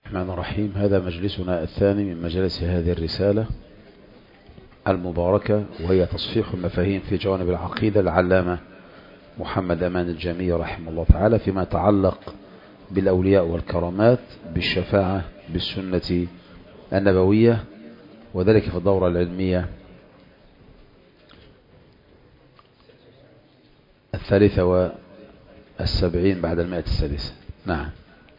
الرحمن الرحيم. هذا مجلسنا الثاني من مجالس هذه الرسالة المباركة، وهي تصحيح المفاهيم في جوانب العقيدة العلامة محمد أمان الجامي رحمه الله تعالى فيما يتعلق بالأولياء والكرامات بالشفاعة بالسنة النبوية، وذلك في الدورة العلمية 73 بعد 100. نعم.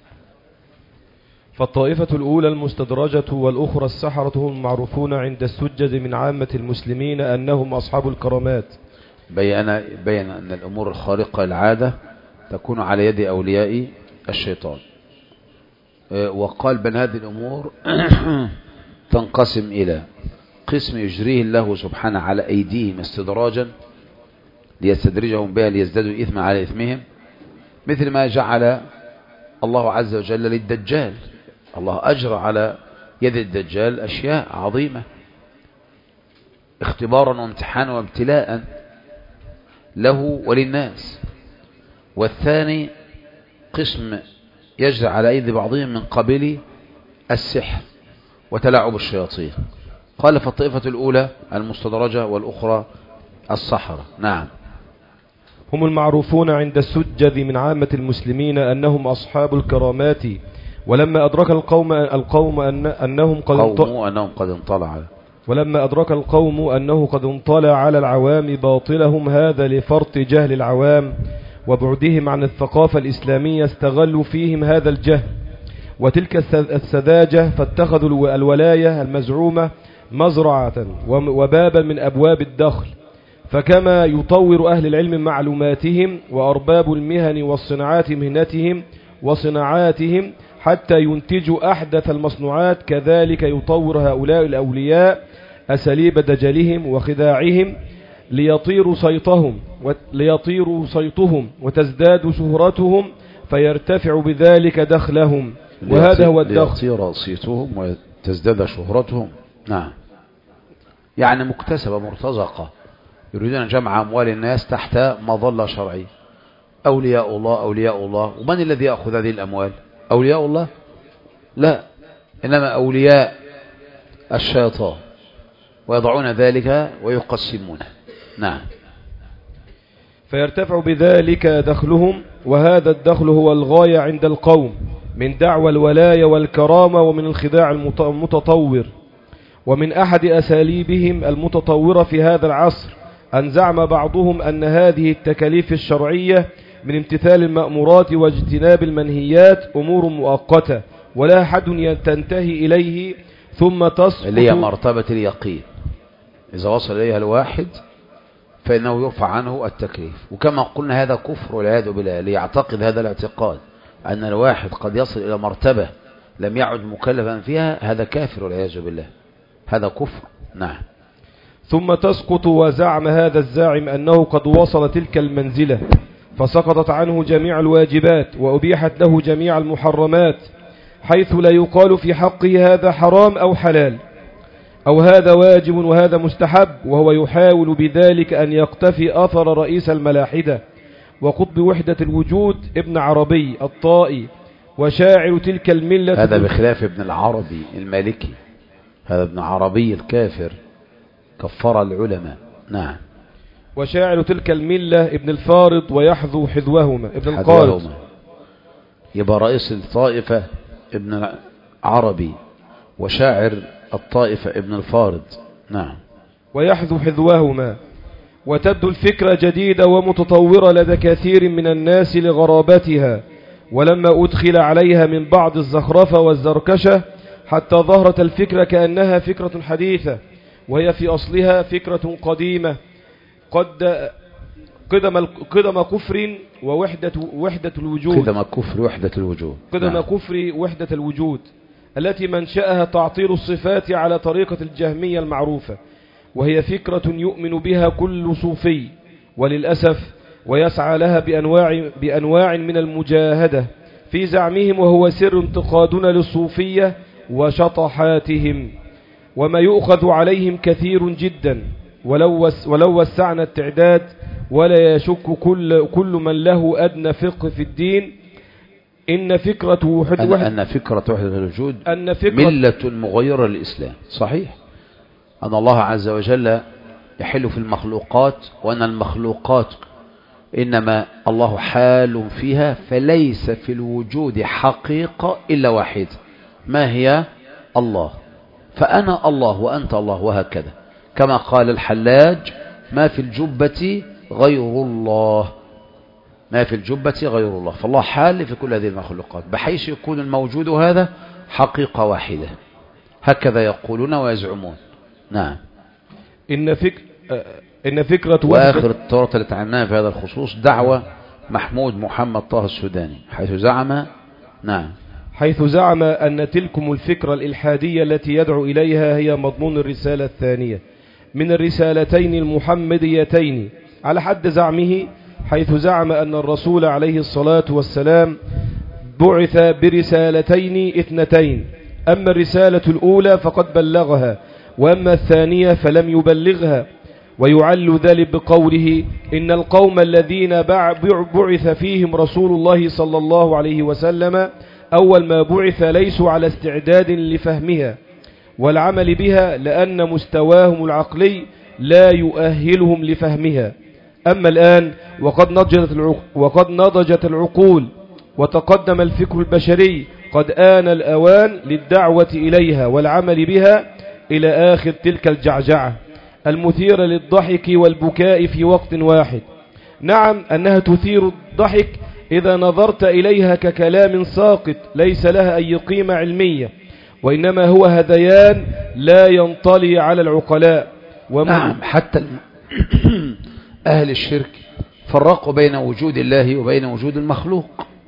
فالطائفة الأولى المستدرجة والأخرى السحرة هم المعروفون عند السجد من عامة المسلمين أنهم أصحاب الكرامات. بيّن أن الأمور الخارقة للعادة تكون على يد أولياء الشيطان، وقال بأن هذه الأمور تنقسم إلى قسم يجريه الله سبحانه على أيديهم استدراجا ليستدرجهم بها ليزدادوا إثما على إثمهم، مثل ما جعل الله عز وجل للدجال. الله أجرى على يد الدجال أشياء عظيمة اختبارا وامتحانا وابتلاء له وللناس. والثاني قسم يجري على أيدي بعضهم من قبيل السحر وتلاعب الشياطين. قال فالطائفة الأولى المستدرجة والأخرى السحرة. نعم. هم المعروفون عند السجد من عامة المسلمين أنهم أصحاب الكرامات، ولما أدرك القوم أنهم قد انطلع على العوام باطلهم هذا لفرط جهل العوام وبعدهم عن الثقافة الإسلامية استغلوا فيهم هذا الجهل وتلك السذاجة، فاتخذوا الولاية المزعومة مزرعة وبابا من أبواب الدخل، فكما يطور أهل العلم معلوماتهم وأرباب المهن والصناعات مهنتهم وصناعاتهم حتى ينتجوا أحدث المصنوعات، كذلك يطور هؤلاء الأولياء أساليب دجلهم وخداعهم ليطيروا صيتهم وتزداد شهرتهم فيرتفع بذلك دخلهم، وهذا هو الدخل. ليطير صيتهم وتزداد شهرتهم. نعم. يعني مكتسبة مرتزقة، يريدون جمع أموال الناس تحت مظلة شرعية. أولياء الله أولياء الله، ومن الذي يأخذ هذه الأموال؟ أولياء الله؟ لا، إنما أولياء الشيطان، ويضعون ذلك ويقسمونه. نعم. فيرتفع بذلك دخلهم، وهذا الدخل هو الغاية عند القوم من دعوى الولاية والكرامة ومن الخداع المتطور. ومن أحد أساليبهم المتطورة في هذا العصر أن زعم بعضهم أن هذه التكاليف الشرعية من امتثال المأمورات واجتناب المنهيات أمور مؤقتة ولا حد تنتهي إليه ثم تسقط، اللي هي مرتبة اليقين. إذا وصل إليها الواحد فإنه يرفع عنه التكليف. وكما قلنا هذا كفر والعياذ بالله، ليعتقد هذا الاعتقاد أن الواحد قد يصل إلى مرتبة لم يعد مكلفا فيها، هذا كافر والعياذ بالله، هذا كفر. نعم. ثم تسقط، وزعم هذا الزاعم أنه قد وصل تلك المنزلة فسقطت عنه جميع الواجبات وأبيحت له جميع المحرمات، حيث لا يقال في حقه هذا حرام أو حلال أو هذا واجب وهذا مستحب، وهو يحاول بذلك أن يقتفي أثر رئيس الملاحدة وقطب وحدة الوجود ابن عربي الطائي وشاعر تلك الملة. هذا بخلاف ابن العربي المالكي، هذا ابن عربي الكافر كفر العلماء. نعم. وشاعر تلك الملة ابن الفارض ويحذو حذوهما ابن القارض. يبقى رئيس الطائفة ابن عربي وشاعر الطائفة ابن الفارض. نعم. ويحذو حذوهما. وتبدو الفكرة جديدة ومتطورة لدى كثير من الناس لغرابتها، ولما أدخل عليها من بعض الزخرفة والزركشة حتى ظهرت الفكرة كأنها فكرة حديثة، وهي في أصلها فكرة قديمة قدم كفر ووحدة الوجود. قدم كفر وحدة الوجود التي منشأها تعطيل الصفات على طريقة الجهمية المعروفة، وهي فكرة يؤمن بها كل صوفي وللأسف، ويسعى لها بأنواع من المجاهدة في زعمهم، وهو سر انتقادنا للصوفية وشطحاتهم، وما يؤخذ عليهم كثير جدا، ولو وسعنا التعداد ولا يشك كل من له أدنى فقه في الدين إن فكرة أن فكرة وحدة الوجود ملة مغيرة للإسلام. صحيح أن الله عز وجل يحل في المخلوقات، وأن المخلوقات إنما الله حال فيها، فليس في الوجود حقيقة إلا واحد، ما هي؟ الله. فأنا الله وأنت الله، وهكذا كما قال الحلاج: ما في الجبة غير الله، ما في الجبة غير الله. فالله حال في كل هذه المخلوقات، بحيث يكون الموجود هذا حقيقة واحدة، هكذا يقولون ويزعمون. نعم. إن فكرة وآخر التورط التي عناها في هذا الخصوص دعوة محمود محمد طه السوداني، حيث زعم حيث زعم أن تلكم الفكرة الإلحادية التي يدعو إليها هي مضمون الرسالة الثانية من الرسالتين المحمديتين على حد زعمه، حيث زعم أن الرسول عليه الصلاة والسلام بعث برسالتين اثنتين، أما الرسالة الأولى فقد بلغها، وأما الثانية فلم يبلغها، ويعل ذلك بقوله: إن القوم الذين بعث فيهم رسول الله صلى الله عليه وسلم أول ما بعث ليسوا على استعداد لفهمها والعمل بها، لأن مستواهم العقلي لا يؤهلهم لفهمها. أما الآن وقد نضجت العقول وتقدم الفكر البشري، قد آن الأوان للدعوة إليها والعمل بها إلى آخر تلك الجعجعة المثيرة للضحك والبكاء في وقت واحد. نعم، أنها تثير الضحك إذا نظرت إليها ككلام ساقط ليس لها أي قيمة علمية، وإنما هو هذيان لا ينطلي على العقلاء. نعم، حتى أهل الشرك فرقوا بين وجود الله وبين وجود المخلوق.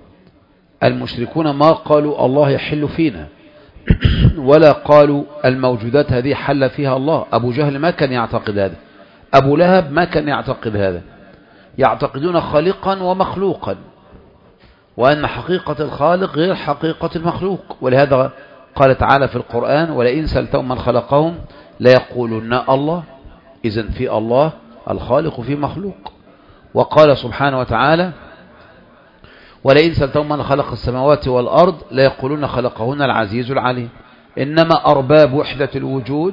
المشركون ما قالوا الله يحل فينا، ولا قالوا الموجودات هذه حل فيها الله. أبو جهل ما كان يعتقد هذا، أبو لهب ما كان يعتقد هذا. يعتقدون خالقا ومخلوقا، وأن حقيقة الخالق غير حقيقة المخلوق. ولهذا قال تعالى في القرآن: ولئن سألتهم من خلقهم ليقولن الله. إذن في الله الخالق في مخلوق. وقال سبحانه وتعالى: ولئن سألتهم من خلق السماوات والأرض ليقولون خلقهن العزيز العليم. إنما أرباب وحدة الوجود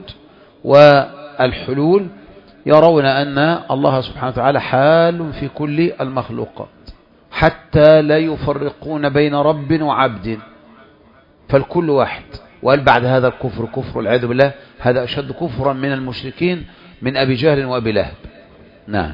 والحلول يرون أن الله سبحانه وتعالى حال في كل المخلوقات، حتى لا يفرقون بين رب وعبد، فالكل واحد. وقال بعد هذا الكفر كفر والعياذ بالله، هذا أشد كفرا من المشركين من أبي جهل وأبي لهب. نعم.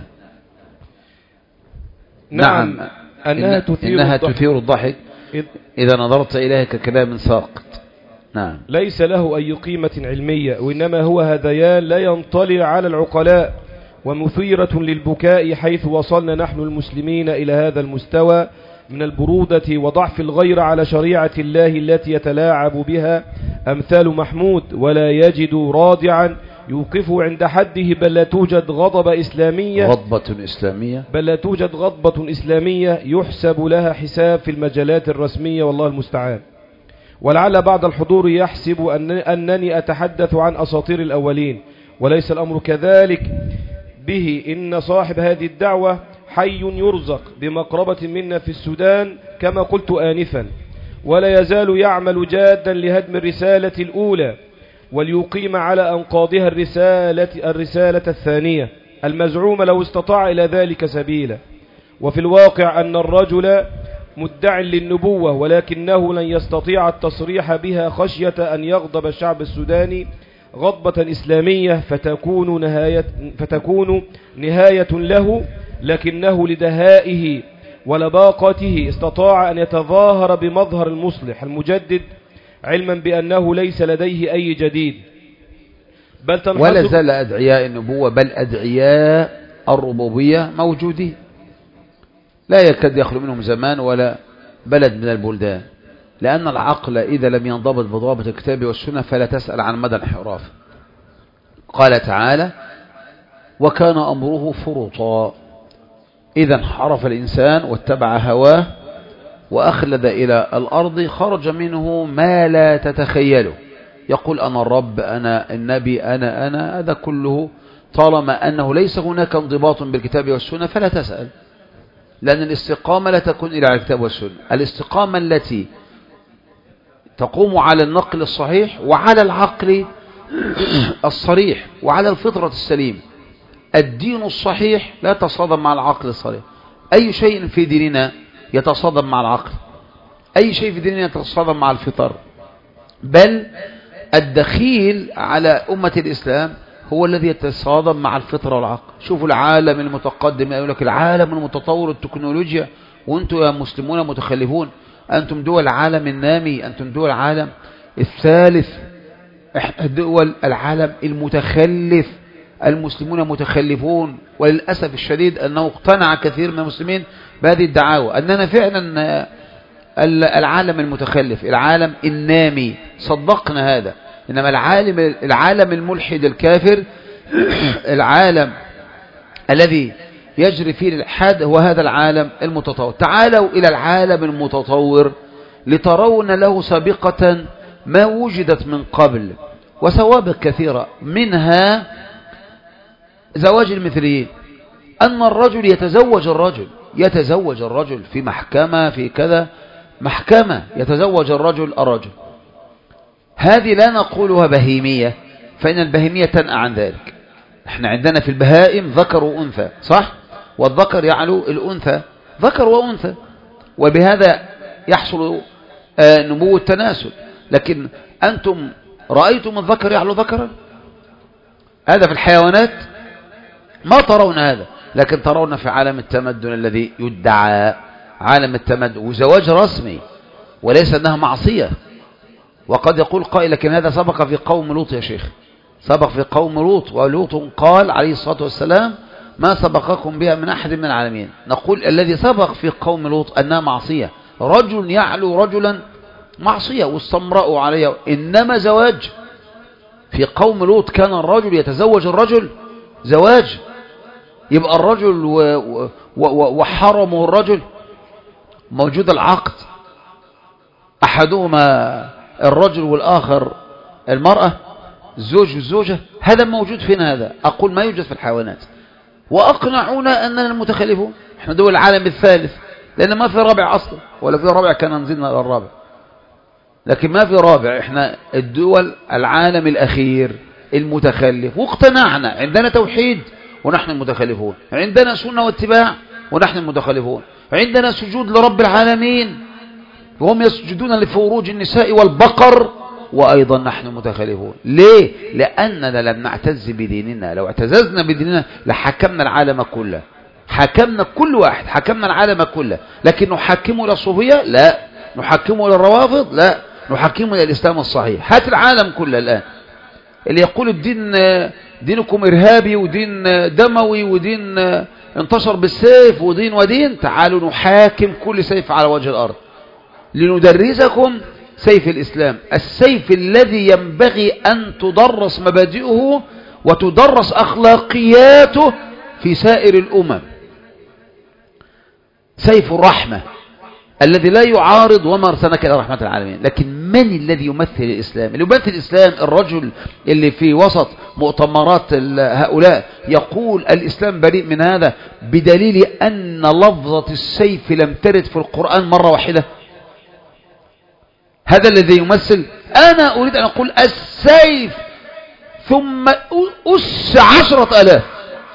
نعم. إنها تثير الضحك إذا نظرت إليها ككلام ساقط. نعم. ليس له أي قيمة علمية، وإنما هو هذيان لا ينطلي على العقلاء، ومثيرة للبكاء، حيث وصلنا نحن المسلمين إلى هذا المستوى من البرودة وضعف الغير على شريعة الله التي يتلاعب بها أمثال محمود، ولا يجد رادعا يوقفه عند حده، بل لا توجد غضبة إسلامية يحسب لها حساب في المجالات الرسمية، والله المستعان. ولعل بعض الحضور يحسب أنني أتحدث عن أساطير الأولين، وليس الأمر كذلك به. إن صاحب هذه الدعوة حي يرزق بمقربة منا في السودان كما قلت آنفا، ولا يزال يعمل جادا لهدم الرسالة الأولى وليقيم على أنقاضها الرسالة الثانية المزعومة لو استطاع إلى ذلك سبيلا. وفي الواقع أن الرجل مدع للنبوة، ولكنه لن يستطيع التصريح بها خشية أن يغضب الشعب السوداني غضبة إسلامية فتكون نهاية له، لكنه لدهائه ولباقته استطاع أن يتظاهر بمظهر المصلح المجدد، علما بأنه ليس لديه أي جديد، ولا زال أدعياء النبوة بل أدعياء الربوبية موجودين، لا يكاد يخلو منهم زمان ولا بلد من البلدان، لأن العقل إذا لم ينضبط بضوابط الكتاب والسنة فلا تسأل عن مدى انحراف. قال تعالى: وكان أمره فرطا. إذا انحرف الإنسان واتبع هواه وأخلد إلى الأرض، خرج منه ما لا تتخيله، يقول أنا الرب، أنا النبي، أنا هذا كله طالما أنه ليس هناك انضباط بالكتاب والسنة فلا تسأل. لأن الاستقامة لا تكون إلا على الكتاب والسنة. الاستقامة التي تقوم على النقل الصحيح وعلى العقل الصريح وعلى الفطرة السليم. الدين الصحيح لا يتصادم مع العقل الصريح. أي شيء في ديننا يتصادم مع العقل، أي شيء في ديننا يتصادم مع الفطر، بل الدخيل على أمة الإسلام هو الذي يتصادم مع الفطرة والعقل. شوفوا العالم المتقدم، يقول لك العالم المتطور التكنولوجيا، وانتم يا مسلمون متخلفون، أنتم دول العالم النامي، أنتم دول العالم الثالث، دول العالم المتخلف، المسلمون متخلفون. وللأسف الشديد أنه اقتنع كثير من المسلمين بهذه الدعاوى أننا فعلا العالم المتخلف، العالم النامي، صدقنا هذا. إنما العالم الملحد الكافر، العالم الذي يجري فيه الإلحاد، هو هذا العالم المتطور. تعالوا إلى العالم المتطور لترون له سابقة ما وجدت من قبل، وسوابق كثيرة، منها زواج المثليين، أن الرجل يتزوج الرجل في محكمة، في كذا محكمة يتزوج الرجل. هذه لا نقولها بهيمية، فإن البهيمية تنأى عن ذلك. احنا عندنا في البهائم ذكر وأنثى، صح؟ والذكر يعلو الأنثى، ذكر وأنثى، وبهذا يحصل نمو التناسل. لكن أنتم رأيتم الذكر يعلو ذكرا؟ هذا في الحيوانات ما ترون هذا، لكن ترون في عالم التمدن الذي يدعى عالم التمدن، وزواج رسمي وليس أنها معصية. وقد يقول قائل لكن هذا سبق في قوم لوط يا شيخ، سبق في قوم لوط، ولوط قال عليه الصلاة والسلام ما سبقكم بها من أحد من العالمين. نقول الذي سبق في قوم لوط أنها معصية، رجل يعلو رجلا معصية واستمرأوا عليها. إنما زواج في قوم لوط كان الرجل يتزوج الرجل زواج، يبقى الرجل وحرمه الرجل، موجود العقد أحدهما الرجل والآخر المرأة، الزوج والزوجة، هذا موجود فينا. هذا أقول ما يوجد في الحيوانات. وأقنعونا أننا المتخلفون، احنا دول العالم الثالث، لأن ما في رابع أصلا، ولا في رابع كان نزلنا إلى الرابع، لكن ما في رابع، احنا الدول العالم الأخير المتخلف. واقتنعنا، عندنا توحيد ونحن المتخلفون، عندنا سنة واتباع ونحن المتخلفون، عندنا سجود لرب العالمين وهم يسجدون لفروج النساء والبقر وأيضا نحن متخلفون. ليه؟ لأننا لم نعتز بديننا. لو اعتززنا بديننا لحكمنا العالم كله، حكمنا كل واحد، حكمنا العالم كله. لكن نحكمه للصوفية؟ لا. نحكمه للروافض؟ لا. نحكمه للإسلام الصحيح. هات العالم كله الآن اللي يقول الدين دينكم إرهابي ودين دموي ودين انتشر بالسيف ودين، تعالوا نحاكم كل سيف على وجه الأرض لندرسكم سيف الإسلام، السيف الذي ينبغي أن تدرس مبادئه وتدرس أخلاقياته في سائر الأمم. سيف الرحمة الذي لا يعارض وما أرسلناك إلى رحمة العالمين. لكن من الذي يمثل الإسلام؟ اللي يمثل الإسلام الرجل اللي في وسط مؤتمرات هؤلاء يقول الإسلام بريء من هذا، بدليل أن لفظة السيف لم ترد في القرآن مرة واحدة. هذا الذي يمثل. أنا أريد أن أقول السيف ثم 10,000.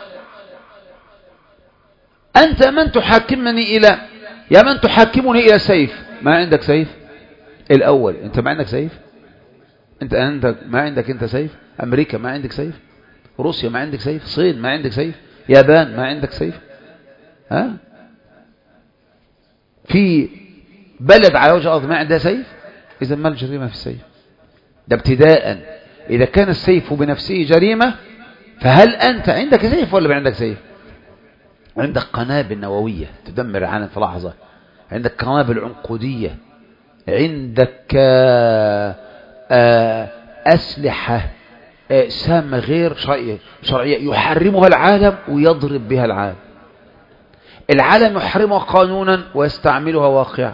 أنت من تحاكمني إلى، يا من تحاكمني إلى سيف؟ ما عندك سيف الأول، أنت ما عندك سيف، أنت ما عندك أنت سيف. أمريكا ما عندك سيف، روسيا ما عندك سيف، الصين ما عندك سيف، يابان ما عندك سيف. ها؟ في بلد على وجه الأرض ما عندها سيف؟ إذا ما الجريمة في السيف؟ ده ابتداء. إذا كان السيف بنفسه جريمة، فهل أنت عندك سيف ولا ما عندك سيف؟ عندك قنابل نووية تدمر العالم في لحظة، عندك قنابل عنقودية، عندك أسلحة سامة غير شرعية يحرمها العالم ويضرب بها العالم. العالم يحرمها قانونا ويستعملها واقعا.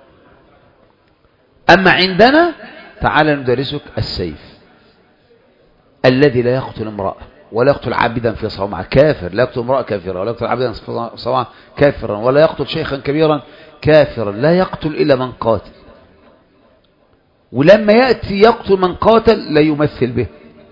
أما عندنا تعال ندرسك السيف الذي لا يقتل امرأة ولا يقتل عابدا في صومعة كافر، لا يقتل امرأة كافرة، ولا يقتل عابدا في صومعة كافرا، ولا يقتل شيخا كبيرا كافرا، لا يقتل إلا من قاتل. ولما يأتي يقتل من قاتل لا يمثل به،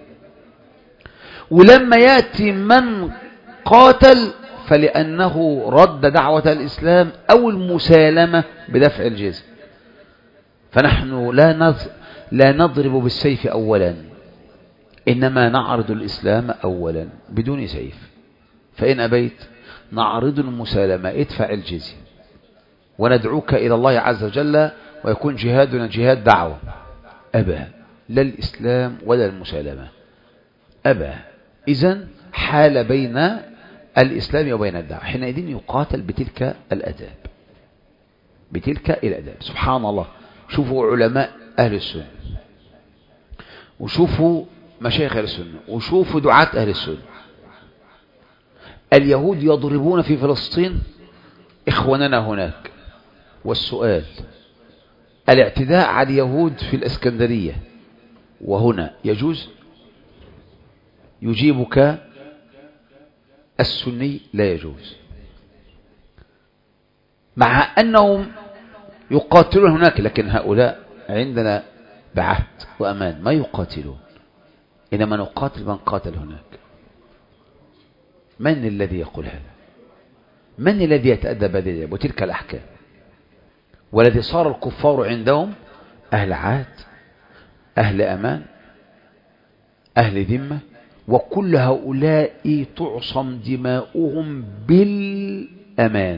ولما يأتي من قاتل فلأنه رد دعوة الإسلام أو المسالمة بدفع الجزية. فنحن لا نضرب بالسيف أولا، إنما نعرض الإسلام أولا بدون سيف، فإن أبيت نعرض المسالمة، ادفع الجزية وندعوك إلى الله عز وجل، ويكون جهادنا جهاد دعوة. أبى، لا الإسلام ولا المسالمة، أبى. إذن حال بين الإسلام وبين الدعوة، حينئذ يقاتل بتلك الأداب، بتلك الأداب. سبحان الله، شوفوا علماء أهل السنة، وشوفوا مشايخ أهل السنة، وشوفوا دعاة أهل السنة. اليهود يضربون في فلسطين إخواننا هناك، والسؤال الاعتداء على اليهود في الإسكندرية وهنا يجوز؟ يجيبك السني لا يجوز، مع أنهم يقاتلون هناك، لكن هؤلاء عندنا بعهد وأمان ما يقاتلون، إنما نقاتل من قاتل هناك. من الذي يقول هذا؟ من الذي يتأدب بذلك وتلك الأحكام؟ والذي صار الكفار عندهم أهل عهد، أهل أمان، أهل ذمة، وكل هؤلاء تعصم دماؤهم بالأمان،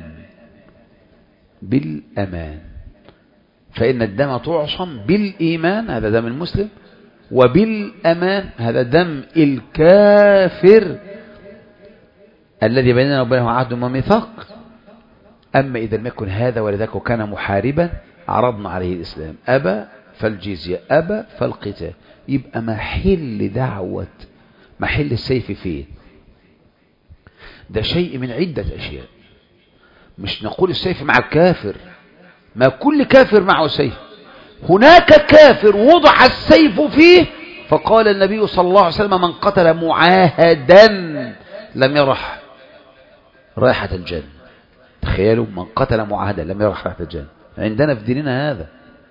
بالأمان. فإن الدم تعصم بالإيمان، هذا دم المسلم، وبالأمان هذا دم الكافر الذي بيننا وبينه عهد وميثاق. أما إذا لم يكن هذا ولذلك كان محاربا عرضنا عليه الإسلام، أبى فالجزية، أبى فالقتال. يبقى محل دعوة، محل السيف فين؟ ده شيء من عدة أشياء. مش نقول السيف مع الكافر، ما كل كافر معه سيف. هناك كافر وضع السيف فيه، فقال النبي صلى الله عليه وسلم: من قتل معاهدا لم يرح رائحة الجنة. تخيلوا، من قتل معاهدا لم يرح رائحة الجنة. عندنا في ديننا هذا،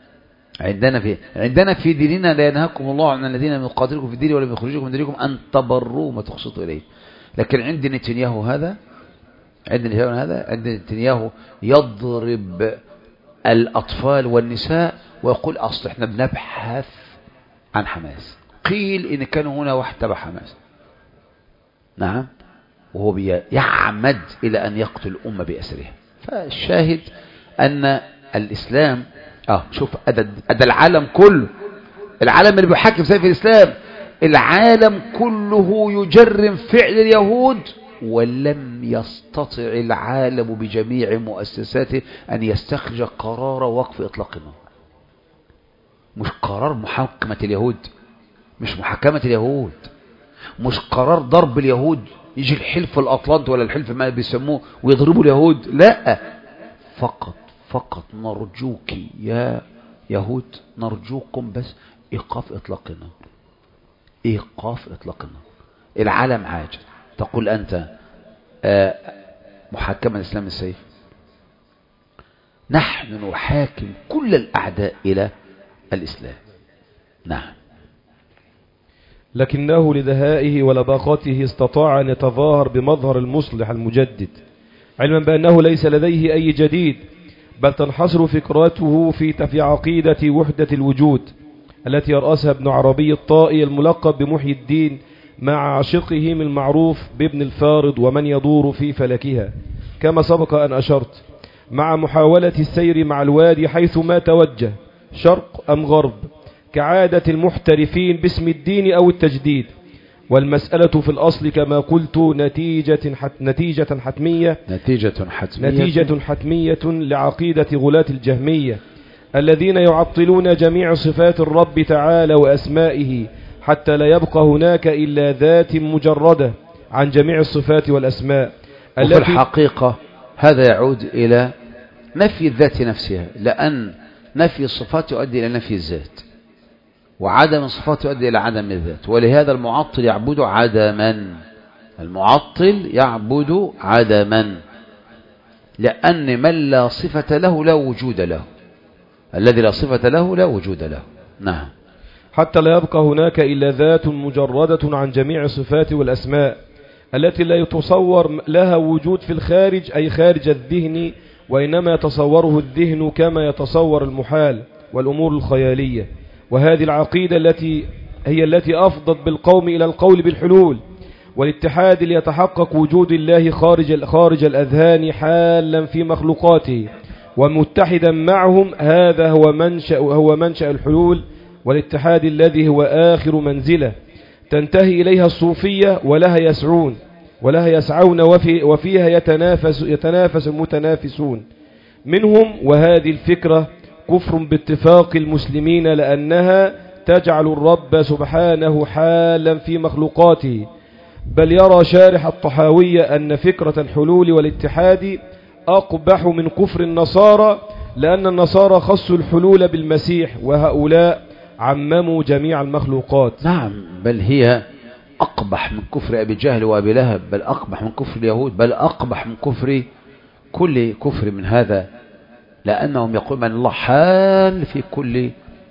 عندنا في ديننا: لا ينهاكم الله عن الذين لم يقاتلوكم في الدين ولم يخرجوكم من دينكم أن تبروا ما تقسطوا إليه. لكن عند نتنياهو هذا، عند نتنياهو يضرب الأطفال والنساء ويقول: أصل احنا بنبحث عن حماس. قيل إن كانوا هنا واحد تبع حماس، نعم، وهو يعمد إلى أن يقتل الأمة بأسرها. فالشاهد أن الإسلام شوف أدى العالم كله، العالم اللي بيحكم سيف الإسلام، العالم كله يجرم فعل اليهود، ولم يستطع العالم بجميع مؤسساته أن يستخرج قرار وقف إطلاق النار. مش قرار محاكمة اليهود، مش محاكمة اليهود، مش قرار ضرب اليهود، يجي الحلف الأطلنطي ولا الحلف ما بيسموه ويضربوا اليهود، لا، فقط نرجوك يا يهود، نرجوكم بس إيقاف إطلاق النار، إيقاف إطلاق النار. العالم عاجز. تقول أنت محاكمة الإسلام السيف؟ نحن نحاكم كل الأعداء إلى الإسلام. نعم. لكنه لدهائه ولباقته استطاع أن يتظاهر بمظهر المصلح المجدد، علما بأنه ليس لديه أي جديد، بل تنحصر فكرته في عقيدة وحدة الوجود التي يرأسها ابن عربي الطائي الملقب بمحيي الدين، مع عاشقهم المعروف بابن الفارض ومن يدور في فلكها، كما سبق أن أشرت، مع محاولة السير مع الوادي حيث ما توجه، شرق أم غرب، كعادة المحترفين باسم الدين أو التجديد. والمسألة في الأصل كما قلت نتيجة حتمية لعقيدة غلاة الجهمية الذين يعطلون جميع صفات الرب تعالى وأسمائه، حتى لا يبقى هناك إلا ذات مجردة عن جميع الصفات والأسماء. وفي الحقيقة هذا يعود إلى نفي الذات نفسها، لأن نفي الصفات يؤدي إلى نفي الذات. وعدم الصفات يؤدي إلى عدم الذات. ولهذا المعطل يعبد عدما، المعطل يعبد عدما، لأن من لا صفة له لا وجود له، الذي لا صفة له لا وجود له. نعم. حتى لا يبقى هناك إلا ذات مجردة عن جميع الصفات والأسماء التي لا يتصور لها وجود في الخارج، أي خارج الذهن، وإنما يتصوره الذهن كما يتصور المحال والأمور الخيالية. وهذه العقيدة هي التي أفضت بالقوم إلى القول بالحلول والاتحاد ليتحقق وجود الله خارج الأذهان حالا في مخلوقاته ومتحدا معهم. هذا هو منشأ الحلول والاتحاد الذي هو آخر منزلة تنتهي إليها الصوفية ولها يسعون وفيها يتنافس المتنافسون منهم. وهذه الفكرة كفر باتفاق المسلمين، لأنها تجعل الرب سبحانه حالا في مخلوقاته. بل يرى شارح الطحاوية أن فكرة الحلول والاتحاد أقبح من كفر النصارى، لأن النصارى خصوا الحلول بالمسيح وهؤلاء عمموا جميع المخلوقات. نعم، بل هي أقبح من كفر أبي جهل وأبي لهب، بل أقبح من كفر اليهود، بل أقبح من كفر كل كفر من هذا، لأنهم يقولون أن الله حال في كل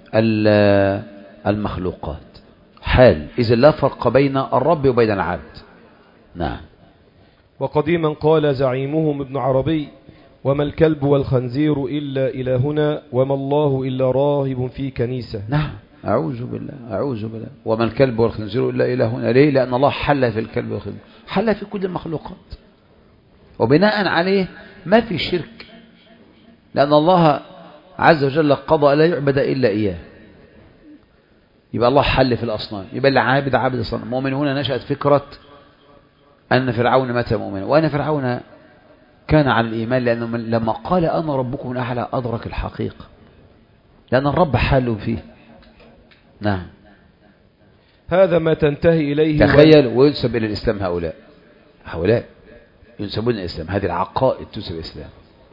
المخلوقات حال، إذن لا فرق بين الرب وبين العبد. نعم. وقديما قال زعيمهم ابن عربي: وما الكلب والخنزير إلا إلهنا، وما الله إلا راهب في كنيسة. نعم، أعوذ بالله أعوذ بالله. وما الكلب والخنزير إلا إلهنا. ليه؟ لأن الله حل في الكلب والخنزير، حل في كل المخلوقات، وبناء عليه ما في شرك، لأن الله عز وجل قضى لا يعبد إلا إياه. يبقى الله حل في الأصنام، يبقى اللي عابد عابد الصنم. ومن هنا نشأت فكرة أن فرعون مات مؤمنا، وأن فرعون كان على الإيمان، لأنه لما قال أنا ربكم الأعلى أدرك الحقيقة، لأن الرب حال فيه. نعم. هذا ما تنتهي إليه. تخيل وينسب إلى الإسلام هؤلاء ينسبون إلى الإسلام، هذه العقائد تنسب الإسلام.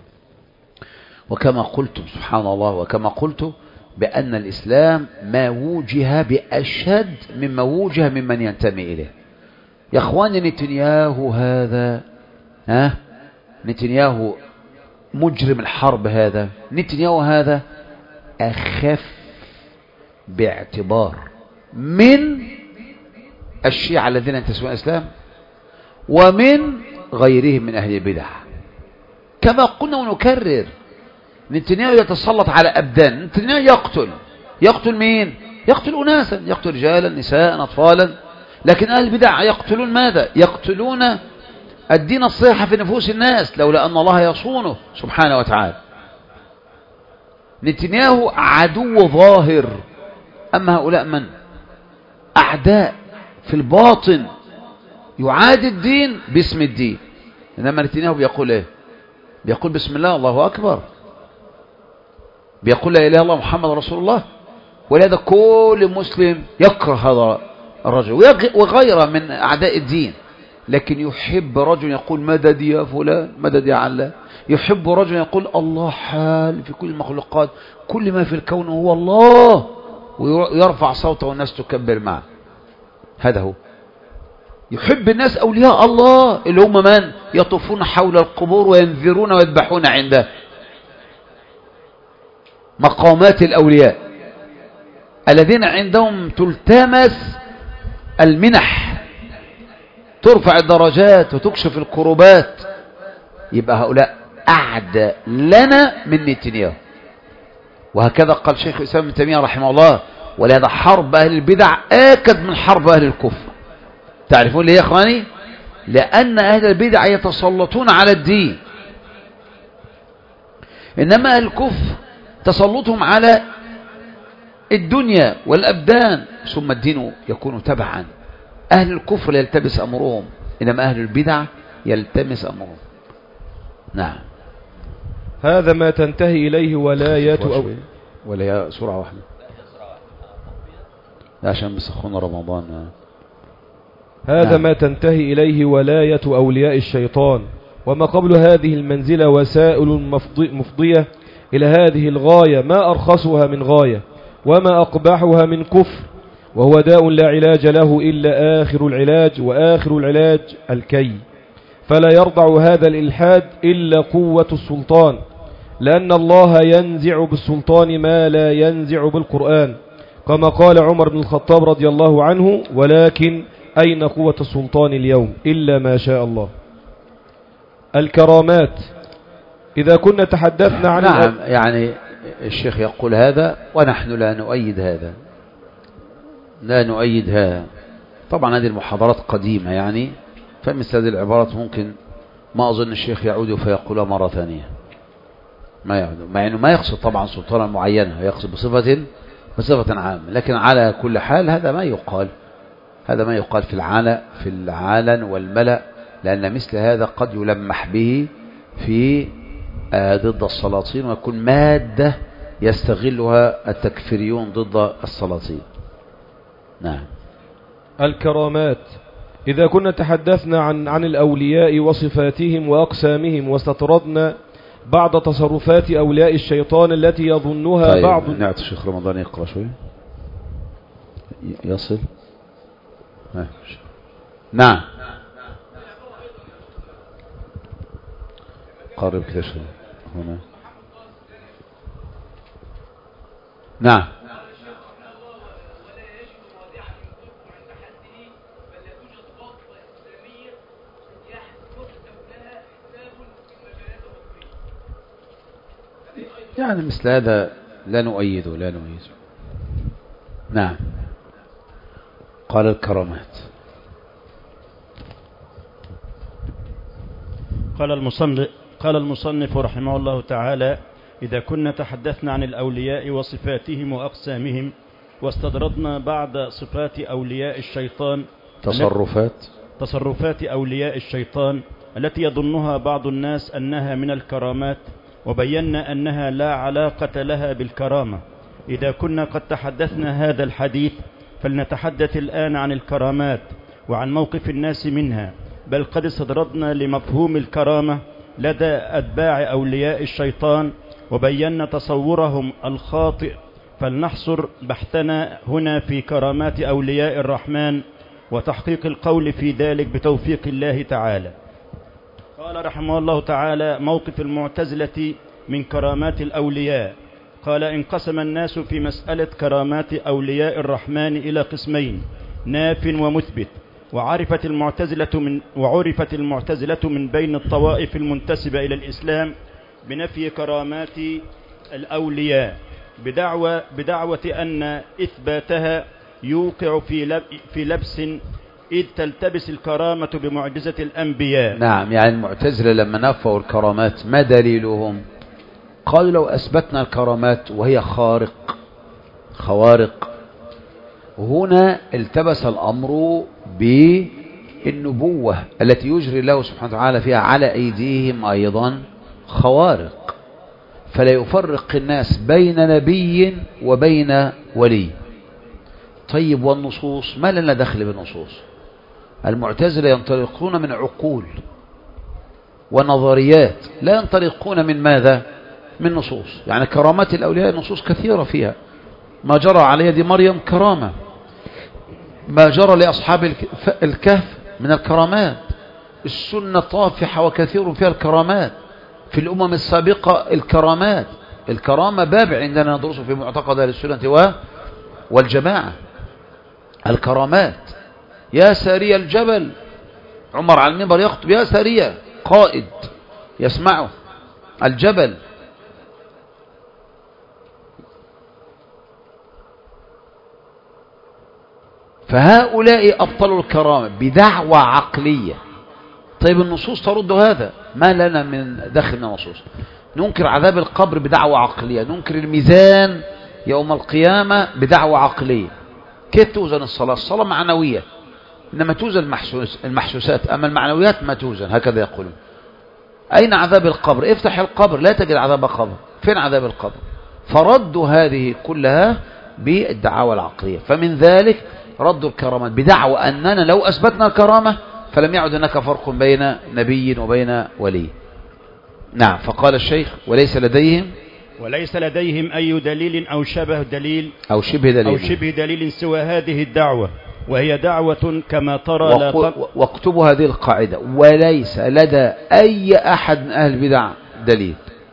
وكما قلت سبحان الله، وكما قلت بأن الإسلام ما وجه بأشد مما وجه ممن ينتمي إليه. يا أخواني، نتنياهو هذا نتنياهو مجرم الحرب، هذا نتنياهو هذا أخف باعتبار من الشيعة الذين ينتسبون الإسلام ومن غيرهم من أهل البدع. كما قلنا ونكرر، نتنياهو يتسلط على أبدان. نتنياهو يقتل مين؟ يقتل أناسا، يقتل رجالا نساء أطفالا. لكن أهل البدع يقتلون ماذا؟ يقتلون الدين الصحيح في نفوس الناس، لولا أن الله يصونه سبحانه وتعالى. نتنياهو عدو ظاهر، أما هؤلاء من؟ أعداء في الباطن، يعادي الدين باسم الدين. إنما نتنياهو بيقول إيه؟ بيقول بسم الله الله أكبر، بيقول لا إله إلا الله محمد رسول الله. ولهذا كل مسلم يكره هذا الرجل وغيره من أعداء الدين، لكن يحب رجل يقول مدد يا فلان، مدد يا علان. يحب رجل يقول الله حال في كل المخلوقات، كل ما في الكون هو الله، ويرفع صوته والناس تكبر معه. هذا هو. يحب الناس أولياء الله اللي هم من؟ يطوفون حول القبور وينذرون ويذبحون عنده. مقامات الأولياء الذين عندهم تلتمس المنح، ترفع الدرجات وتكشف الكروبات. يبقى هؤلاء أعدى لنا من نتنياهو. وهكذا قال شيخ الإسلام ابن تيمية رحمه الله: ولهذا حرب أهل البدع آكد من حرب أهل الكفر. تعرفون ليه يا أخواني؟ لأن أهل البدع يتسلطون على الدين، إنما أهل الكفر تسلطهم على الدنيا والأبدان، ثم الدين يكون تبعا. أهل الكفر يلتبس أمرهم، إنما أهل البدع يلتمس أمرهم. نعم. هذا ما تنتهي إليه ولاية ولا هي سرعة واحدة عشان بسخون رمضان. هذا ما تنتهي إليه ولاية أولياء الشيطان. وما قبل هذه المنزلة وسائل مفضية إلى هذه الغاية، ما أرخصها من غاية. وما أقبحها من كفر، وهو داء لا علاج له إلا آخر العلاج، وآخر العلاج الكي. فلا يرضع هذا الإلحاد إلا قوة السلطان، لأن الله ينزع بالسلطان ما لا ينزع بالقرآن، كما قال عمر بن الخطاب رضي الله عنه: ولكن أين قوة السلطان اليوم إلا ما شاء الله. الكرامات. إذا كنا تحدثنا عن نعم، يعني الشيخ يقول هذا ونحن لا نؤيد هذا، لا نؤيد هذا. طبعا هذه المحاضرات قديمة يعني، فمثل هذه العبارات ممكن ما أظن الشيخ يعود فيقولها مرة ثانية، ما يعود، مع أنه ما يقصد طبعا سلطانا معينة، يقصد بصفة عامة. لكن على كل حال هذا ما يقال، هذا ما يقال في العلن والملأ، لأن مثل هذا قد يلمح به في ضد السلاطين، ويكون مادة يستغلها التكفيريون ضد السلاطين. نعم. الكرامات. إذا كنا تحدثنا عن الأولياء وصفاتهم وأقسامهم، واستطردنا بعض تصرفات أولياء الشيطان التي يظنها طيب، بعض. نعطي الشيخ رمضان يقرأ شوي يصل. نعم، قرب كده شوي هنا. نعم. يعني مثل هذا لا نؤيده، لا نؤيده. نعم. قال الكرامات. قال المصنف رحمه الله تعالى: إذا كنا تحدثنا عن الأولياء وصفاتهم وأقسامهم، واستدردنا بعض صفات أولياء الشيطان، تصرفات أولياء الشيطان التي يظنها بعض الناس أنها من الكرامات، وبينا أنها لا علاقة لها بالكرامة. إذا كنا قد تحدثنا هذا الحديث، فلنتحدث الآن عن الكرامات وعن موقف الناس منها، بل قد استدردنا لمفهوم الكرامة لدى أتباع أولياء الشيطان، وبينا تصورهم الخاطئ، فلنحصر بحثنا هنا في كرامات أولياء الرحمن وتحقيق القول في ذلك بتوفيق الله تعالى. قال رحمه الله تعالى: موقف المعتزلة من كرامات الأولياء. قال: انقسم الناس في مسألة كرامات أولياء الرحمن إلى قسمين: ناف ومثبت. وعرفت المعتزلة من بين الطوائف المنتسبة إلى الإسلام بنفي كرامات الأولياء، بدعوة أن إثباتها يوقع في لبس، إذ تلتبس الكرامة بمعجزة الأنبياء. نعم، يعني المعتزلة لما نفوا الكرامات ما دليلهم؟ قالوا: لو أثبتنا الكرامات وهي خوارق. هنا التبس الأمر بالنبوة التي يجري الله سبحانه وتعالى فيها على أيديهم أيضا خوارق، فلا يفرق الناس بين نبي وبين ولي. طيب، والنصوص ما لنا دخل بالنصوص؟ المعتزلة ينطلقون من عقول ونظريات، لا ينطلقون من ماذا؟ من نصوص. يعني كرامات الأولياء نصوص كثيرة فيها. ما جرى على يد مريم كرامة، ما جرى لأصحاب الكهف من الكرامات، السنة طافحة وكثير فيها الكرامات، في الأمم السابقة الكرامات. الكرامة باب عندنا ندرسه في معتقد أهل السنة والجماعة. الكرامات، يا سارية الجبل، عمر على المنبر يخطب: يا سارية، قائد يسمعه الجبل. فهؤلاء أبطلوا الكرامة بدعوى عقلية. طيب، النصوص ترد هذا، ما لنا من دخل من النصوص؟ ننكر عذاب القبر بدعوى عقلية، ننكر الميزان يوم القيامة بدعوى عقلية. كيف توزن الصلاة؟ الصلاة معنوية، إنما توزن المحسوسات، أما المعنويات ما توزن، هكذا يقولون. أين عذاب القبر؟ افتح القبر لا تجد عذاب قبر. فين عذاب القبر؟ فردوا هذه كلها بالدعاوى العقلية. فمن ذلك رد الكرامات بدعوى أننا لو أثبتنا الكرامة فلم يعد هناك فرق بين نبي وبين ولي. نعم. فقال الشيخ: وليس لديهم وليس لديهم أي دليل أو شبه دليل أو شبه دليل سوى هذه الدعوة، وهي دعوة كما ترى لا واكتبوا هذه القاعدة: وليس لدى أي أحد من أهل البدع دليل،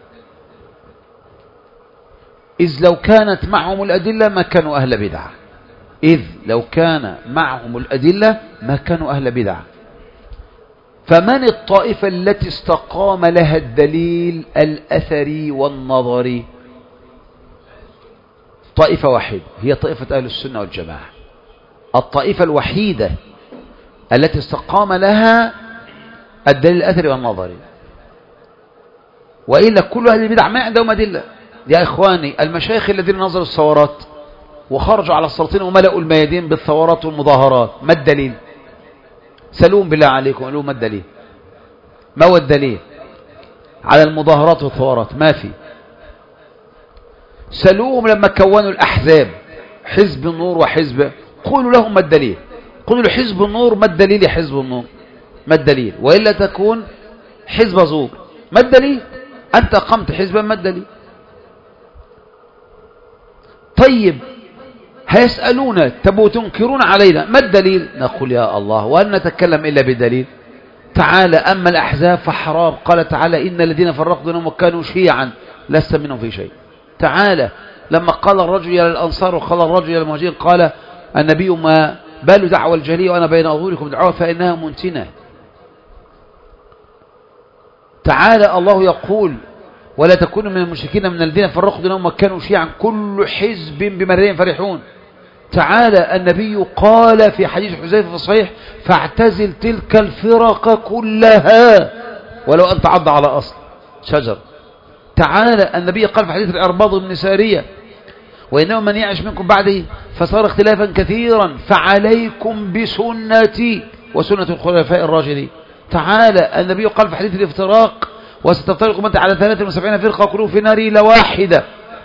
إذ لو كانت معهم الأدلة ما كانوا أهل بدعة، إذ لو كان معهم الأدلة ما كانوا أهل بدعة. فمن الطائفة التي استقام لها الدليل الأثري والنظري؟ طائفة واحدة، هي طائفة أهل السنة والجماعة، الطائفة الوحيدة التي استقام لها الدليل الأثري والنظري. وإلا كل أهل البدع ما عندهم أدلة. يا إخواني، المشايخ الذين نظروا الثورات وخرجوا على السلاطين وملأوا الميادين بالثورات والمظاهرات، ما الدليل؟ سألوهم بالله عليكم، قالوا ما الدليل؟ ما هو الدليل على المظاهرات والثورات؟ ما في. سألوهم لما كونوا الأحزاب، حزب النور وحزب، قولوا لهم ما الدليل؟ قولوا لحزب النور ما الدليل يا حزب النور؟ ما الدليل؟ وإلا تكون حزب زور. ما الدليل؟ أنت قمت حزبا، ما الدليل؟ طيب هيسألون تبوا تنكرون علينا، ما الدليل؟ نقول يا الله، وأن نتكلم إلا بدليل؟ تعالى أما الأحزاب فحرام، قال تعالى إن الذين فرقوا دينهم وكانوا شيعا لست منهم في شيء. تعالى لما قال الرجل إلى الأنصار وقال الرجل إلى المهاجرين، قال النبي ما بال دعوى الجلية وأنا بين أظهركم دعوة فإنها منتنة. تعالى الله يقول ولا تكونوا من المشركين من الذين فرقوا دينهم وكانوا شيعا كل حزب بما لديهم فرحون. تعالى النبي قال في حديث حذيفة في الصحيح فاعتزل تلك الفرق كلها ولو أن تعض على أصل شجر. تعالى النبي قال في حديث العرباض بن سارية وإنه من يعش منكم بعده فصار اختلافا كثيرا فعليكم بسنتي وسنة الخلفاء الراشدين. تعالى النبي قال في حديث الافتراق وستفترق أمتي على 73 فرقة كلهم في نار إلا واحدة.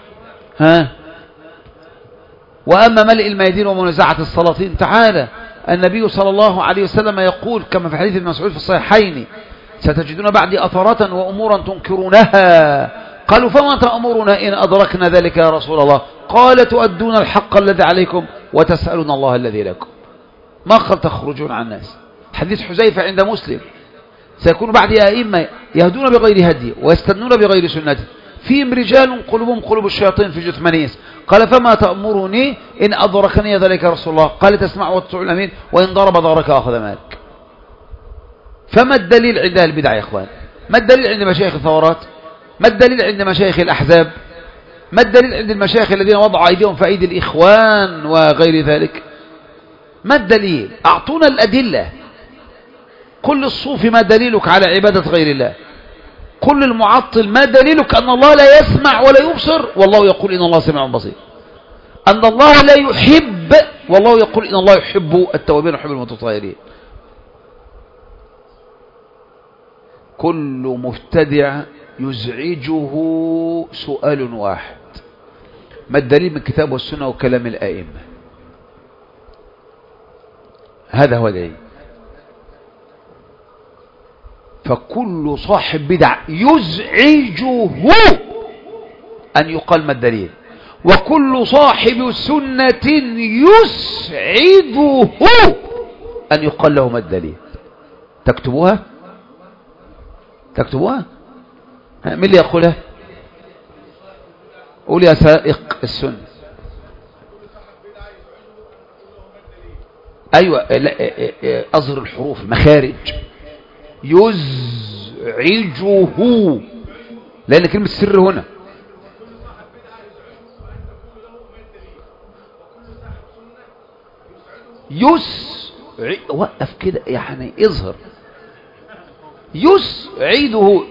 وأما ملء الميادين ومنازعة السلاطين، تعالى النبي صلى الله عليه وسلم يقول كما في حديث ابن مسعود في الصحيحين ستجدون بعدي أثرات وأمورا تنكرونها. قالوا فما تأمرنا إن أدركنا ذلك يا رسول الله؟ قال تؤدون الحق الذي عليكم وتسألون الله الذي لكم. ما قال تخرجون عن الناس. حديث حذيفة عند مسلم سيكون بعدي أئمة يهدون بغير هدي ويستنون بغير سنتي فيهم رجال قلوبهم قلوب الشياطين في جثمان إنس. قال فما تأمرني إن أدركني ذلك رسول الله؟ قال تسمع وتطيع الأمين وإن ضرب ظهرك أخذ مالك. فما الدليل عند أهل البدع يا إخوان؟ ما الدليل عند مشايخ الثورات؟ ما الدليل عند مشايخ الأحزاب؟ ما الدليل عند المشايخ الذين وضعوا أيديهم في أيدي الإخوان وغير ذلك؟ ما الدليل؟ أعطونا الأدلة. كل الصوفي ما دليلك على عبادة غير الله؟ كل المعطل ما دليلك أن الله لا يسمع ولا يبصر والله يقول إن الله سميع بصير؟ أن الله لا يحب والله يقول إن الله يحب التوابين ويحب المتطهرين. كل مبتدع يزعجه سؤال واحد: ما الدليل من الكتاب والسنة وكلام الآئمة؟ هذا هو دليل. فكل صاحب بدع يزعجه أن يقال ما الدليل، وكل صاحب سنة يسعده أن يقال له ما الدليل. تكتبوها؟ تكتبوها؟ من اللي يقولها؟ قول يا سائق السنة. أيوة، أظهر الحروف المخارج. يزعجه، لأن كلمة السر هنا. وقف كده يعني اظهر. يسعده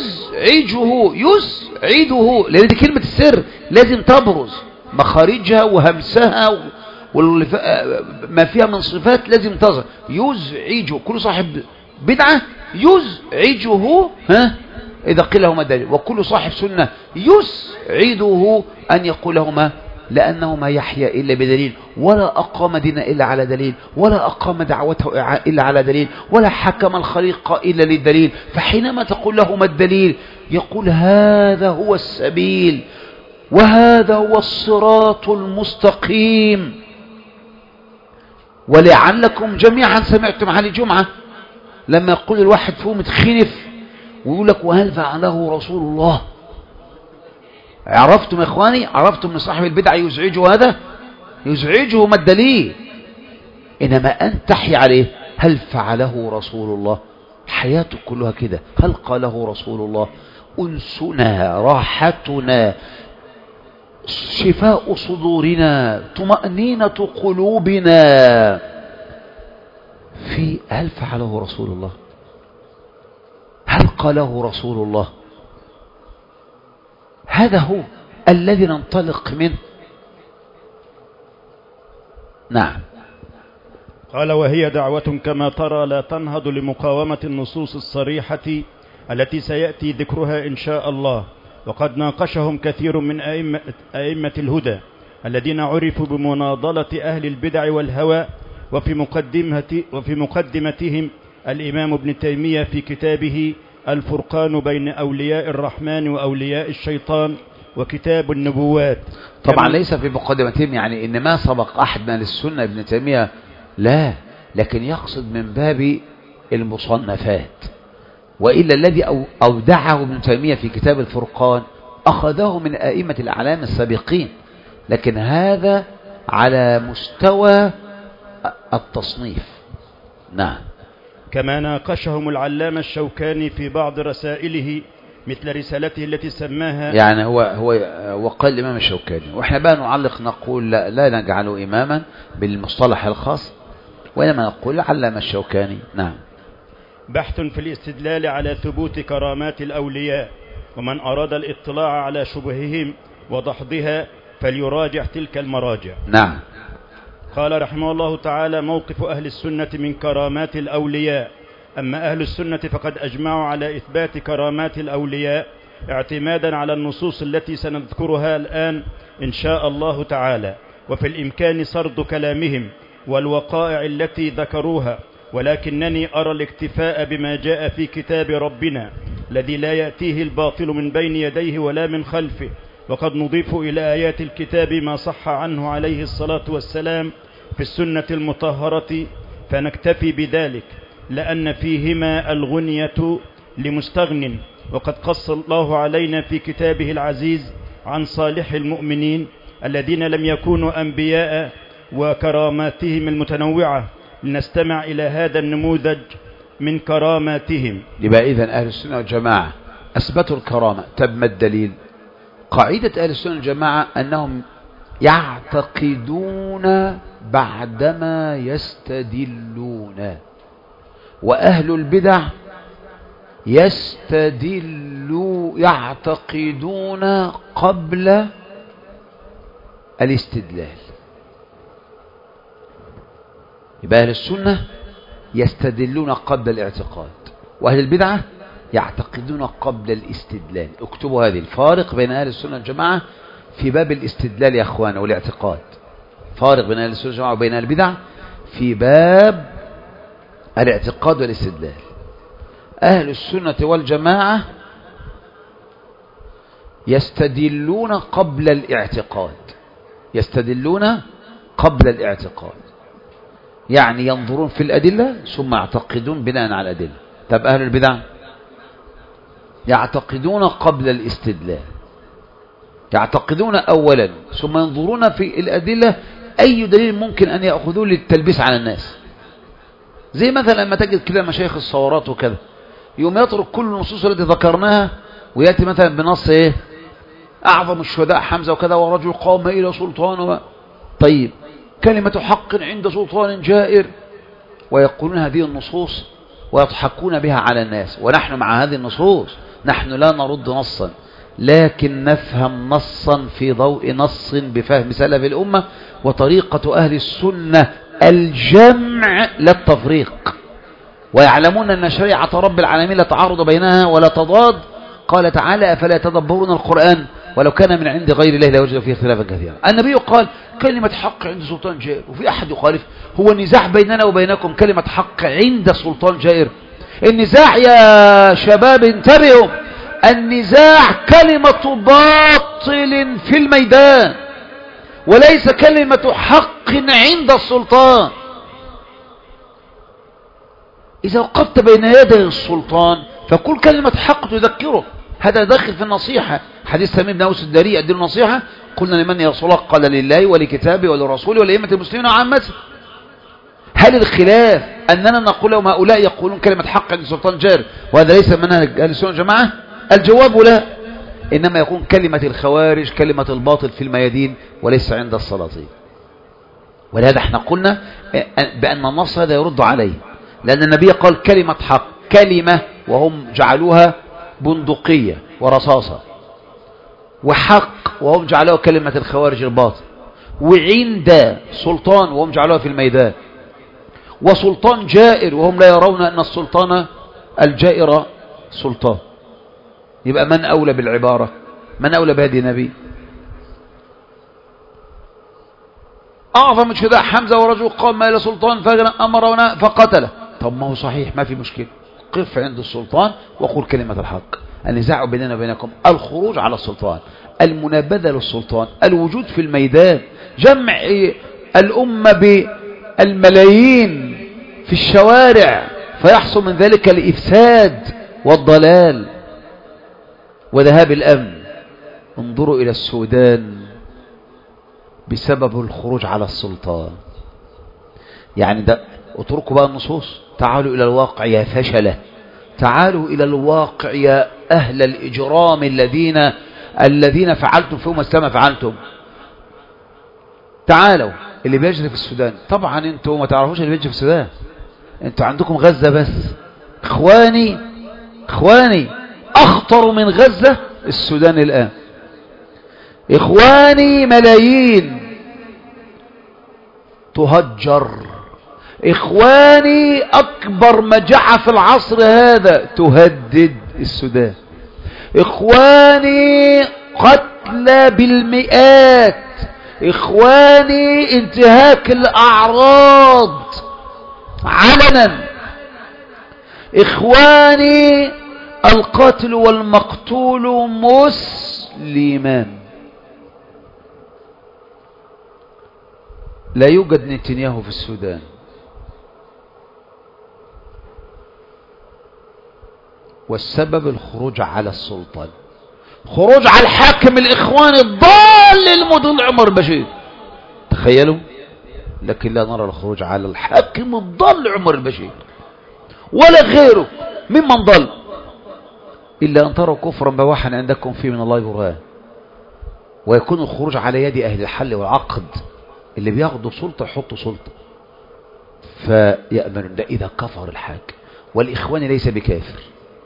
يسعده، لأن دي كلمة السر لازم تبرز مخارجها وهمسها ما فيها من صفات لازم تظهر. يزعجه، كل صاحب بدعة يزعجه إذا قيل له ما الدليل، وكل صاحب سنة يسعده أن يقول لهما، لأنه ما يحيا إلا بدليل، ولا أقام دين إلا على دليل، ولا أقام دعوته إلا على دليل، ولا حكم الخليقة إلا للدليل. فحينما تقول له ما الدليل يقول هذا هو السبيل وهذا هو الصراط المستقيم. ولعلكم جميعا سمعتم علي جمعة لما يقول الواحد فيه متخنف ويقول لك وهل فعله رسول الله؟ عرفتم يا إخواني؟ عرفتم من صاحب البدع يزعجه هذا؟ يزعجه ما الدليل؟ إنما أن تحي عليه هل فعله رسول الله؟ حياته كلها كده، هل قاله رسول الله؟ أنسنا، راحتنا، شفاء صدورنا، طمأنينة قلوبنا في هل فعله رسول الله؟ هل قاله رسول الله؟ هذا هو الذي ننطلق منه. نعم. قال وهي دعوة كما ترى لا تنهض لمقاومة النصوص الصريحة التي سيأتي ذكرها إن شاء الله. وقد ناقشهم كثير من أئمة الهدى الذين عرفوا بمناضلة أهل البدع والهوى، وفي مقدمتهم الإمام ابن تيمية في كتابه الفرقان بين أولياء الرحمن وأولياء الشيطان وكتاب النبوات. طبعا ليس في مقدمتهم يعني إن ما سبق أحد من السنة ابن تيمية، لا، لكن يقصد من باب المصنفات. وإلا الذي أودعه ابن تيمية في كتاب الفرقان أخذه من أئمة الأعلام السابقين، لكن هذا على مستوى التصنيف. نعم. كما ناقشهم العلامة الشوكاني في بعض رسائله مثل رسالته التي سماها، يعني هو قال الإمام الشوكاني، وإحنا بقى نعلق نقول لا نجعله إماما بالمصطلح الخاص، وإنما نقول العلامة الشوكاني. نعم. بحث في الاستدلال على ثبوت كرامات الأولياء، ومن أراد الاطلاع على شبههم ودحضها فليراجع تلك المراجع. نعم. قال رحمه الله تعالى: موقف أهل السنة من كرامات الأولياء. أما أهل السنة فقد أجمعوا على إثبات كرامات الأولياء اعتمادا على النصوص التي سنذكرها الآن إن شاء الله تعالى، وفي الإمكان سرد كلامهم والوقائع التي ذكروها، ولكنني أرى الاكتفاء بما جاء في كتاب ربنا الذي لا يأتيه الباطل من بين يديه ولا من خلفه، وقد نضيف إلى آيات الكتاب ما صح عنه عليه الصلاة والسلام في السنة المطهرة، فنكتفي بذلك، لأن فيهما الغنية لمستغن. وقد قص الله علينا في كتابه العزيز عن صالح المؤمنين الذين لم يكونوا أنبياء وكراماتهم المتنوعة، لنستمع إلى هذا النموذج من كراماتهم. يبقى إذن أهل السنة والجماعة أثبتوا الكرامة. طب ما الدليل؟ قاعدة أهل السنة والجماعة أنهم يعتقدون بعدما يستدلون، وأهل البدع يعتقدون قبل الاستدلال. يبقى أهل السنة يستدلون قبل الاعتقاد، وأهل البدعة يعتقدون قبل الاستدلال. اكتبوا هذه الفارق بين أهل السنة والجماعة في باب الاستدلال يا أخوان والاعتقاد. فارق بين أهل السنة والجماعة وبين أهل البدع في باب الاعتقاد والاستدلال. أهل السنة والجماعة يستدلون قبل الاعتقاد، يستدلون قبل الاعتقاد، يعني ينظرون في الأدلة ثم يعتقدون بناء على الأدلة. طب أهل البدع يعتقدون قبل الاستدلال، يعتقدون أولا ثم ينظرون في الأدلة أي دليل ممكن أن يأخذوه للتلبيس على الناس. زي مثلا لما تجد كده مشايخ الصورات وكذا، يوم يترك كل النصوص التي ذكرناها ويأتي مثلا بنص أعظم الشهداء حمزة وكذا، ورجل قام إلى سلطان طيب كلمة حق عند سلطان جائر، ويقولون هذه النصوص ويضحكون بها على الناس. ونحن مع هذه النصوص نحن لا نرد نصا، لكن نفهم نصا في ضوء نص بفهم سلف الأمة. وطريقة أهل السنة الجمع لا التفريق، ويعلمون أن شريعة رب العالمين لا تعارض بينها ولا تضاد. قال تعالى: أفلا يتدبرون القرآن ولو كان من عند غير الله لوجدوا فيه اختلافا كثيرا. النبي قال كلمة حق عند سلطان جائر، وفي أحد يخالف. هو النزاع بيننا وبينكم كلمة حق عند سلطان جائر؟ النزاع يا شباب انتبهوا، النزاع كلمة باطل في الميدان وليس كلمة حق عند السلطان. إذا وقفت بين يدي السلطان فكل كلمة حق تذكره. هذا داخل في النصيحة. حديث تميم بن أوس الداري أديله نصيحة، قلنا لمن يا رسول الله؟ قال لله ولكتابه ولرسوله ولأئمة المسلمين وعامته. هل الخلاف أننا نقول لهم هؤلاء يقولون كلمة حق عند السلطان جار وهذا ليس منهج أهل السنة والجماعة؟ الجواب لا، إنما يكون كلمة الخوارج كلمة الباطل في الميادين وليس عند السلاطين. ولهذا احنا قلنا بأن النص هذا يرد عليه، لأن النبي قال كلمة حق، كلمة وهم جعلوها بندقية ورصاصة، وحق وهم جعلوها كلمة الخوارج الباطل، وعند سلطان وهم جعلوها في الميدان، وسلطان جائر وهم لا يرون أن السلطان الجائر سلطان. يبقى من أولى بالعبارة؟ من أولى بهذه النبي؟ أعظم من كده حمزة ورجل قام إلى سلطان فأمر فقتله. طب ما هو صحيح، ما في مشكلة، قف عند السلطان وقل كلمة الحق. النزاع بيننا وبينكم الخروج على السلطان، المنابذة للسلطان، الوجود في الميدان، جمع الأمة بالملايين في الشوارع فيحصل من ذلك الإفساد والضلال وذهاب الأمن. انظروا إلى السودان بسبب الخروج على السلطان. يعني ده اتركوا بقى النصوص، تعالوا إلى الواقع يا فشلة، تعالوا إلى الواقع يا أهل الإجرام الذين فعلتم فيهم ما فعلتم. تعالوا اللي بيجري في السودان. طبعا انتوا ما تعرفوش اللي بيجري في السودان، انتوا عندكم غزة بس. اخواني اخطر من غزة السودان الآن. إخواني ملايين تهجر. إخواني أكبر مجاعة في العصر هذا تهدد السودان. إخواني قتلى بالمئات. إخواني انتهاك الأعراض علنا. إخواني القاتل والمقتول مسلمان. لا يوجد نتنياهو في السودان. والسبب الخروج على السلطان، خروج على الحاكم الإخواني الضال المضل عمر البشير. تخيلوا، لكن لا نرى الخروج على الحاكم الضال عمر البشير ولا غيره ممن ضل، إلا أن تروا كفرا بواحا عندكم فيه من الله برهان. ويكون الخروج على يد أهل الحل والعقد اللي بياخدوا سلطة يحطوا سلطة فيأمنون. ده إذا كفر الحاكم. والإخوان ليس بكافر.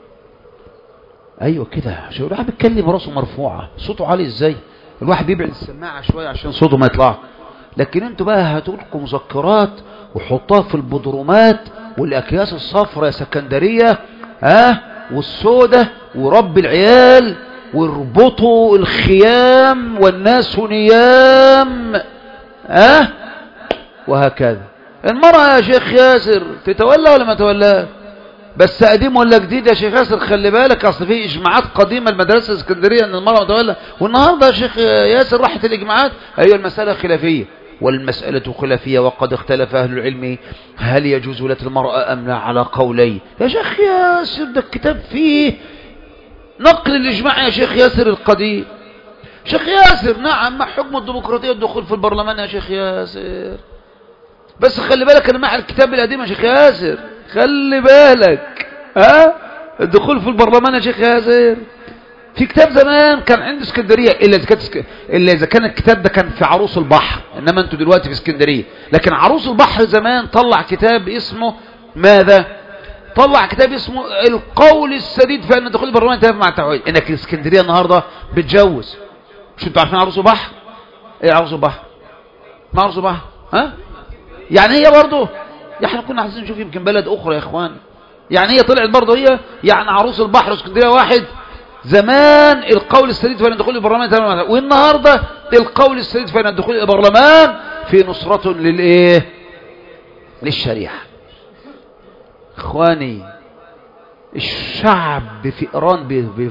أيوة كده، عشان الواحد بيتكلم راسه مرفوعة، صوته عالي إزاي؟ الواحد بيبعد السماعة شوية عشان صوته ما يطلع. لكن انتوا بقى هاتوا لكم مذكرات وحطوها في البدرومات والأكياس الصفراء يا سكندرية والسودة ورب العيال واربطوا الخيام والناس نيام وهكذا. المرأة يا شيخ ياسر تتولى ولا ما تولى؟ بس قديم ولا جديد يا شيخ ياسر؟ خلي بالك، اصل في اجماعات قديمه المدرسه الاسكندريه ان المرأة متولى، والنهارده يا شيخ ياسر راحت الاجماعات. ايوه المسألة خلافية، والمسألة خلافية وقد اختلف اهل العلم هل يجوز ولاة المرأة ام لا على قولين. يا شيخ ياسر ده الكتاب فيه نقل الاجماع يا شيخ ياسر القديم. شيخ ياسر نعم مع حكم الديمقراطية والدخول في البرلمان يا شيخ ياسر، بس خلي بالك انا مع الكتاب القديم يا شيخ ياسر، خلي بالك الدخول في البرلمان يا شيخ ياسر. في كتاب زمان كان عند اسكندرية إلا إذا كان الكتاب ده كان في عروس البحر، إنما أنتوا دلوقتي في اسكندرية. لكن عروس البحر زمان طلع كتاب اسمه ماذا؟ طلع كتاب اسمه القول السديد في أن دخول البرلمان يتفق مع التوحيد. إنك الاسكندرية النهاردة بتجوز. مش أنتوا عارفين عروس البحر؟ إيه عروس البحر؟ ما عروس البحر؟ يعني هي برضه، احنا كنا عايزين نشوف يمكن بلد أخرى يا إخوان. يعني هي طلعت برضه هي، يعني عروس البحر واسكندرية واحد. زمان القول السديد في أن دخول البرلمان، والنهاردة القول السديد في أن دخول البرلمان في نصرة للإيه؟ للشريعة. إخواني الشعب في إيران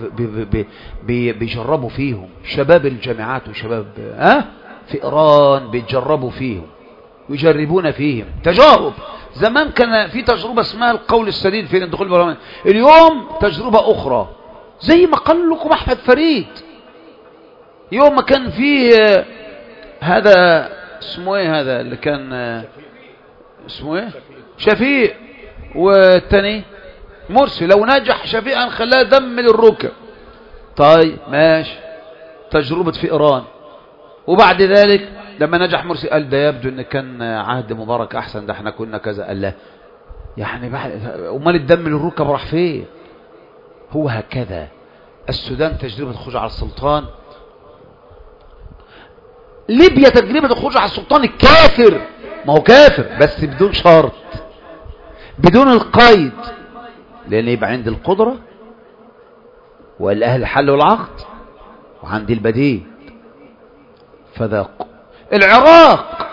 بيجربوا فيهم، شباب الجامعات وشباب في إيران بيتجربوا فيهم ويجربون فيهم تجارب. زمان كان في تجربة اسمها القول السديد في الدخول البرلمان، اليوم تجربة أخرى زي ما قال لكم أحمد فريد. يوم ما كان فيه هذا اسمه ايه، هذا اللي كان اسمه ايه، شفيق، والتاني مرسي. لو نجح شفيق هنخليها دم للركب. طيب ماشي، تجربة في إيران. وبعد ذلك لما نجح مرسي قال ده يبدو ان كان عهد مبارك احسن، ده احنا كنا كذا. قال لا يعني امال الدم للركب راح فين؟ هو هكذا. السودان تجربة الخروج على السلطان، ليبيا تجربة الخروج على السلطان الكافر، ما هو كافر بس بدون شرط، بدون القيد، لأن يبقى عند القدرة والأهل الحل والعقد وعند البديل. فذاق العراق،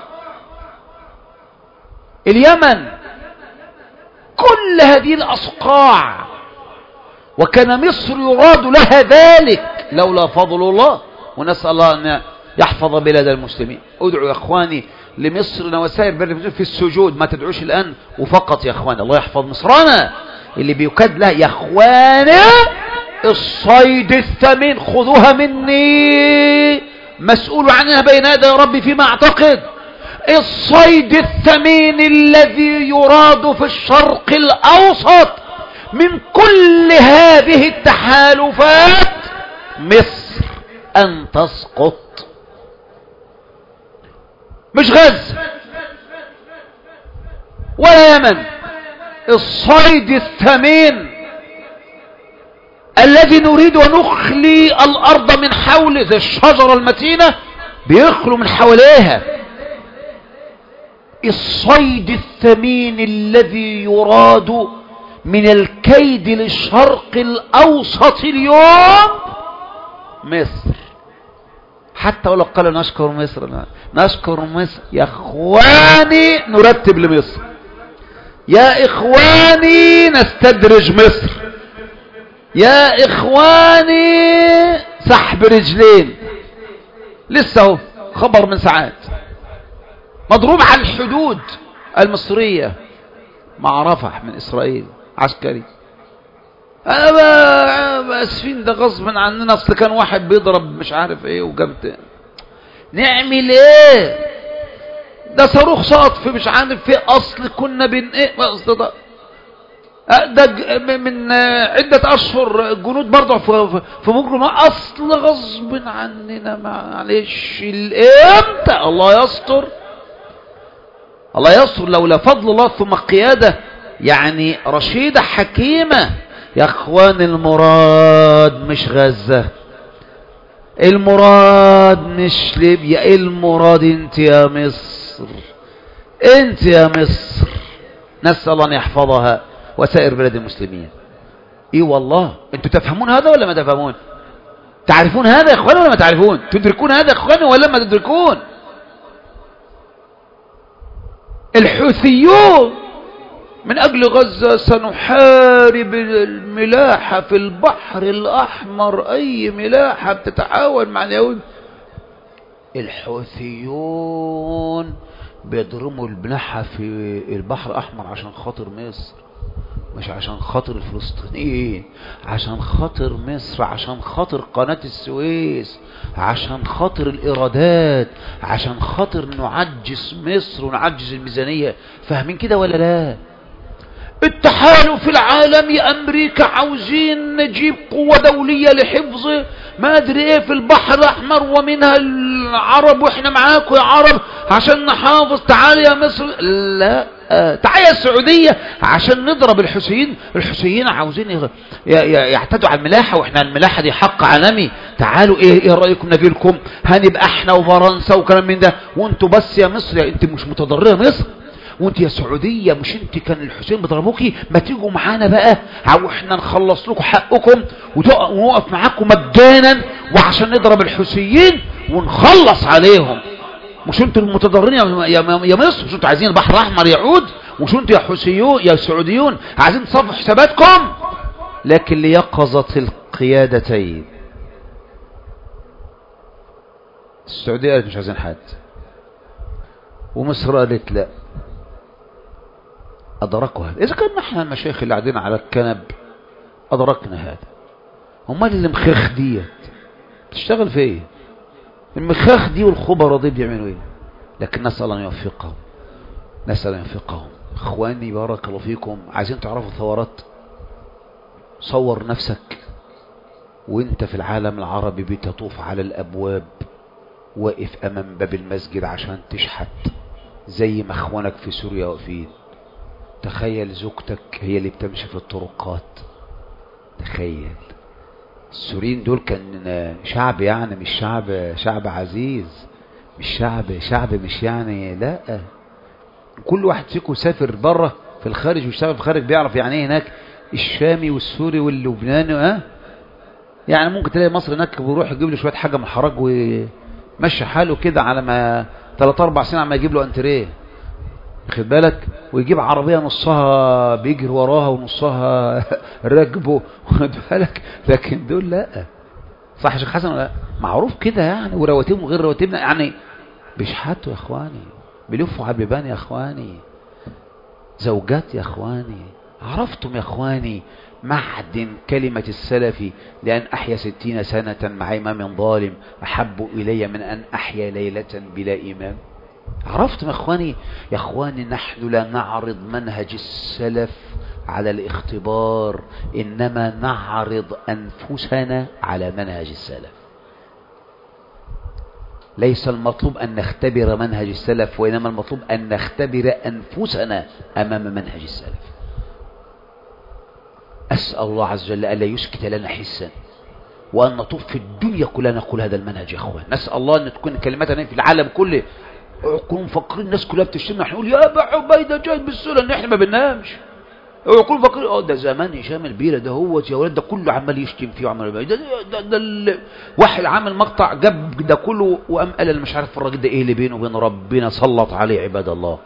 اليمن، كل هذه الأصقاع، وكان مصر يراد لها ذلك لولا فضل الله. ونسأل الله أن يحفظ بلاد المسلمين. ادعوا يا اخواني لمصر وسائر بلاد المسلمين في السجود، ما تدعوش الآن وفقط يا اخواني. الله يحفظ مصرنا اللي بيكاد لها يا اخواني. الصيد الثمين خذوها مني، مسؤول عنها بين يدي ربي فيما اعتقد. الصيد الثمين الذي يراد في الشرق الأوسط من كل هذه التحالفات مصر أن تسقط، مش غزة ولا يمن. الصيد الثمين الذي نريد أن نخلي الأرض من حول، زي الشجرة المتينة بيخلوا من حواليها. الصيد الثمين الذي يراد من الكيد للشرق الأوسط اليوم مصر. حتى ولو قال نشكر مصر، نشكر مصر يا اخواني، نرتب لمصر يا اخواني، نستدرج مصر يا اخواني، سحب رجلين. لسه اهو خبر من ساعات مضروب على الحدود المصرية مع رفح من اسرائيل عسكري. انا اسفين ده غصب عننا، اصل كان واحد بيضرب مش عارف ايه وجبت. نعمل ايه؟ ده صاروخ سقط في مش عارف في اصل كنا بين ايه اصل ده من عدة اشهر جنود برضه في مجرم اصل غصب عننا. معلش امتى؟ الله يستر، الله يستر. لولا فضل الله ثم قيادة يعني رشيدة حكيمة. يا اخوان المراد مش غزة، المراد مش ليبيا، المراد انت يا مصر، انت يا مصر. نسأل الله ان يحفظها وسائر بلاد المسلمين. ايه والله انتوا تفهمون هذا ولا ما تفهمون؟ تعرفون هذا يا اخوان ولا ما تعرفون؟ تدركون هذا يا اخوان ولا ما تدركون؟ الحوثيون من أجل غزة سنحارب الملاحة في البحر الأحمر، أي ملاحة بتتعاون مع اليهود. الحوثيون بيضرموا الملاحة في البحر الأحمر عشان خاطر مصر، مش عشان خاطر الفلسطينيين، عشان خاطر مصر، عشان خاطر قناة السويس، عشان خاطر الإيرادات، عشان خاطر نعجز مصر ونعجز الميزانية. فاهمين كده ولا لا؟ التحالف العالمي أمريكا عاوزين نجيب قوة دولية لحفظ ما أدري إيه في البحر الأحمر ومنها العرب، وإحنا معاكم يا عرب عشان نحافظ. تعال يا مصر، لا تعال يا السعودية عشان نضرب الحوثيين. الحوثيين عاوزين يعتدوا على الملاحة، وإحنا الملاحة دي حق عالمي. تعالوا إيه رأيكم نجيلكم، هنبقى إحنا وفرنسا وكلام من ده، وأنتوا بس يا مصر، يا أنت مش متضررة مصر، وانت يا سعودية مش انت كان الحسين بضربوكي، ما تيجوا معانا بقى واحنا نخلص لكم حقكم ونوقف معاكم مجانا، وعشان نضرب الحوثيين ونخلص عليهم. مش انتوا المتضررين يا مصر؟ مش انتوا عايزين البحر الاحمر يعود؟ مش انتوا يا حوثيون يا سعوديون عايزين تصفوا حساباتكم؟ لكن ليقظة القيادتين. السعودية قالت مش عايزين حد، ومصر قالت لا. أدركوا هذا. إذا كنا احنا المشايخ اللي قاعدين على الكنب أدركنا هذا، امال اللي مخاخ ديت تشتغل في ايه؟ المخاخ دي والخبراء دي بيعملوا ايه؟ لكن نسأل أن يوفقهم، نسأل أن يوفقهم. اخواني بارك الله فيكم، عايزين تعرفوا ثورات؟ صور نفسك وانت في العالم العربي بتطوف على الأبواب، واقف أمام باب المسجد عشان تشحت زي ما اخوانك في سوريا واقفين. تخيل زوجتك هي اللي بتمشي في الطرقات. تخيل السوريين دول كان شعب، يعني مش شعب عزيز، مش شعب مش يعني، لا. كل واحد فيكم سافر بره في الخارج ويشتغل في الخارج بيعرف يعني ايه هناك الشامي والسوري واللبناني. يعني ممكن تلاقي مصر هناك بيروح يجيب له شويه حاجه من الحراج ويمشي حاله كده على ما 3-4 سنين عم يجيب له انتريه، خد بالك، ويجيب عربيه نصها بيجري وراها ونصها راكبه، خد بالك. لكن دول لا، صح يا شيخ حسن ولا لا؟ معروف كده يعني، ورواتبهم غير رواتبنا يعني. بيشحتوا يا اخواني، بيلفوا على البيبان يا اخواني، زوجات يا اخواني. عرفتم يا اخواني معدن كلمة السلف؟ لأن أحيا 60 سنة مع إمام ظالم أحب إلي من أن أحيا ليلة بلا إمام. عرفتم يا اخواني؟ يا اخواني نحن لا نعرض منهج السلف على الاختبار، انما نعرض انفسنا على منهج السلف. ليس المطلوب ان نختبر منهج السلف، وانما المطلوب ان نختبر انفسنا امام منهج السلف. اسال الله عز وجل الا يسكت لنا حسا، وان نطوف في الدنيا كلها نقول هذا المنهج يا اخوان. نسال الله ان تكون كلمتنا في العالم كله، يكونوا مفكرين الناس كلها بتشتمنا، احنا نقول يا ابا عبيده جاهد بالسنه ان احنا ما بننامش. يكونوا مفكرين ده زمان هشام البيره ده هو يا ولاد ده كله عمال يشتم فيه وعمال ده واحد عامل مقطع جاب ده كله وقام قال انا مش عارف الراجل ده ايه اللي بينه وبين ربنا سلط عليه عباد الله.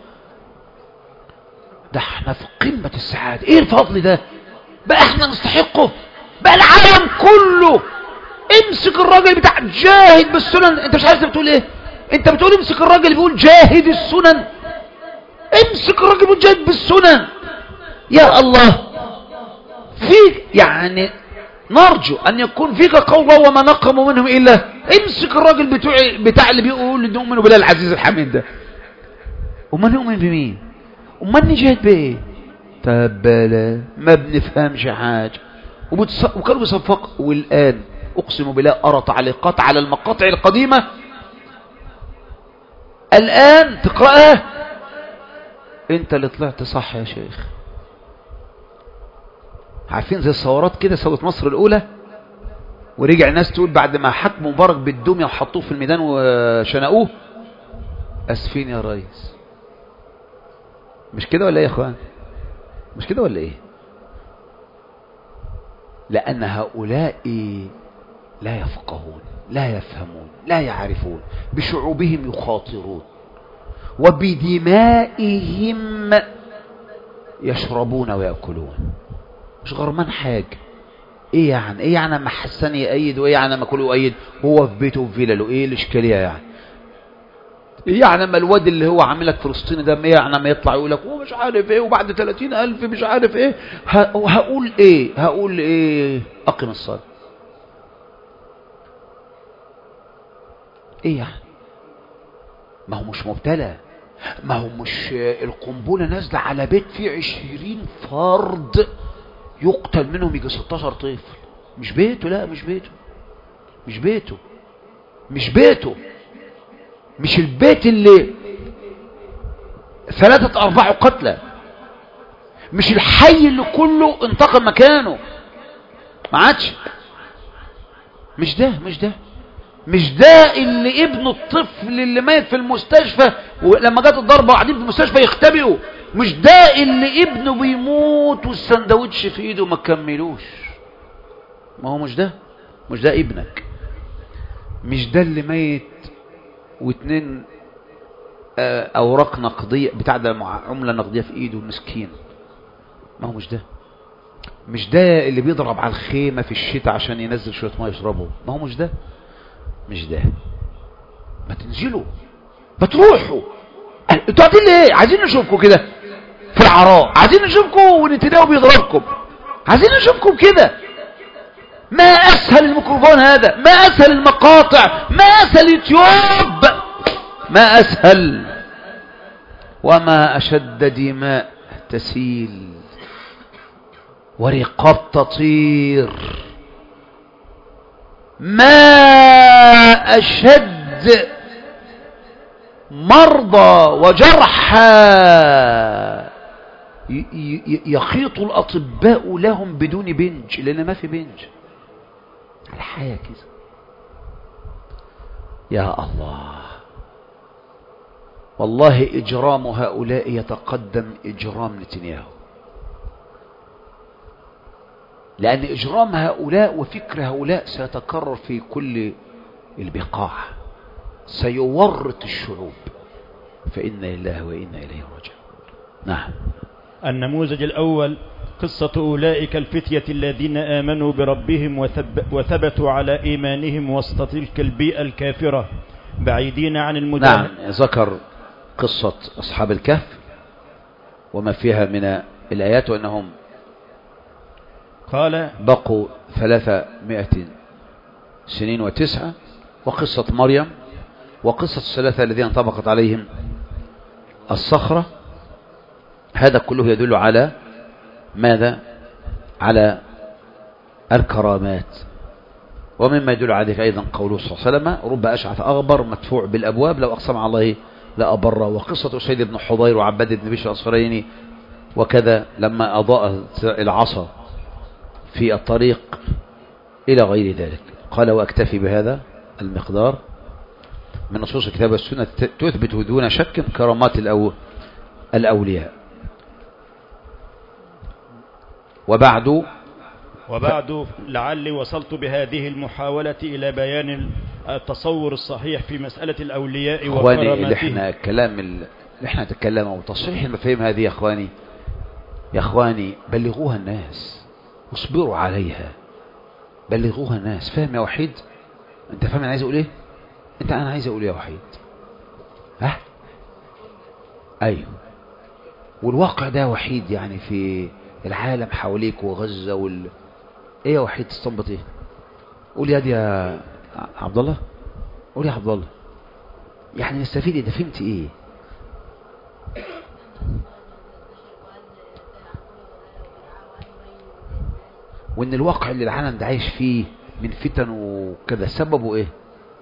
ده احنا في قمه السعاده، ايه الفضل ده بقى؟ احنا نستحقه بقى. العالم كله امسك الراجل بتاع جاهد بالسنن. انت مش عارف بتقول ايه؟ انت بتقول امسك الراجل اللي بيقول جاهد السنن، امسك الراجل بيقول جاهد بالسنن. يا الله، فيك يعني نرجو ان يكون فيك قول الله وما نقموا منهم الا. امسك الراجل بتاع اللي بيقول نؤمن بالله العزيز الحميد ده، وما نؤمن بمين؟ وما نجاهد بايه؟ تبالا ما بنفهمش حاجه. وكانوا بيصفقوا. والان اقسم بالله ارى تعليقات على المقاطع القديمه الآن تقرأها انت اللي طلعت صح يا شيخ. عارفين زي الثورات كده، ثورة مصر الأولى، ورجع ناس تقول بعد ما حكموا مبارك بالدمية وحطوه في الميدان وشنقوه أسفين يا ريس. مش كده ولا ايه يا اخوان؟ مش كده ولا ايه؟ لأن هؤلاء لا يفقهون، لا يفهمون، لا يعرفون، بشعوبهم يخاطرون، وبدمائهم يشربون ويأكلون. مش غرمان حاجة. ايه يعني؟ ايه يعني ما حسن يأيد؟ وايه يعني ما كله يؤيد؟ هو في بيته وفي فيلاله، ايه الاشكالية يعني؟ ايه يعني ما الواد اللي هو عاملك فلسطيني ده ايه يعني ما يطلع يقول لك هو مش عارف ايه وبعد 30,000 مش عارف ايه؟ هقول ايه؟ اقم الصلاة. ايه يعني؟ ما هو مش مبتلى، ما هو مش القنبلة نازلة على بيت فيه 20 فرد يقتل منهم يجي 16 طفل. مش بيته، لا مش بيته، مش بيته، مش بيته، مش البيت اللي 3-4 قتلى، مش الحي اللي كله انتقل مكانه ما عادش. مش ده اللي ابن الطفل اللي مات في المستشفى ولما جت الضربة وقاعدين في المستشفى يختبئوا. مش ده اللي ابنه بيموت والسندوتش في ايده ما كملوش. ما هو مش ده ابنك. مش ده اللي ميت و2 اوراق نقدية بتاع ده عملة نقدية في ايده مسكين. ما هو مش ده. مش ده اللي بيضرب على الخيمة في الشتاء عشان ينزل شوية ماء يشربه؟ ما هو مش ده، مش ده. ما تنزلوا، ما تروحوا. انتوا قاعدين ليه؟ عايزين نشوفكم كده في العراء، عايزين نشوفكم ونتناو بيضربكم، عايزين نشوفكم كده. ما اسهل الميكروفون هذا، ما اسهل المقاطع، ما اسهل يوتيوب، ما اسهل. وما اشد دماء تسيل ورقاب تطير، ما اشد مرضى وجرحى يخيط الأطباء لهم بدون بنج، لأن ما في بنج. الحياة كده. يا الله، والله إجرام هؤلاء يتقدم إجرام نتنياهو، لأن إجرام هؤلاء وفكر هؤلاء سيتكرر في كل البقاع، سيورط الشعوب. فإنا لله وإنا إليه راجعون. نعم. النموذج الأول قصة أولئك الفتية الذين آمنوا بربهم وثبتوا على إيمانهم وسط تلك البيئة الكافرة بعيدين عن المجاهد. نعم، ذكر قصة أصحاب الكهف وما فيها من الآيات، وأنهم قال بقوا 300 سنين و9، وقصة مريم، وقصة الثلاثة الذين انطبقت عليهم الصخرة. هذا كله يدل على ماذا؟ على الكرامات. ومما يدل على ذلك أيضا قوله صلى الله عليه وسلم: رب أشعث أغبر مدفوع بالأبواب لو أقسم على الله لأبره. وقصة أسيد بن حضير وعباد بن بشر الأصفرين، وكذا لما أضاء العصا في الطريق إلى غير ذلك. قال: وأكتفي بهذا المقدار من نصوص الكتاب والسنة تثبت دون شك كرامات الأولياء. وبعد لعلي وصلت بهذه المحاولة إلى بيان التصور الصحيح في مسألة الأولياء وكراماتهم. الكلام اللي احنا نتكلمه وتصحيح المفاهيم هذه يا اخواني بلغوها الناس، اصبروا عليها، بلغوها الناس. فاهم يا وحيد؟ انت فاهم انا عايز اقول ايه؟ انا عايز اقول يا وحيد، ها؟ ايوه. والواقع ده وحيد يعني في العالم حواليك وغزة ايه يا وحيد تستنبط ايه؟ قول يا دي يا عبد الله، قول يا عبد الله، يعني نستفيد ايه؟ ده فهمت ايه؟ وان الواقع اللي العالم ده عايش فيه من فتن وكذا سببه ايه؟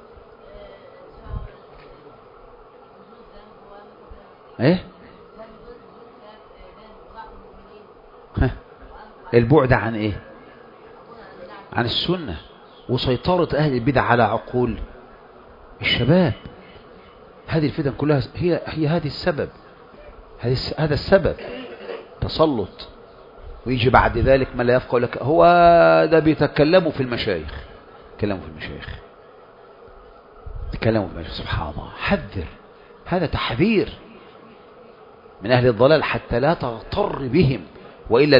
ايه؟ البعد عن ايه؟ عن السنة وسيطرة اهل البدع على عقول الشباب. هذه الفتن كلها هي هذه السبب، هذا السبب تسلط. ويجي بعد ذلك ما لا يفقه لك، هو ده بيتكلموا في المشايخ، تكلموا في المشايخ. سبحان الله. حذر، هذا تحذير من أهل الضلال حتى لا تغتر بهم. وإلا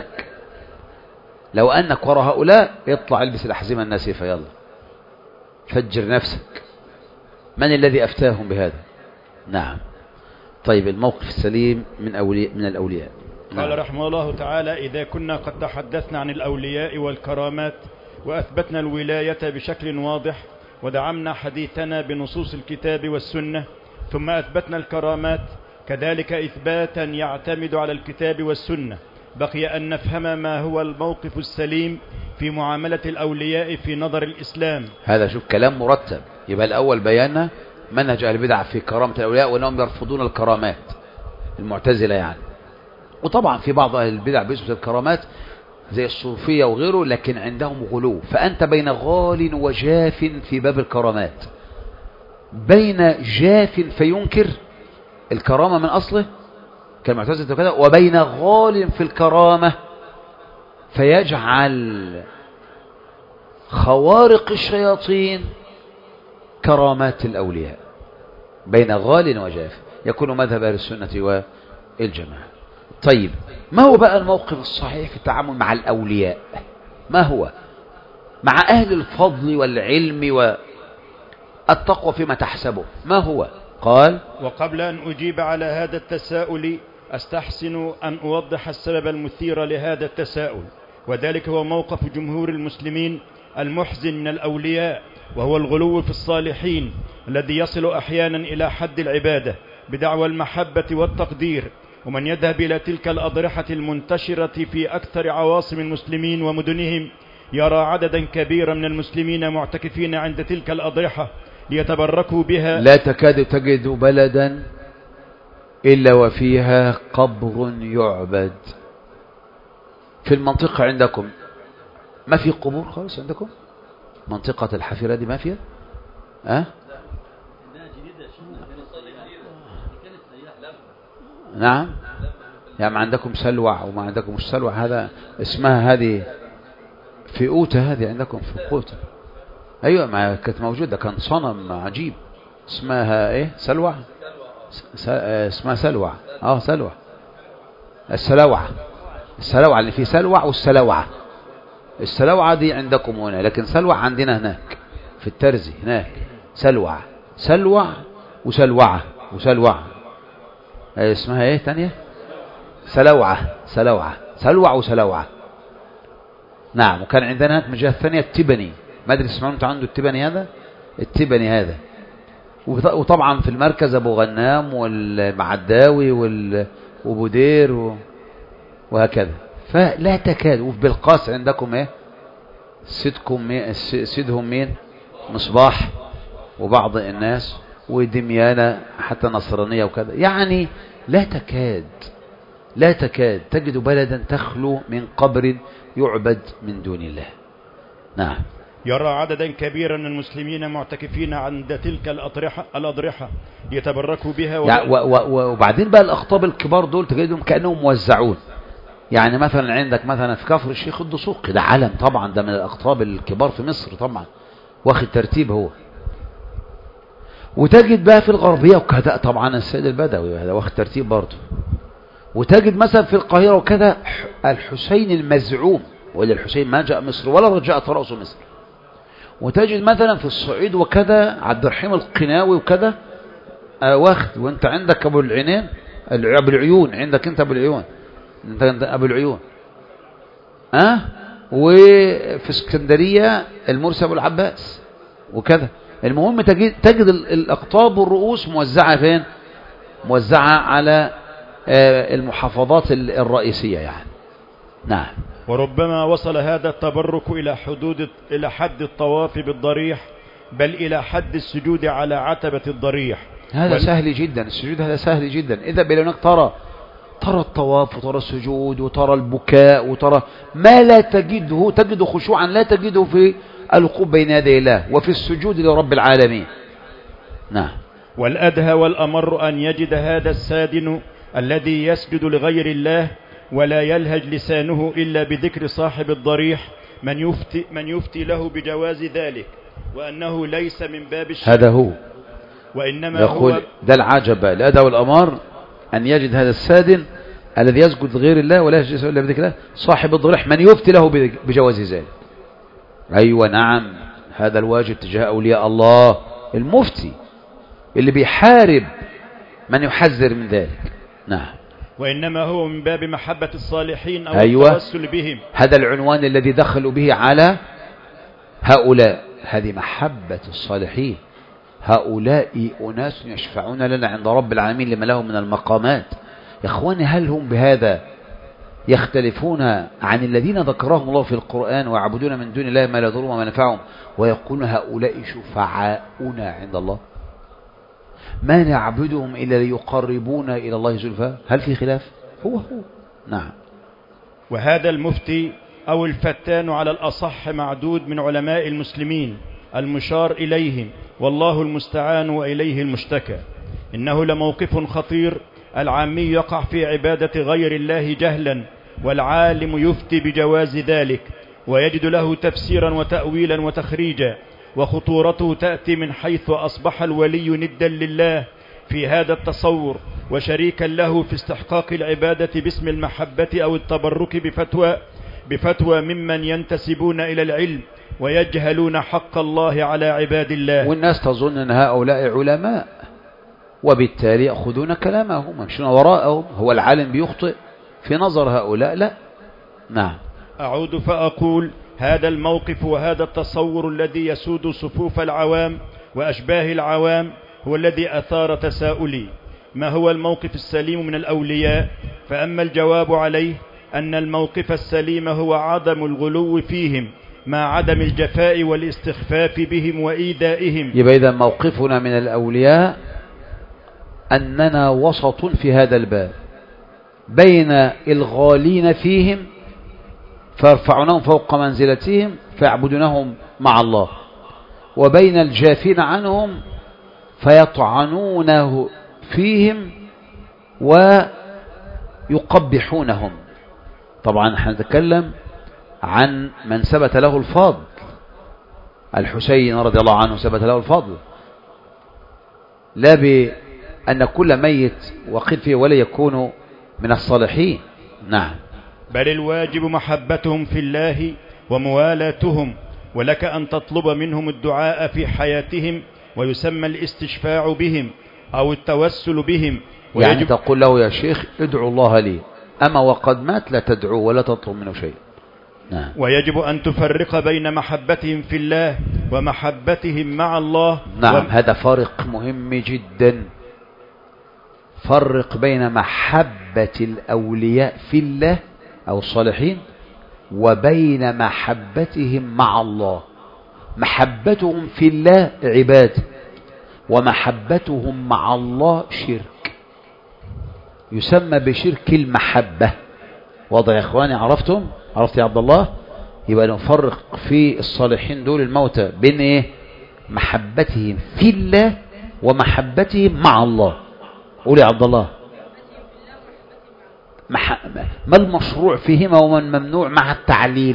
لو أنك وراء هؤلاء اطلع البس الأحزمة الناسفة، يلا فجر نفسك. من الذي أفتاهم بهذا؟ نعم. طيب، الموقف السليم من الأولياء. قال رحمه الله تعالى: إذا كنا قد تحدثنا عن الأولياء والكرامات وأثبتنا الولاية بشكل واضح ودعمنا حديثنا بنصوص الكتاب والسنة، ثم أثبتنا الكرامات كذلك إثباتا يعتمد على الكتاب والسنة، بقي أن نفهم ما هو الموقف السليم في معاملة الأولياء في نظر الإسلام. هذا شوف كلام مرتب. يبقى الأول بيانا منهج أهل البدع في كرامة الأولياء، وأنهم يرفضون الكرامات، المعتزلة يعني. وطبعا في بعض أهل البدع بيثبت الكرامات زي الصوفية وغيره، لكن عندهم غلو. فأنت بين غال وجاف في باب الكرامات، بين جاف فينكر الكرامة من أصله كالمعتزلة وكذا، وبين غال في الكرامة فيجعل خوارق الشياطين كرامات الأولياء. بين غال وجاف يكون مذهب أهل السنة والجماعة. طيب ما هو بقى الموقف الصحيح في التعامل مع الأولياء؟ ما هو مع أهل الفضل والعلم والتقوى فيما تحسبه؟ ما هو؟ قال: وقبل أن أجيب على هذا التساؤل أستحسن أن أوضح السبب المثير لهذا التساؤل، وذلك هو موقف جمهور المسلمين المحزن من الأولياء، وهو الغلو في الصالحين الذي يصل أحيانا إلى حد العبادة بدعوى المحبة والتقدير. ومن يذهب إلى تلك الأضرحة المنتشرة في أكثر عواصم المسلمين ومدنهم يرى عددا كبيرا من المسلمين معتكفين عند تلك الأضرحة ليتبركوا بها. لا تكاد تجد بلدا إلا وفيها قبر يعبد. في المنطقة عندكم ما في قبور خالص عندكم؟ منطقة الحفيرة دي ما فيها؟ نعم، يعني ما عندكم سلوع وما عندكم مش سلوع، هذا اسمها هذه في أوتة، هذه عندكم في قوتة. أيوة ما كانت موجودة، كان صنم عجيب اسمها إيه؟ سلوع. اسمها سلوع. سلوع. السلوعة اللي في سلوع والسلوعة. السلوعة دي عندكم هنا، لكن سلوع عندنا هناك في الترزي هناك. سلوع وسلوعة اسمها ايه تانية؟ سلوع وسلوعة. نعم. وكان عندنا هناك مجال الثانية التبني، ما ادري تسمعون انتوا عنده التبني هذا. وطبعا في المركز ابو غنام والمعداوي وبودير وهكذا. فلا تكاد. وفي بلقاس عندكم ايه؟ سيدهم مين؟ مصباح وبعض الناس ودميانة حتى نصرانية وكذا. يعني لا تكاد تجد بلدا تخلو من قبر يعبد من دون الله. نعم. يرى عددا كبيرا من المسلمين معتكفين عند تلك الأضرحة ليتبركوا بها وبعدين بقى الأخطاب الكبار دول تجدهم كأنهم موزعون. يعني مثلا عندك مثلا في كفر الشيخ الدسوقي، ده علم طبعا، ده من الأخطاب الكبار في مصر طبعا، واخد ترتيب هو. وتجد بقى في الغربية وكذا طبعا السيد البدوي هذا واخد ترتيب برضه. وتجد مثلا في القاهرة وكذا الحسين المزعوم، ولا الحسين ما جاء مصر ولا رجعت رأسه مصر. وتجد مثلا في الصعيد وكذا عبد الرحيم القناوي وكذا واخد. وانت عندك ابو العيون، عندك انت ابو العيون، انت ابو العيون. وفي اسكندرية المرسي ابو العباس وكذا. المهم تجد الاقطاب والرؤوس موزعة فين؟ موزعة على المحافظات الرئيسية يعني. نعم. وربما وصل هذا التبرك إلى حد الطواف بالضريح، بل إلى حد السجود على عتبة الضريح. هذا سهل جدا، السجود هذا سهل جدا. إذا بلونك ترى الطواف وترى السجود وترى البكاء وترى ما لا تجد خشوعا لا تجده في الوقوف بين يدي الله وفي السجود لرب العالمين. نعم. والأدهى والأمر أن يجد هذا السادن الذي يسجد لغير الله ولا يلهج لسانه إلا بذكر صاحب الضريح من يفتي له بجواز ذلك، وأنه ليس من باب الشرك. هذا هو. وإنما يقول هو ده العجب، الأدهى والأمر أن يجد هذا السادن الذي يسجد لغير الله ولا يلهج لسانه إلا بذكر الله صاحب الضريح من يفتي له بجواز ذلك. أيوة نعم، هذا الواجب تجاه أولياء الله، المفتي اللي بيحارب من يحذر من ذلك. نعم. وإنما هو من باب محبة الصالحين أو أيوة. التوسل بهم. هذا العنوان الذي دخلوا به على هؤلاء، هذه محبة الصالحين. هؤلاء أناس يشفعون لنا عند رب العالمين لما لهم من المقامات. يا إخواني، هل هم بهذا يختلفون عن الذين ذكرهم الله في القرآن ويعبدون من دون الله ما لا يضرهم وما ينفعهم ويقولون هؤلاء شفعاؤنا عند الله؟ ما نعبدهم إلا ليقربونا إلى الله زلفى. هل في خلاف؟ هو نعم. وهذا المفتي أو الفتان على الأصح معدود من علماء المسلمين المشار إليهم، والله المستعان وإليه المشتكى. إنه لموقف خطير. العامي يقع في عبادة غير الله جهلا، والعالم يفتي بجواز ذلك ويجد له تفسيرا وتأويلا وتخريجا. وخطورته تأتي من حيث أصبح الولي ندا لله في هذا التصور وشريكا له في استحقاق العبادة باسم المحبة أو التبرك بفتوى ممن ينتسبون إلى العلم ويجهلون حق الله على عباد الله. والناس تظن أن هؤلاء علماء وبالتالي يأخذون كلامهم ويمشون وراءهم. هو العالم بيخطئ في نظر هؤلاء؟ لا. نعم. أعود فأقول هذا الموقف وهذا التصور الذي يسود صفوف العوام وأشباه العوام هو الذي أثار تساؤلي: ما هو الموقف السليم من الأولياء؟ فأما الجواب عليه أن الموقف السليم هو عدم الغلو فيهم مع عدم الجفاء والاستخفاف بهم وإيذائهم. يبقى إذا موقفنا من الأولياء أننا وسط في هذا الباب بين الغالين فيهم فيرفعونهم فوق منزلتهم فيعبدونهم مع الله، وبين الجافين عنهم فيطعنونه فيهم ويقبحونهم. طبعا نحن نتكلم عن من ثبت له الفضل. الحسين رضي الله عنه ثبت له الفضل، لا بأن كل ميت وقيل فيه ولا يكون من الصالحين. نعم. بل الواجب محبتهم في الله وموالاتهم، ولك أن تطلب منهم الدعاء في حياتهم ويسمى الاستشفاع بهم أو التوسل بهم. يعني تقول له يا شيخ ادعو الله لي، أما وقد مات لا تدعو ولا تطلب منه شيء. نعم. ويجب أن تفرق بين محبتهم في الله ومحبتهم مع الله. نعم. هذا فرق مهم جدا. فرق بين محبة الأولياء في الله أو الصالحين وبين محبتهم مع الله. محبتهم في الله عبادة، ومحبتهم مع الله شرك، يسمى بشرك المحبة. واضح يا إخواني؟ عرفتم يا عبد الله؟ يبقى نفرق في الصالحين دول الموتى بين إيه؟ محبتهم في الله ومحبتهم مع الله. قول يا عبد الله. ما المشروع فيهما وما الممنوع مع التعليل؟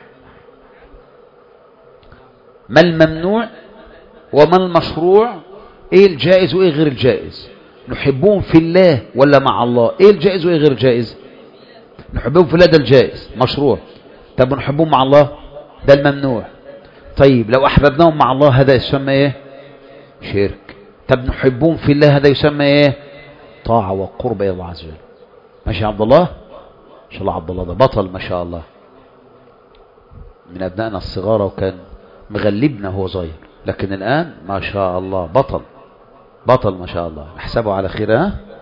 ما الممنوع وما المشروع؟ ايه الجائز وايه غير الجائز؟ نحبهم في الله ولا مع الله؟ ايه الجائز وايه غير الجائز؟ نحبهم في الله ده الجائز مشروع. طب نحبهم مع الله ده الممنوع. طيب لو احببناهم مع الله هذا يسمى ايه؟ شرك. طب نحبهم في الله هذا يسمى ايه؟ طاعة وقرب الى الله عز وجل. ماشي يا عبد الله؟ ما شاء الله عبد الله ده بطل ما شاء الله، من ابنائنا الصغار، وكان مغلبنا هو صغير، لكن الان ما شاء الله بطل ما شاء الله. نحسبه على خير.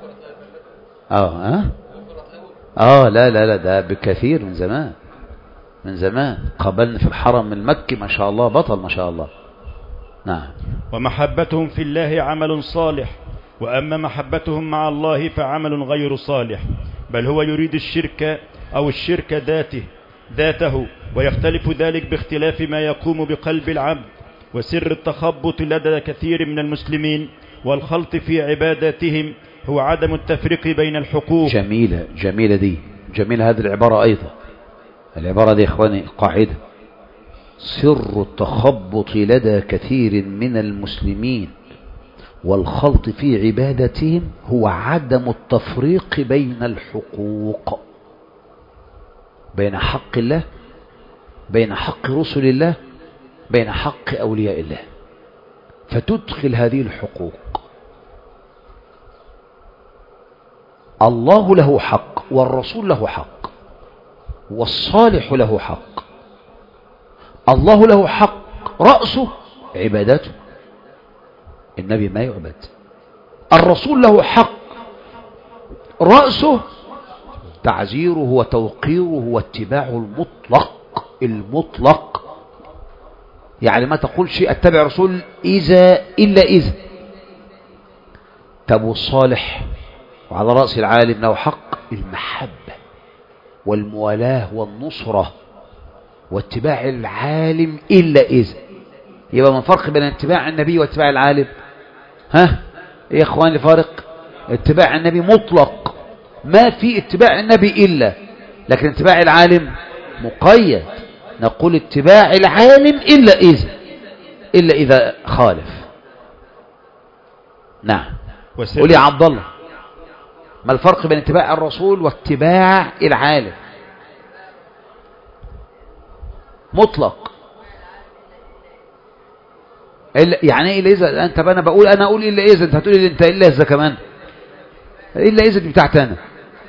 لا ده بكثير من زمان قابلنا في الحرم المكي ما شاء الله، بطل ما شاء الله. نعم. ومحبتهم في الله عمل صالح، وأما محبتهم مع الله فعمل غير صالح، بل هو يريد الشرك أو الشرك ذاته، ويختلف ذلك باختلاف ما يقوم بقلب العبد. وسر التخبط لدى كثير من المسلمين والخلط في عباداتهم هو عدم التفريق بين الحقوق. جميلة دي، جميلة هذه العبارة أيضا. العبارة دي إخواني قاعدة. سر التخبط لدى كثير من المسلمين والخلط في عبادتهم هو عدم التفريق بين الحقوق، بين حق الله، بين حق رسل الله، بين حق أولياء الله، فتدخل هذه الحقوق. الله له حق، والرسول له حق، والصالح له حق. الله له حق رأسه عبادته، النبي ما يعبد. الرسول له حق رأسه تعزيره وتوقيره واتباعه المطلق. يعني ما تقول شيء اتبع رسول إلا إذا. طب والصالح وعلى رأس العالم له حق المحبة والموالاة والنصرة واتباع العالم إلا إذا. يبقى من فرق بين اتباع النبي واتباع العالم؟ ايه يا اخواني فارق؟ اتباع النبي مطلق، ما في اتباع النبي إلا، لكن اتباع العالم مقيد. نقول اتباع العالم إلا إذا خالف. نعم. قول يا عبد الله، ما الفرق بين اتباع الرسول واتباع العالم؟ مطلق. يعني ايه الا اذا انت بقى، انا اقول الا اذا، انت هتقول انت الا اذا كمان، الا اذا دي بتاعت انا،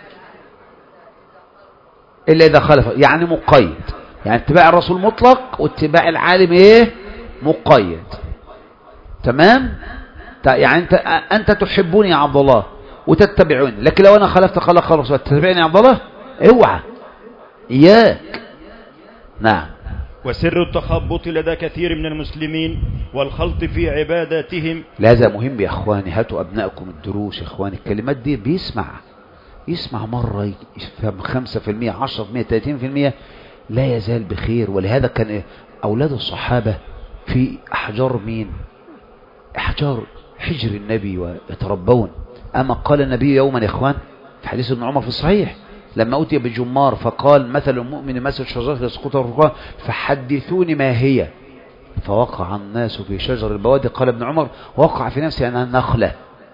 الا اذا خالف يعني مقيد. يعني اتباع الرسول مطلق واتباع العالم ايه؟ مقيد. تمام. يعني انت تحبوني يا عبد الله وتتبعوني، لكن لو انا خالفت قال خلاص تتبعني يا عبد الله، اوعى اياك. نعم. وسر التخبط لدى كثير من المسلمين والخلط في عباداتهم. لا ده مهم يا اخواني، هاتوا ابنائكم الدروس يا اخواني، الكلمات دي يسمع مرة يفهم 5%، 10%، 30%، لا يزال بخير. ولهذا كان اولاد الصحابة في احجار مين؟ احجار حجر النبي ويتربون. اما قال النبي يوما يا اخوان في حديث ابن عمر في الصحيح، لما أتي بجمار فقال مثل المؤمن مثل شجرة يسقط الرقاء فحدثوني ما هي، فوقع الناس في شجر البوادي. قال ابن عمر وقع في نفسي أنها النخلة،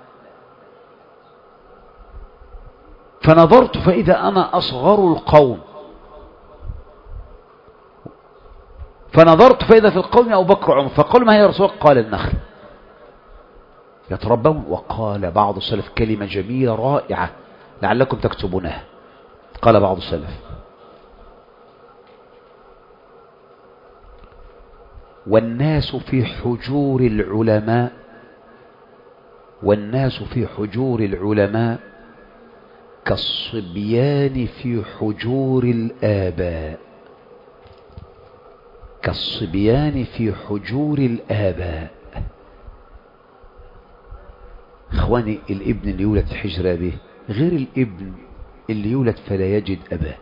فنظرت فإذا أنا أصغر القوم، فنظرت فإذا في القوم أبو بكر وعمر، فقالوا ما هي يا رسول الله؟ قال النخل يتربون. وقال بعض السلف كلمة جميلة رائعة لعلكم تكتبونها، قال بعض السلف والناس في حجور العلماء، والناس في حجور العلماء كالصبيان في حجور الآباء، كالصبيان في حجور الآباء. اخواني الابن اللي يولد في حجر أبيه غير الابن اللي يولد فلا يجد أباه.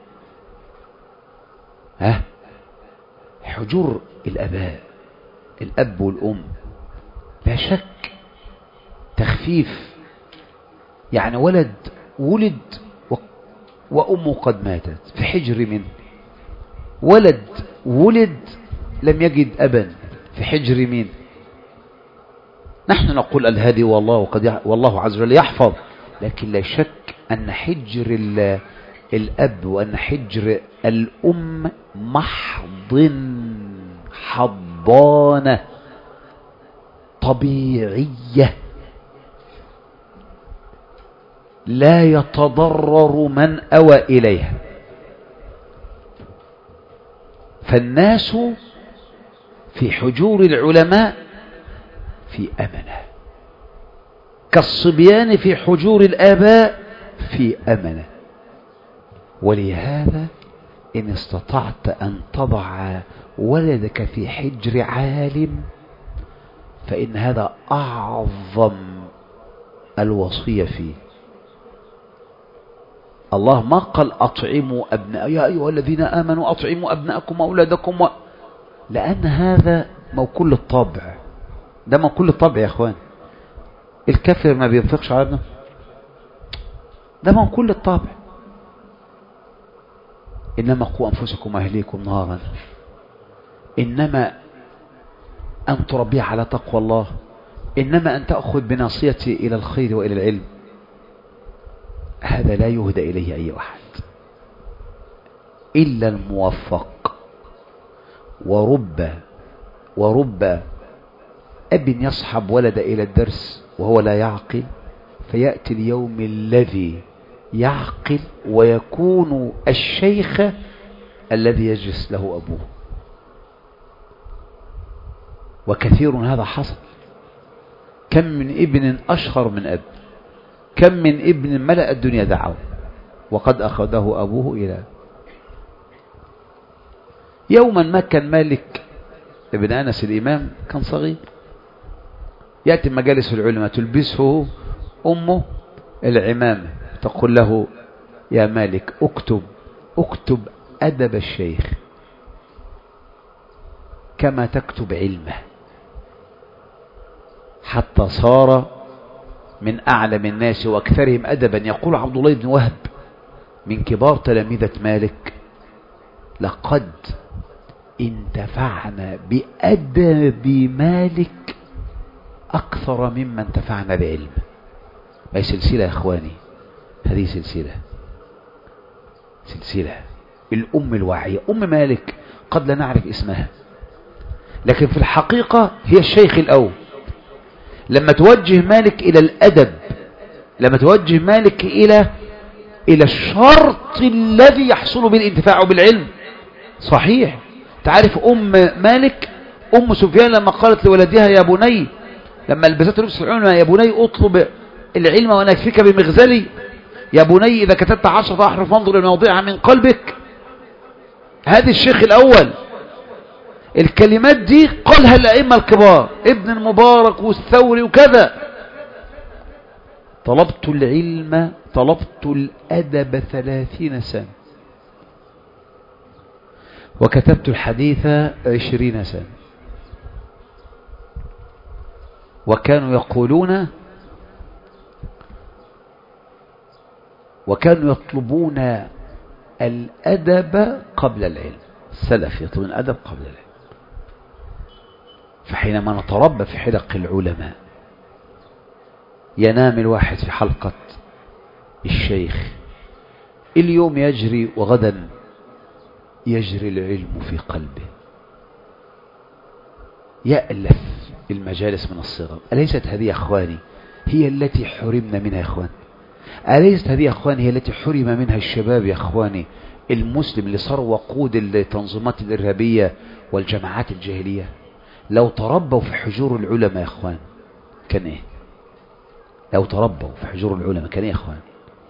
حجور الأباء، الأب والأم لا شك تخفيف. يعني ولد ولد وأمه قد ماتت في حجر منه، ولد ولد لم يجد أبا في حجر منه. نحن نقول الهادي والله عز وجل يحفظ، لكن لا شك أن حجر الأب وأن حجر الأم حضانة طبيعية لا يتضرر من أوى إليها. فالناس في حجور العلماء في أمنة، كالصبيان في حجور الآباء في أمنة. ولهذا إن استطعت أن تضع ولدك في حجر عالم فإن هذا أعظم الوصية فيه. الله ما قال أطعموا أبناء يا أيها الذين آمنوا أطعموا أبناءكم وأولادكم لأن هذا موكول الطبع، ده موكول الطبع يا أخوان. الكافر ما بينفقش على ابنه، ده موكول الطبع. إنما قوا أنفسكم وأهليكم نارا، إنما أن تربيه على تقوى الله، إنما أن تأخذ بناصيته إلى الخير وإلى العلم. هذا لا يهدى إليه أي واحد إلا الموفق. ورب أب يصحب ولد إلى الدرس وهو لا يعقل، فيأتي اليوم الذي يعقل ويكون الشيخ الذي يجلس له أبوه. وكثير هذا حصل. كم من ابن أشهر من أب، كم من ابن ملأ الدنيا دعوه وقد أخذه أبوه إلى يوما ما. كان مالك ابن أنس الإمام كان صغير، يأتي مجالس العلماء تلبسه أمه العمامة، تقول له يا مالك اكتب أدب الشيخ كما تكتب علمه، حتى صار من أعلم الناس وأكثرهم أدبا. يقول عبد الله بن وهب من كبار تلاميذة مالك لقد انتفعنا بأدب مالك أكثر مما انتفعنا بعلمه. أي سلسلة يا إخواني، هذه سلسلة. الأم الواعية أم مالك قد لا نعرف اسمها، لكن في الحقيقة هي الشيخ الأول. لما توجه مالك إلى الأدب، لما توجه مالك إلى الشرط الذي يحصل بالانتفاع بالعلم. صحيح، تعرف أم مالك أم سفيان لما قالت لولدها يا بني، لما لبسته لبس العلم، يا بني اطلب العلم وأنا أكفيك بمغزلي، يا بني إذا كتبت 10 أحرف فانظر لموضعها من قلبك. هذه الشيخ الأول. الكلمات دي قالها الأئمة الكبار، ابن المبارك والثوري وكذا. طلبت العلم، طلبت الأدب 30 سنة، وكتبت الحديث 20 سنة. وكانوا يقولون، وكانوا يطلبون الأدب قبل العلم. السلف يطلبون الأدب قبل العلم. فحينما نتربى في حلق العلماء، ينام الواحد في حلقة الشيخ، اليوم يجري وغدا يجري العلم في قلبه، يألف المجالس من الصغر. أليست هذه يا أخواني هي التي حرمنا منها يا أخوان؟ أليست هذه يا أخواني هي التي حرم منها الشباب يا أخواني المسلم اللي صار وقود التنظيمات الإرهابية والجماعات الجاهلية؟ لو تربوا في حجور العلماء يا أخوان كان إيه؟ لو تربوا في حجور العلماء كان إيه يا أخوان؟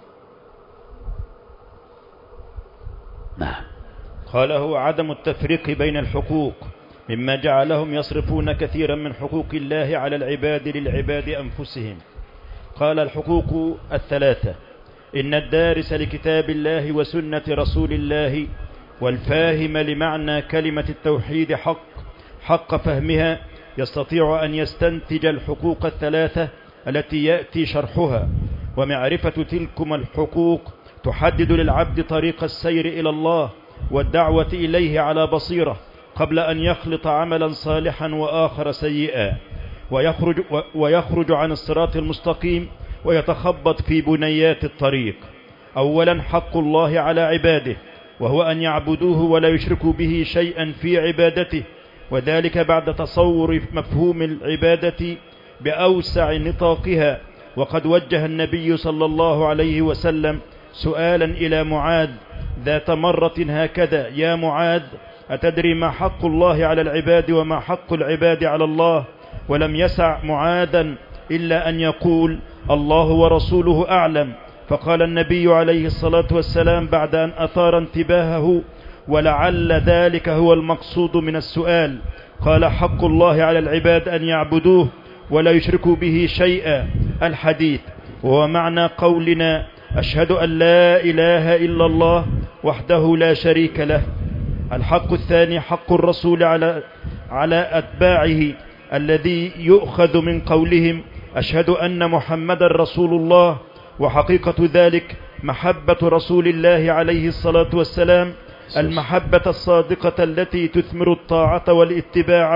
نعم. قال هو عدم التفريق بين الحقوق مما جعلهم يصرفون كثيرا من حقوق الله على العباد للعباد أنفسهم. قال الحقوق 3: إن الدارس لكتاب الله وسنة رسول الله والفاهم لمعنى كلمة التوحيد حق فهمها يستطيع أن يستنتج الحقوق 3 التي يأتي شرحها. ومعرفة تلكم الحقوق تحدد للعبد طريق السير إلى الله والدعوة إليه على بصيرة قبل أن يخلط عملا صالحا وآخر سيئا ويخرج عن الصراط المستقيم ويتخبط في بنيات الطريق. أولا حق الله على عباده، وهو أن يعبدوه ولا يشركوا به شيئا في عبادته، وذلك بعد تصور مفهوم العبادة بأوسع نطاقها. وقد وجه النبي صلى الله عليه وسلم سؤالا إلى معاذ ذات مرة هكذا: يا معاذ، أتدري ما حق الله على العباد وما حق العباد على الله؟ ولم يسع معاذا إلا أن يقول: الله ورسوله أعلم. فقال النبي عليه الصلاة والسلام بعد أن أثار انتباهه: ولعل ذلك هو المقصود من السؤال. قال: حق الله على العباد أن يعبدوه ولا يشركوا به شيئا. الحديث وهو معنى قولنا: أشهد أن لا إله إلا الله وحده لا شريك له. الحق الثاني حق الرسول على أتباعه، الذي يؤخذ من قولهم: أشهد أن محمد رسول الله. وحقيقة ذلك محبة رسول الله عليه الصلاة والسلام، المحبة الصادقة التي تثمر الطاعة والاتباع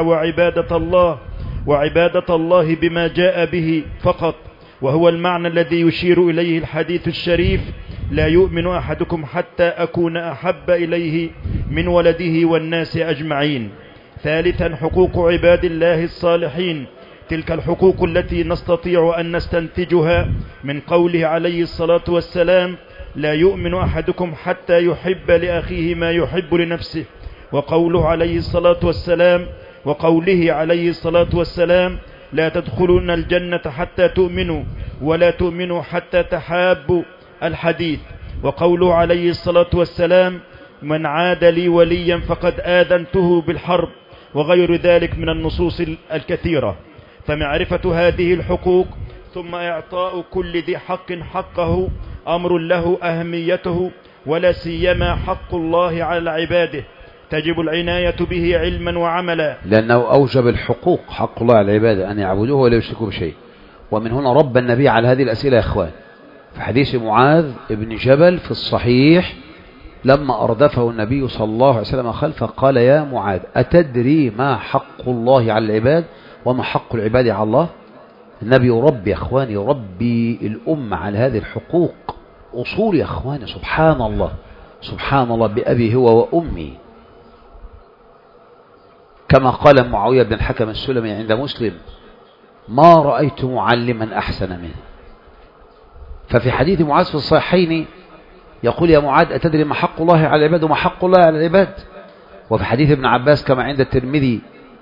وعبادة الله بما جاء به فقط، وهو المعنى الذي يشير إليه الحديث الشريف: لا يؤمن أحدكم حتى أكون أحب إليه من ولده والناس أجمعين. ثالثا حقوق عباد الله الصالحين، تلك الحقوق التي نستطيع أن نستنتجها من قوله عليه الصلاة والسلام: لا يؤمن أحدكم حتى يحب لأخيه ما يحب لنفسه. وقوله عليه الصلاة والسلام: لا تدخلون الجنة حتى تؤمنوا ولا تؤمنوا حتى تحابوا. الحديث. وقوله عليه الصلاة والسلام: من عاد لي وليا فقد آذنته بالحرب، وغير ذلك من النصوص الكثيرة. فمعرفة هذه الحقوق ثم إعطاء كل ذي حق حقه أمر له أهميته، ولا سيما حق الله على عباده تجب العناية به علما وعملا، لأنه أوجب الحقوق. حق الله على العبادة أن يعبدوه ولا يشركوا بشيء. ومن هنا رب النبي على هذه الأسئلة يا إخوان. في حديث معاذ بن جبل في الصحيح لما أردفه النبي صلى الله عليه وسلم خلفه قال: يا معاذ، أتدري ما حق الله على العباد وما حق العباد على الله؟ النبي يربي يا أخواني، يربي الأمة على هذه الحقوق، أصول يا أخواني. سبحان الله، سبحان الله، بأبي هو وأمي، كما قال معاوية بن الحكم السلمي عند مسلم: ما رأيت معلما أحسن منه. ففي حديث معاذ في الصحيحين يقول: يا معاذ أتدري ما حق الله على العباد وما حق الله على العباد؟ وفي حديث ابن عباس كما عند الترمذي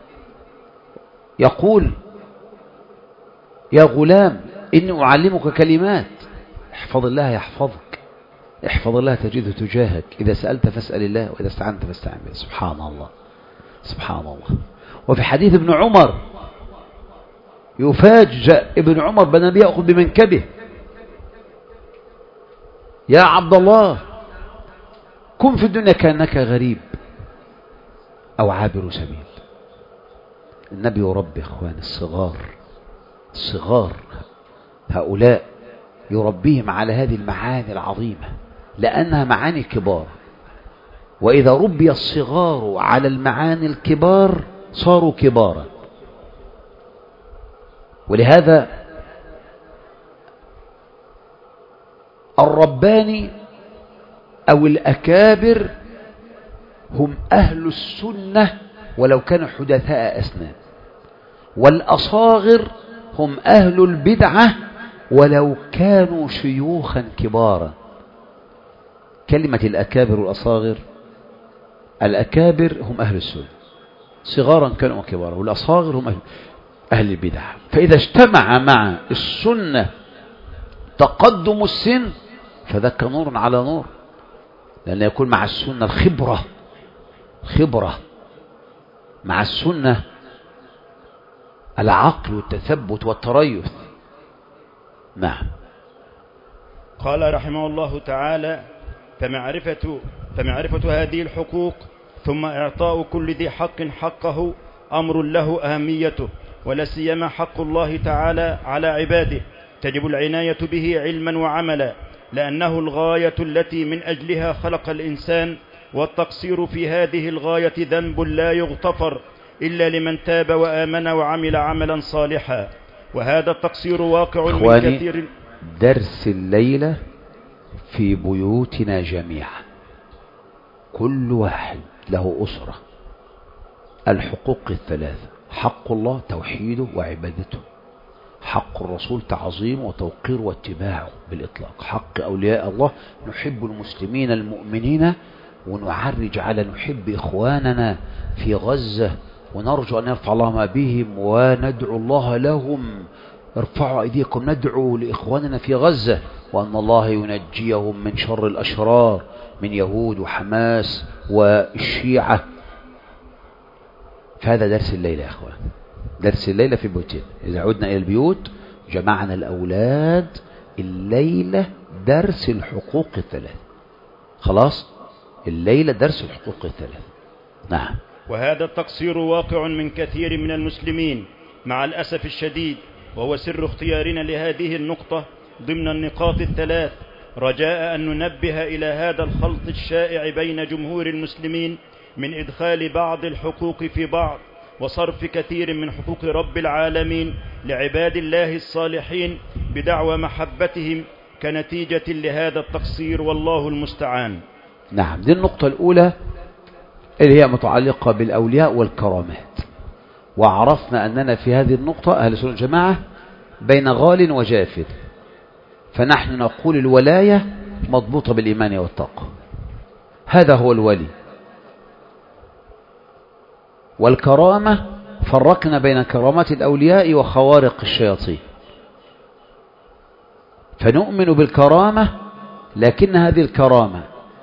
يقول: يا غلام إني أعلمك كلمات، احفظ الله يحفظك، احفظ الله تجده تجاهك، إذا سألت فاسأل الله، وإذا استعنت فاستعن بالله. سبحان الله، سبحان الله. وفي حديث ابن عمر يفاجأ ابن عمر بالنبي يأخذ بمنكبه: يا عبد الله كن في الدنيا كأنك غريب أو عابر سبيل. النبي يربي أخوان الصغار هؤلاء، يربيهم على هذه المعاني العظيمة، لأنها معاني كبار، وإذا ربي الصغار على المعاني الكبار صاروا كبارا. ولهذا الرباني أو الأكابر هم أهل السنة ولو كانوا حدثاء أسنان، والأصاغر هم أهل البدعة ولو كانوا شيوخا كبارا. كلمة الأكابر والأصاغر، الأكابر هم أهل السنة صغارا كانوا كبارا، والأصاغر هم أهل البدعة. فإذا اجتمع مع السنة تقدم السن فذاك نور على نور، لأن يكون مع السنة الخبرة، مع السنة العقل والتثبت والتريث. نعم. قال رحمه الله تعالى: فمعرفة هذه الحقوق ثم إعطاء كل ذي حق حقه أمر له أهميته، ولا سيما حق الله تعالى على عباده تجب العناية به علما وعملا، لأنه الغاية التي من أجلها خلق الإنسان، والتقصير في هذه الغاية ذنب لا يغتفر إلا لمن تاب وآمن وعمل عملا صالحا، وهذا التقصير واقع من كثير. درس الليلة في بيوتنا جميعا، كل واحد له أسرة، الحقوق الثلاثة: حق الله توحيده وعبادته، حق الرسول تعظيمه وتوقيره واتباعه بالإطلاق، حق أولياء الله نحب المسلمين المؤمنين ونعرج على نحب إخواننا في غزة ونرجو أن يرفع الله ما بهم وندعو الله لهم. ارفعوا أيديكم، ندعو لإخواننا في غزة وأن الله ينجيهم من شر الأشرار من يهود وحماس والشيعة. فهذا درس الليلة يا أخوان، درس الليلة في بيوتنا. إذا عدنا إلى البيوت جمعنا الأولاد الليلة درس الحقوق الثلاث. خلاص، الليلة درس الحقوق الثلاث. نعم. وهذا التقصير واقع من كثير من المسلمين مع الأسف الشديد، وهو سر اختيارنا لهذه النقطة ضمن النقاط الثلاث، رجاء أن ننبه إلى هذا الخلط الشائع بين جمهور المسلمين من إدخال بعض الحقوق في بعض، وصرف كثير من حقوق رب العالمين لعباد الله الصالحين بدعوى محبتهم كنتيجة لهذا التقصير، والله المستعان. نعم، دي النقطة الأولى اللي هي متعلقة بالأولياء والكرامات. وعرفنا أننا في هذه النقطة أهل السنة والجماعة بين غال وجافل، فنحن نقول الولاية مضبوطة بالإيمان والتقوى، هذا هو الولي. والكرامة فرقنا بين كرامات الأولياء وخوارق الشياطين، فنؤمن بالكرامة، لكن هذه الكرامة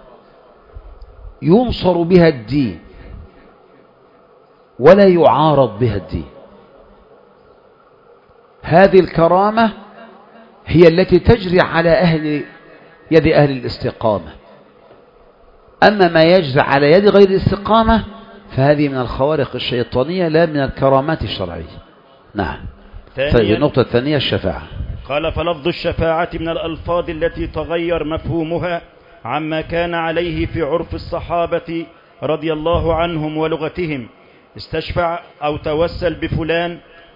ينصر بها الدين ولا يعارض بها الدين. هذه الكرامة هي التي تجري على يد أهل الاستقامة، أما ما يجري على يد غير الاستقامة فهذه من الخوارق الشيطانية لا من الكرامات الشرعية. نعم. النقطة الثانية الشفاعة. قال: فلفظ الشفاعة من الألفاظ التي تغير مفهومها عما كان عليه في عرف الصحابة رضي الله عنهم ولغتهم. استشفع أو توسل بفلان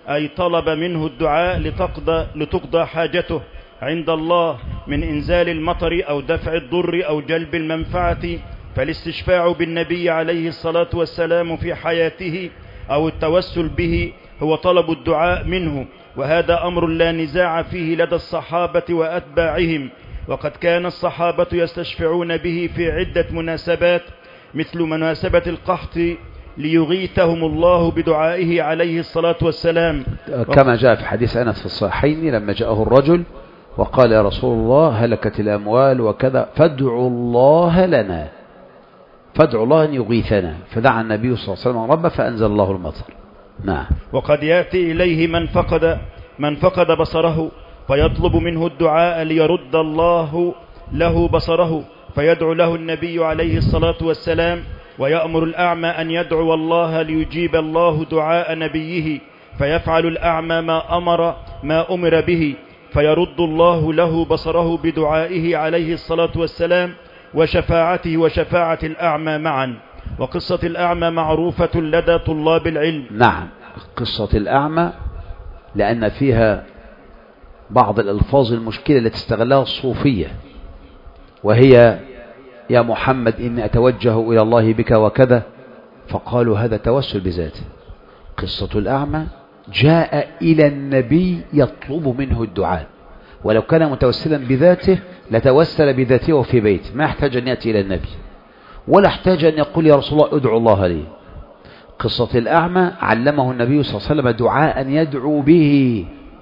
أي طلب منه الدعاء لتقضى حاجته عند الله من إنزال المطر أو دفع الضر أو جلب المنفعة، فالاستشفاع بالنبي عليه الصلاة والسلام في حياته أو التوسل به هو طلب الدعاء منه، وهذا أمر لا نزاع فيه لدى الصحابة وأتباعهم. وقد كان الصحابة يستشفعون به في عدة مناسبات، مثل مناسبة القحط ليغيثهم الله بدعائه عليه الصلاة والسلام، كما جاء في حديث أنس في الصحيحين لما جاءه الرجل وقال يا رسول الله هلكت الأموال وكذا فادعوا الله لنا، فادعوا الله أن يغيثنا، فدعا النبي صلى الله عليه وسلم ربه فأنزل الله المطر. نعم. وقد يأتي إليه من فقد بصره فيطلب منه الدعاء ليرد الله له بصره، فيدعو له النبي عليه الصلاة والسلام، ويأمر الأعمى أن يدعو الله ليجيب الله دعاء نبيه، فيفعل الأعمى ما أمر به، فيرد الله له بصره بدعائه عليه الصلاة والسلام وشفاعته وشفاعة الأعمى معا. وقصة الأعمى معروفة لدى طلاب العلم. نعم، قصة الأعمى لأن فيها بعض الألفاظ المشكلة التي استغلها الصوفية، وهي يا محمد إني أتوجه إلى الله بك وكذا، فقالوا هذا توسل بذاته. قصة الأعمى جاء إلى النبي يطلب منه الدعاء، ولو كان متوسلا بذاته لتوسل بذاته وفي بيته، ما يحتاج أن يأتي إلى النبي ولا احتاج أن يقول يا رسول الله ادعو الله لي. قصة الأعمى علمه النبي صلى الله عليه وسلم دعاء يدعو به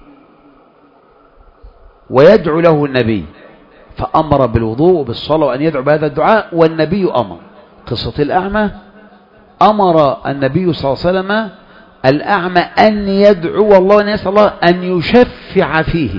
ويدعو له النبي، فأمر بالوضوء وبالصلاة وأن يدعو بهذا الدعاء، والنبي أمر. قصة الأعمى أمر النبي صلى الله عليه وسلم الأعمى أن يدعو الله وأن يسأل الله أن يشفع فيه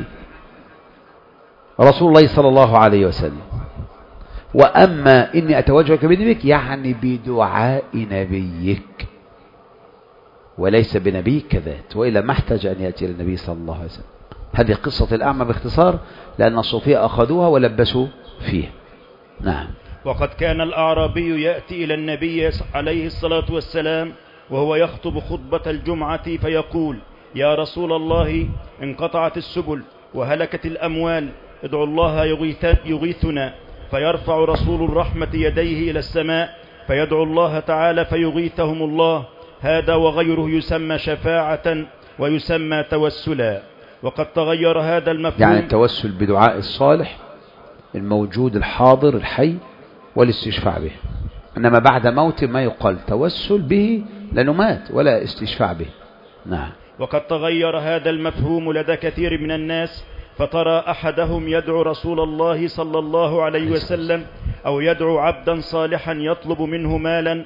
رسول الله صلى الله عليه وسلم. وأما إني أتوجهك بنبيك يعني بدعاء نبيك وليس بنبيك كذات، وإلا ما احتاج أن يأتي للنبي صلى الله عليه وسلم. هذه قصة الأعمى باختصار، لأن الصوفية أخذوها ولبسوا فيه. نعم. وقد كان الأعرابي يأتي إلى النبي عليه الصلاة والسلام وهو يخطب خطبة الجمعة فيقول يا رسول الله انقطعت السبل وهلكت الأموال، ادعو الله يغيثنا، فيرفع رسول الرحمة يديه إلى السماء فيدعو الله تعالى فيغيثهم الله. هذا وغيره يسمى شفاعة ويسمى توسلا. وقد تغير هذا المفهوم، يعني التوسل بدعاء الصالح الموجود الحاضر الحي والاستشفاع به، إنما بعد موت ما يقال توسل به لأنه مات ولا استشفاع به. نعم. وقد تغير هذا المفهوم لدى كثير من الناس، فترى أحدهم يدعو رسول الله صلى الله عليه وسلم أو يدعو عبدا صالحا يطلب منه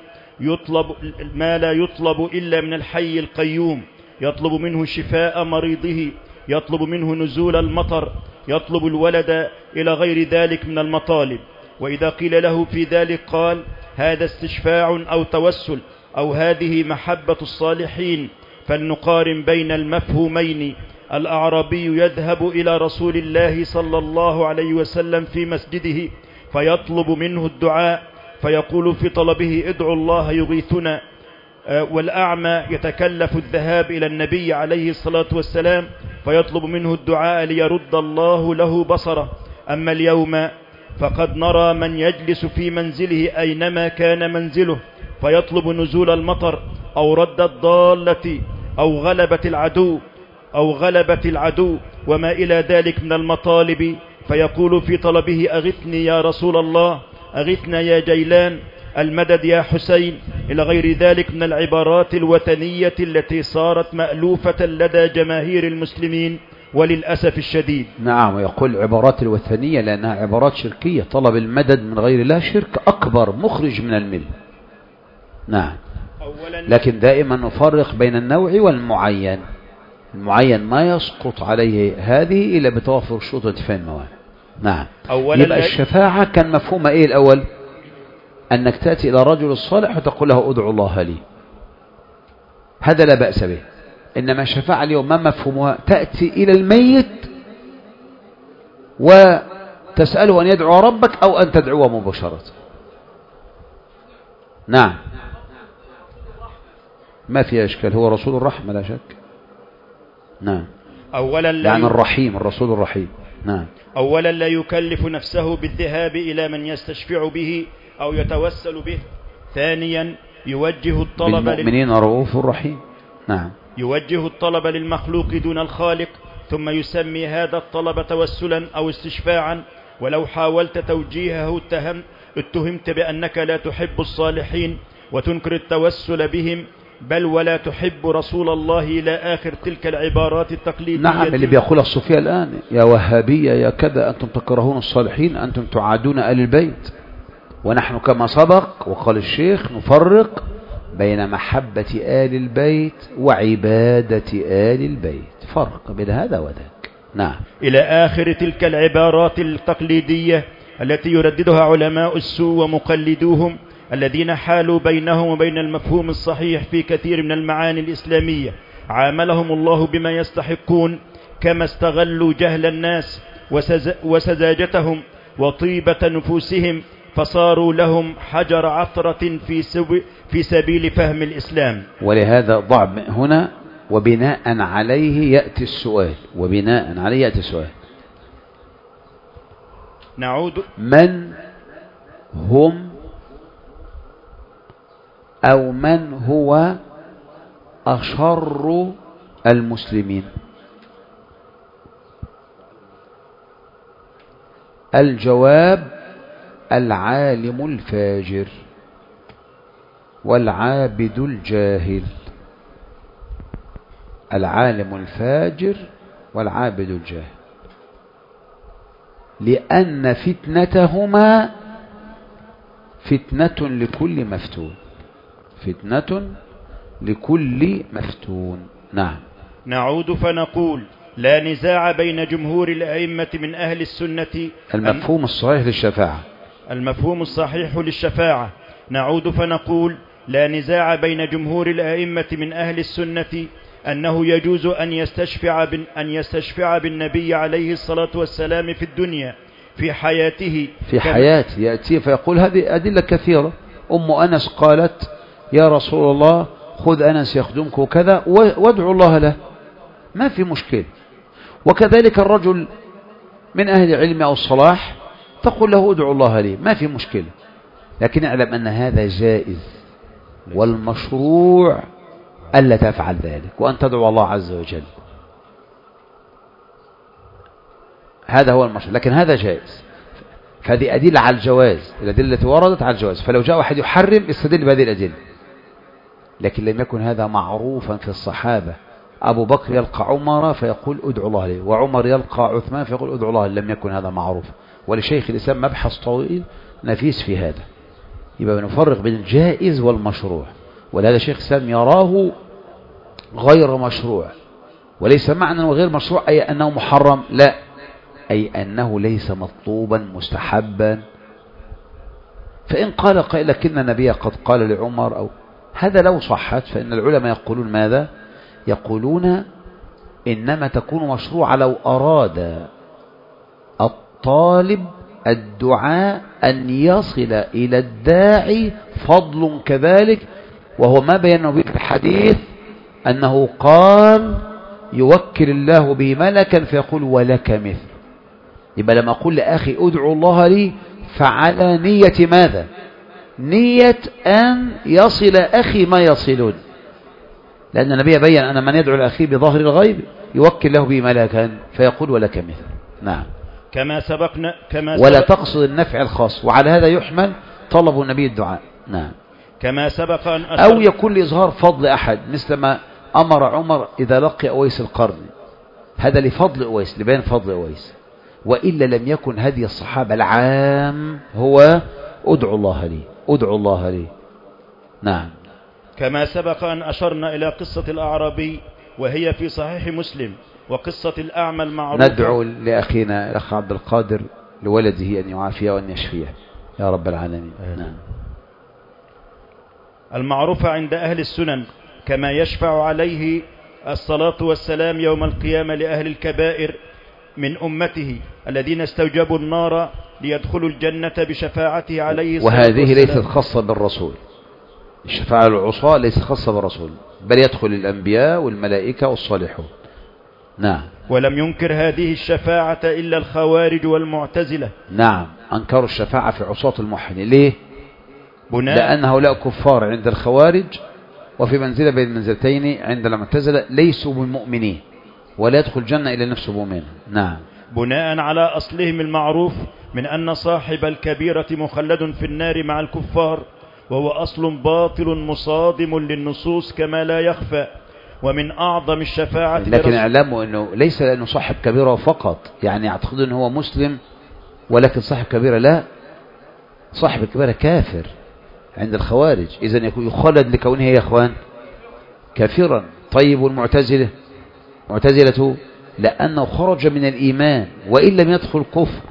ما لا يطلب إلا من الحي القيوم، يطلب منه شفاء مريضه، يطلب منه نزول المطر، يطلب الولد إلى غير ذلك من المطالب. وإذا قيل له في ذلك قال هذا استشفاع أو توسل أو هذه محبة الصالحين. فلنقارن بين المفهومين. الأعرابي يذهب إلى رسول الله صلى الله عليه وسلم في مسجده فيطلب منه الدعاء، فيقول في طلبه ادعو الله يغيثنا، والأعمى يتكلف الذهاب إلى النبي عليه الصلاة والسلام فيطلب منه الدعاء ليرد الله له بصره. أما اليوم فقد نرى من يجلس في منزله أينما كان منزله فيطلب نزول المطر أو رد الضالة أو غلبة العدو وما إلى ذلك من المطالب، فيقول في طلبه أغثني يا رسول الله، أغثنا يا جيلان، المدد يا حسين، إلى غير ذلك من العبارات الوثنية التي صارت مألوفة لدى جماهير المسلمين وللأسف الشديد. نعم، ويقول العبارات الوثنية لأنها عبارات شركية، طلب المدد من غير الله شرك أكبر مخرج من المل. نعم. لكن دائما نفرق بين النوع والمعين. المعين ما يسقط عليه هذه إلا بتوافر شروط انتفاء الموانع. نعم. يبقى الشفاعة كان مفهومها إيه الأول؟ أنك تأتي إلى الرجل الصالح وتقول له ادعو الله لي، هذا لا بأس به. إنما الشفاعة اليوم ما مفهومها؟ تأتي إلى الميت وتسأله أن يدعو ربك أو أن تدعوه مباشرة. نعم، ما فيها إشكال، هو رسول الرحمة لا شك. نعم. أولا يعني الرحيم، الرسول الرحيم. نعم. أولا لا يكلف نفسه بالذهاب إلى من يستشفع به أو يتوسل به. ثانيا يوجه الطلب بالمؤمنين رؤوف رحيم. نعم. يوجه الطلب للمخلوق دون الخالق، ثم يسمي هذا الطلب توسلا أو استشفاعا. ولو حاولت توجيهه اتهمت بأنك لا تحب الصالحين وتنكر التوسل بهم، بل ولا تحب رسول الله إلى آخر تلك العبارات التقليدية. نعم، اللي بيقولها الصوفية الآن، يا وهابية يا كذا، أنتم تكرهون الصالحين، أنتم تعادون آل البيت. ونحن كما سبق وقال الشيخ نفرق بين محبة آل البيت وعبادة آل البيت، فرق بين هذا وذاك. نعم. إلى آخر تلك العبارات التقليدية التي يرددها علماء السوء ومقلدوهم الذين حالوا بينهم وبين المفهوم الصحيح في كثير من المعاني الإسلامية. عاملهم الله بما يستحقون، كما استغلوا جهل الناس وسذاجتهم وطيبة نفوسهم، فصاروا لهم حجر عثرة في سبيل فهم الإسلام. ولهذا ضع هنا وبناء عليه يأتي السؤال، وبناء عليه يأتي السؤال. نعود. من هم أو من هو أشر المسلمين؟ الجواب: العالم الفاجر والعابد الجاهل. العالم الفاجر والعابد الجاهل، لأن فتنتهما فتنة لكل مفتون، فتنة لكل مفتون. نعم. نعود فنقول: لا نزاع بين جمهور الأئمة من أهل السنة. المفهوم الصحيح للشفاعة. المفهوم الصحيح للشفاعة. نعود فنقول: لا نزاع بين جمهور الأئمة من أهل السنة أنه يجوز أن يستشفع بالنبي عليه الصلاة والسلام في الدنيا في حياته. في حياته يأتي فيقول هذه أدلة كثيرة. أم أنس قالت: يا رسول الله خذ أنس يخدمك وكذا وادعو الله له، ما في مشكلة. وكذلك الرجل من أهل العلم أو الصلاح تقول له ادعو الله لي، ما في مشكلة. لكن اعلم أن هذا جائز، والمشروع ألا تفعل ذلك، وأن تدعو الله عز وجل. هذا هو المشروع، لكن هذا جائز. فهذه أدلة على الجواز، الأدلة التي وردت على الجواز. فلو جاء واحد يحرم استدل بهذه الأدلة، لكن لم يكن هذا معروفا في الصحابة. أبو بكر يلقى عمر فيقول ادعو الله لي، وعمر يلقى عثمان فيقول ادعو الله لي. لم يكن هذا معروف. ولشيخ الإسلام مبحث طويل نفيس في هذا. يبقى نفرق بين الجائز والمشروع، ولهذا شيخ الإسلام يراه غير مشروع. وليس معنى غير مشروع أي أنه محرم، لا، أي أنه ليس مطلوبا مستحبا. فإن قال قائل لكن النبي قد قال لعمر، أو هذا لو صحت، فإن العلماء يقولون ماذا؟ يقولون إنما تكون مشروعة لو أراد الطالب الدعاء أن يصل إلى الداعي فضل كذلك، وهو ما بينه به في الحديث أنه قال يوكل الله به ملكا فيقول ولك مثل. يبقى لما أقول لأخي ادعو الله لي فعلى نية ماذا؟ نية أن يصل أخي ما يصلون، لأن النبي بيّن أن من يدعو لأخيه بظاهر الغيب يوكل له به ملكا فيقول ولك مثل. نعم. ولا تقصد النفع الخاص، وعلى هذا يحمل طلب النبي الدعاء. نعم. كما سبق أن أو يكون لإظهار فضل أحد، مثل ما أمر عمر إذا لقي أويس القرن، هذا لفضل أويس، لبيان فضل أويس. وإلا لم يكن هدي الصحابة العام هو ادعو الله لي، ادعو الله لي. نعم. كما سبق أن أشرنا إلى قصة الأعرابي وهي في صحيح مسلم، وقصة الأعمى المعروفة. ندعو لأخينا الأخ عبد القادر لولده أن يعافيه وأن يشفيه يا رب العالمين. نعم. المعروفة عند أهل السنن، كما يشفع عليه الصلاة والسلام يوم القيامة لأهل الكبائر من أمته الذين استوجبوا النار ليدخلوا الجنة بشفاعته عليه الصلاة والسلام. وهذه ليست خاصة بالرسول، الشفاعة العصاة ليست خاصة بالرسول، بل يدخل الأنبياء والملائكة والصالحون. نعم. ولم ينكر هذه الشفاعة إلا الخوارج والمعتزلة. نعم، أنكروا الشفاعة في عصاة الموحدين. ليه؟ لأن هؤلاء كفار عند الخوارج، وفي منزلة بين المنزلتين عند المعتزلة، ليسوا بالمؤمنين، ولا يدخل الجنة إلا نفسه مؤمن. نعم. بناء على أصلهم المعروف من أن صاحب الكبيرة مخلد في النار مع الكفار، وهو أصل باطل مصادم للنصوص كما لا يخفى. ومن أعظم الشفاعة لكن اعلموا أنه ليس لأنه صاحب كبيرة فقط، يعني يعتقد أنه هو مسلم ولكن صاحب كبيرة، لا، صاحب الكبيرة كافر عند الخوارج، إذن يكون يخلد لكونه يا إخوان كافرا. طيب والمعتزلة؟ معتزلة لأنه خرج من الإيمان وإن لم يدخل كفر،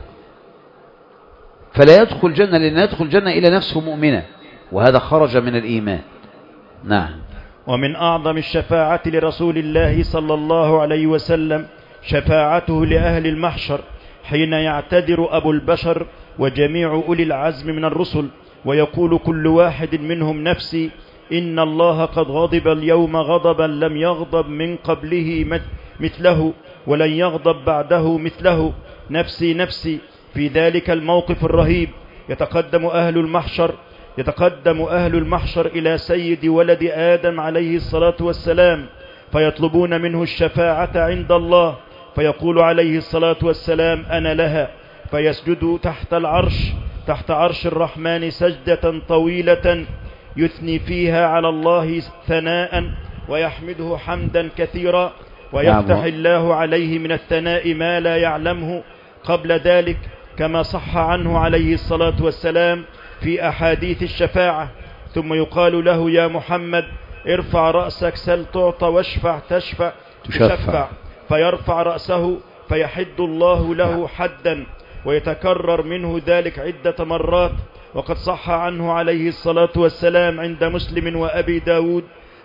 فلا يدخل الجنة، لأن يدخل الجنة إلى نفسه مؤمنة، وهذا خرج من الإيمان. نعم. ومن أعظم الشفاعة لرسول الله صلى الله عليه وسلم شفاعته لأهل المحشر حين يعتذر أبو البشر وجميع أولي العزم من الرسل، ويقول كل واحد منهم نفسي، إن الله قد غضب اليوم غضبا لم يغضب من قبله مثله ولن يغضب بعده مثله، نفسي نفسي. في ذلك الموقف الرهيب يتقدم أهل المحشر إلى سيد ولد آدم عليه الصلاة والسلام، فيطلبون منه الشفاعة عند الله، فيقول عليه الصلاة والسلام أنا لها، فيسجد تحت عرش الرحمن سجدة طويلة يثني فيها على الله ثناء ويحمده حمدا كثيرا، ويفتح الله عليه من الثناء ما لا يعلمه قبل ذلك، كما صح عنه عليه الصلاة والسلام في أحاديث الشفاعة. ثم يقال له يا محمد ارفع رأسك سل تعطى واشفع تشفع، فيرفع رأسه فيحد الله له حدا، ويتكرر منه ذلك عدة مرات. وقد صح عنه عليه الصلاة والسلام عند مسلم وأبي داود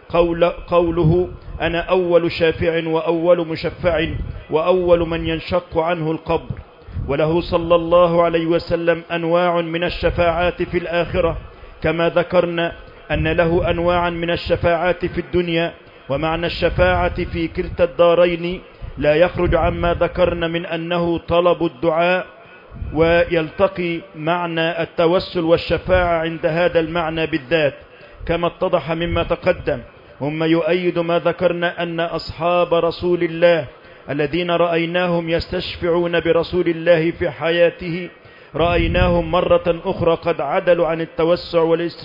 قوله أنا أول شافع وأول مشفع وأول من ينشق عنه القبر. وله صلى الله عليه وسلم أنواع من الشفاعات في الآخرة، كما ذكرنا أن له أنواعا من الشفاعات في الدنيا. ومعنى الشفاعة في كلتا الدارين لا يخرج عما ذكرنا من أنه طلب الدعاء، ويلتقي معنى التوسل والشفاعة عند هذا المعنى بالذات كما اتضح مما تقدم. ثم يؤيد ما ذكرنا أن أصحاب رسول الله الذين رأيناهم يستشفعون برسول الله في حياته رأيناهم مرة أخرى قد عدلوا عن التوسع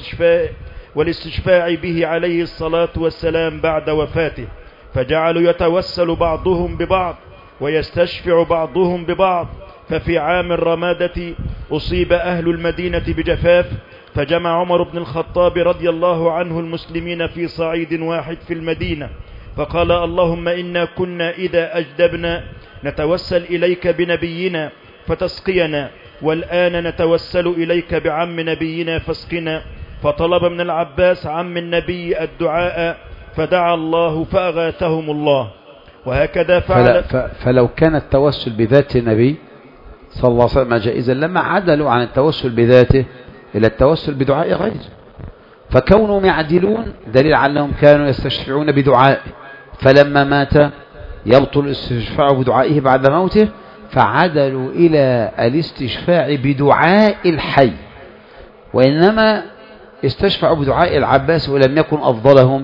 والاستشفاع به عليه الصلاة والسلام بعد وفاته، فجعلوا يتوسل بعضهم ببعض ويستشفع بعضهم ببعض. ففي عام الرمادة أصيب أهل المدينة بجفاف، فجمع عمر بن الخطاب رضي الله عنه المسلمين في صعيد واحد في المدينة، فقال اللهم إنا كنا إذا أجدبنا نتوسل إليك بنبينا فتسقينا، والآن نتوسل إليك بعم نبينا فاسقنا. فطلب من العباس عم النبي الدعاء فدعا الله فأغاثهم الله. وهكذا فعل. فلو كان التوسل بذات النبي صلى الله عليه وسلم جائزا لما عدلوا عن التوسل بذاته إلى التوسل بدعاء غيره، فكونهم يعدلون دليل على أنهم كانوا يستشفعون بدعائه، فلما مات يبطل الاستشفاع بدعائه بعد موته، فعدلوا إلى الاستشفاع بدعاء الحي، وإنما استشفعوا بدعاء العباس ولم يكن أفضلهم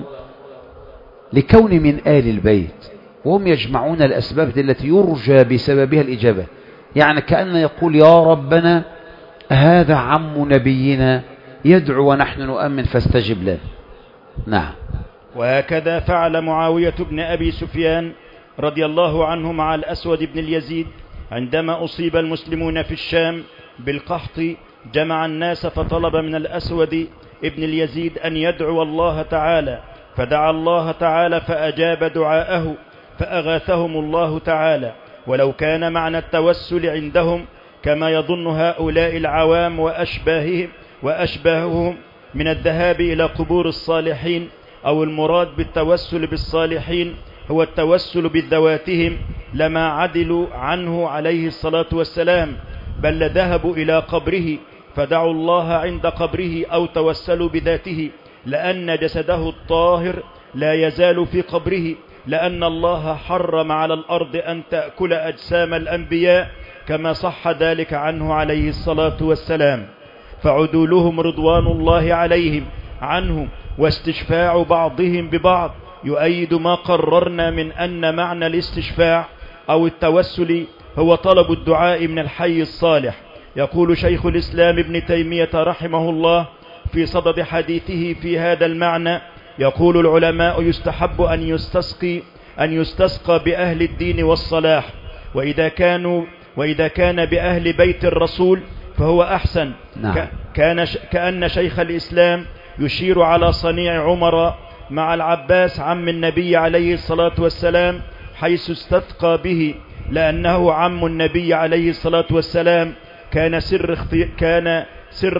لكون من آل البيت، وهم يجمعون الأسباب التي يرجى بسببها الإجابة. يعني كأن يقول يا ربنا هذا عم نبينا يدعو ونحن نؤمن فاستجب له. نعم. وهكذا فعل معاوية بن أبي سفيان رضي الله عنه مع الأسود بن اليزيد عندما أصيب المسلمون في الشام بالقحط، جمع الناس فطلب من الأسود ابن اليزيد أن يدعو الله تعالى، فدعا الله تعالى فأجاب دعاءه فأغاثهم الله تعالى. ولو كان معنى التوسل عندهم كما يظن هؤلاء العوام وأشباههم من الذهاب إلى قبور الصالحين، أو المراد بالتوسل بالصالحين هو التوسل بذواتهم، لما عدلوا عنه عليه الصلاة والسلام، بل ذهبوا إلى قبره فدعوا الله عند قبره أو توسلوا بذاته، لأن جسده الطاهر لا يزال في قبره، لأن الله حرم على الأرض أن تأكل أجسام الأنبياء كما صح ذلك عنه عليه الصلاة والسلام، فعدولهم رضوان الله عليهم عنه واستشفاع بعضهم ببعض يؤيد ما قررنا من أن معنى الاستشفاع أو التوسل هو طلب الدعاء من الحي الصالح. يقول شيخ الإسلام ابن تيمية رحمه الله في صدد حديثه في هذا المعنى، يقول العلماء يستحب أن يستسقى بأهل الدين والصلاح، وإذا كان بأهل بيت الرسول فهو أحسن. نعم. كأن شيخ الإسلام يشير على صنيع عمر مع العباس عم النبي عليه الصلاة والسلام حيث استثقى به، لأنه عم النبي عليه الصلاة والسلام كان سر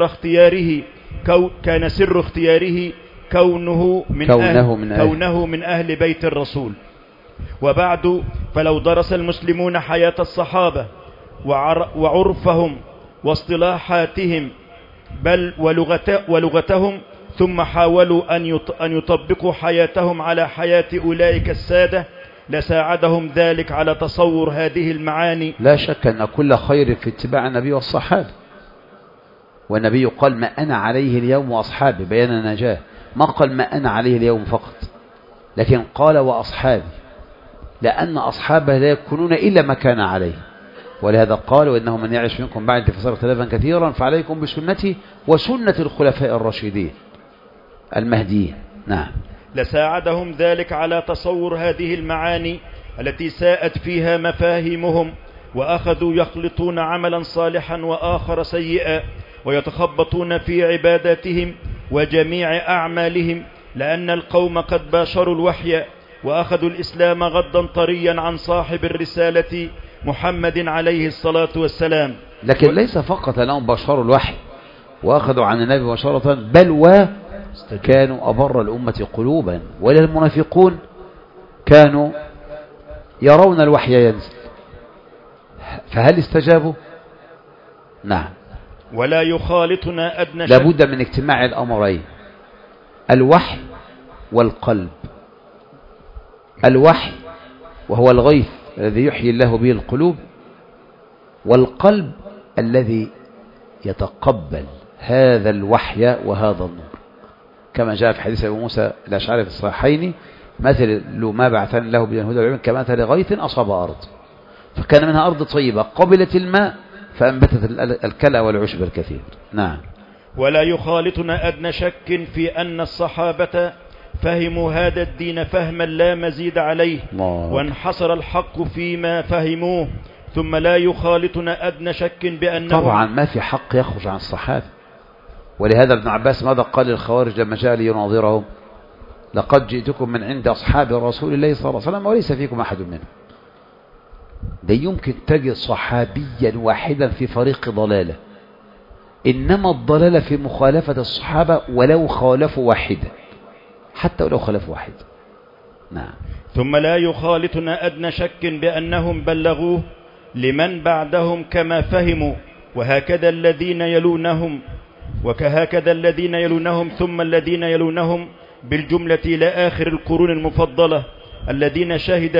اختياره كونه من أهل بيت الرسول. وبعد، فلو درس المسلمون حياة الصحابة وعرفهم واصطلاحاتهم بل ولغتهم، ثم حاولوا أن يطبقوا حياتهم على حياة أولئك السادة، لساعدهم ذلك على تصور هذه المعاني. لا شك أن كل خير في اتباع النبي والصحابة، والنبي قال ما أنا عليه اليوم وأصحابي بيان النجاة، ما قال ما أنا عليه اليوم فقط، لكن قال وأصحابي، لأن أصحابه لا يكونون إلا ما كان عليه. ولهذا قال وإنه من يعيش منكم بعد فسيرى اختلافا كثيرا فعليكم بسنتي وسنة الخلفاء الراشدين المهديين. نعم. لساعدهم ذلك على تصور هذه المعاني التي ساءت فيها مفاهيمهم، وأخذوا يخلطون عملا صالحا وآخر سيئا، ويتخبطون في عباداتهم وجميع أعمالهم، لأن القوم قد باشروا الوحي وأخذوا الإسلام غضا طريا عن صاحب الرسالة محمد عليه الصلاة والسلام. لكن ليس فقط أنهم باشروا الوحي وأخذوا عن النبي مباشرة، بل وكانوا أبر الأمة قلوبا، وللمنافقون كانوا يرون الوحي ينزل، فهل استجابوا؟ نعم. ولا يخالطنا أدنى لابد من اجتماع الأمرين، الوحي والقلب. الوحي وهو الغيث الذي يحيي الله به القلوب، والقلب الذي يتقبل هذا الوحي وهذا النور، كما جاء في حديث أبو موسى الأشعري في الصحيحين: مثل ما بعثني الله به الهدى والعلم كمثل غيث أصاب أرض، فكان منها أرض طيبة قبلت الماء فأنبتت الكلأ والعشب الكثير. نعم. ولا يخالطنا أدنى شك في أن الصحابة فهموا هذا الدين فهما لا مزيد عليه، وانحصر الحق فيما فهموه. ثم لا يخالطنا أدنى شك بأنه طبعا ما في حق يخرج عن الصحابة. ولهذا ابن عباس ماذا قال للخوارج لما جاء ليناظرهم؟ لقد جئتكم من عند أصحاب رسول الله صلى الله عليه وسلم وليس فيكم أحد منهم. ده يمكن تجد صحابيا واحدا في فريق ضلالة، إنما الضلالة في مخالفة الصحابة ولو خالفوا واحدا، حتى ولو خالفوا واحد. نعم. ثم لا يخالطنا أدنى شك بأنهم بلغوه لمن بعدهم كما فهموا، وهكذا الذين يلونهم ثم الذين يلونهم بالجملة إلى آخر القرون المفضلة، الذين شهد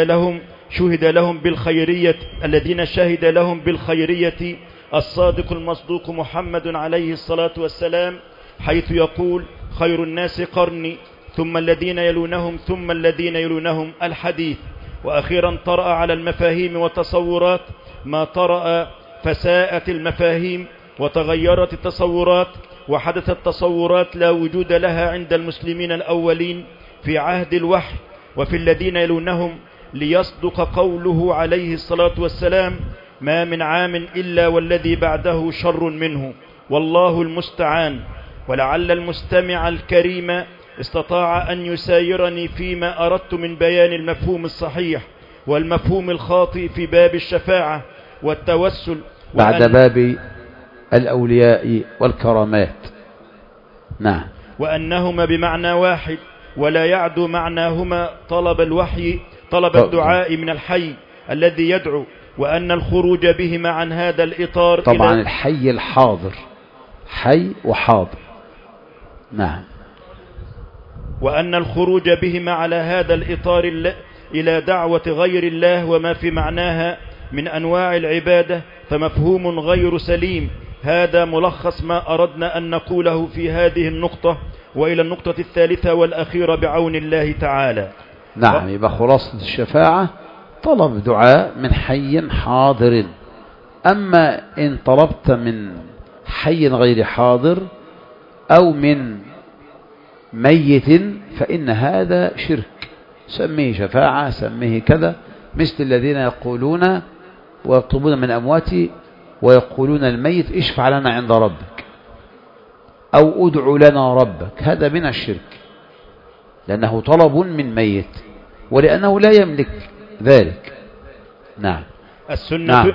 لهم بالخيرية الصادق المصدوق محمد عليه الصلاة والسلام، حيث يقول: خير الناس قرني ثم الذين يلونهم ثم الذين يلونهم، الحديث. وأخيرا طرأ على المفاهيم والتصورات ما طرأ، فساءت المفاهيم وتغيرت التصورات، وحدثت تصورات لا وجود لها عند المسلمين الأولين في عهد الوحي وفي الذين يلونهم، ليصدق قوله عليه الصلاة والسلام: ما من عام إلا والذي بعده شر منه، والله المستعان. ولعل المستمع الكريم استطاع أن يسايرني فيما أردت من بيان المفهوم الصحيح والمفهوم الخاطئ في باب الشفاعة والتوسل بعد باب الأولياء والكرامات. نعم. وأنهما بمعنى واحد ولا يعدو معناهما طلب الدعاء من الحي الذي يدعو، وأن الخروج بهما عن هذا الإطار طبعا الحي الحاضر، حي وحاضر. نعم. وأن الخروج بهما على هذا الإطار إلى دعوة غير الله وما في معناها من أنواع العبادة فمفهوم غير سليم. هذا ملخص ما أردنا أن نقوله في هذه النقطة. وإلى النقطة الثالثة والأخيرة بعون الله تعالى. نعم، يبقى خلاصة الشفاعة طلب دعاء من حي حاضر. أما إن طلبت من حي غير حاضر أو من ميت فإن هذا شرك، سميه شفاعة، سميه كذا، مثل الذين يقولون ويطلبون من أمواتي ويقولون الميت اشفع لنا عند ربك أو ادعو لنا ربك. هذا من الشرك لأنه طلب من ميت ولأنه لا يملك ذلك. نعم. السنة نعم.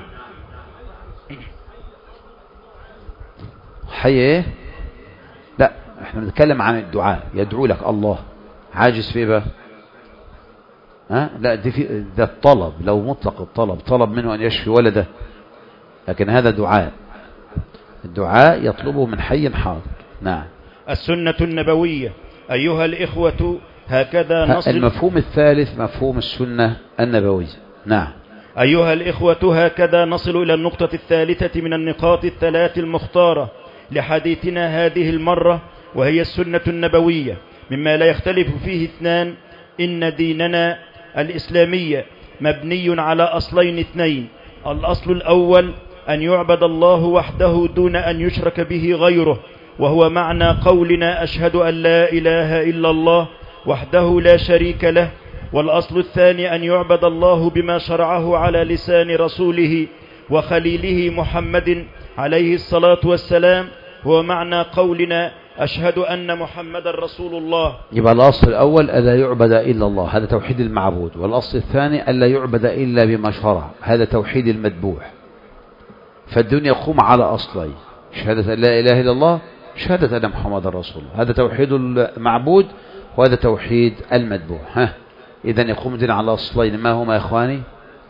حي ايه؟ لا، احنا بنتكلم عن الدعاء، يدعو لك الله، عاجز في ايه بقى؟ لا، ده الطلب، لو مطلق الطلب طلب منه ان يشفي ولده، لكن هذا دعاء، الدعاء يطلبه من حي حاضر. نعم. السنة النبوية أيها الإخوة هكذا نصل. المفهوم الثالث مفهوم السنة النبوية. نعم. أيها الإخوة هكذا نصل إلى النقطة الثالثة من النقاط الثلاث المختارة لحديثنا هذه المرة، وهي السنة النبوية، مما لا يختلف فيه اثنان. إن ديننا الإسلامية مبني على أصلين اثنين. الأصل الأول أن يعبد الله وحده دون أن يشرك به غيره، وهو معنى قولنا أشهد أن لا إله إلا الله وحده لا شريك له. والأصل الثاني أن يعبد الله بما شرعه على لسان رسوله وخليله محمد عليه الصلاة والسلام، هو معنى قولنا أشهد أن محمد رسول الله. يبقى الأصل الأول ألا يعبد إلا الله، هذا توحيد المعبود. والأصل الثاني ألا يعبد إلا بما شرع، هذا توحيد المذبوح. فالدنيا يقوم على أصلين: شهادة أن لا إله إلا الله، شهادة أن محمد رسول الله. هذا توحيد المعبود وهذا توحيد المذبوح. إذن يقوم الدين على أصلين، ما هما يا إخواني؟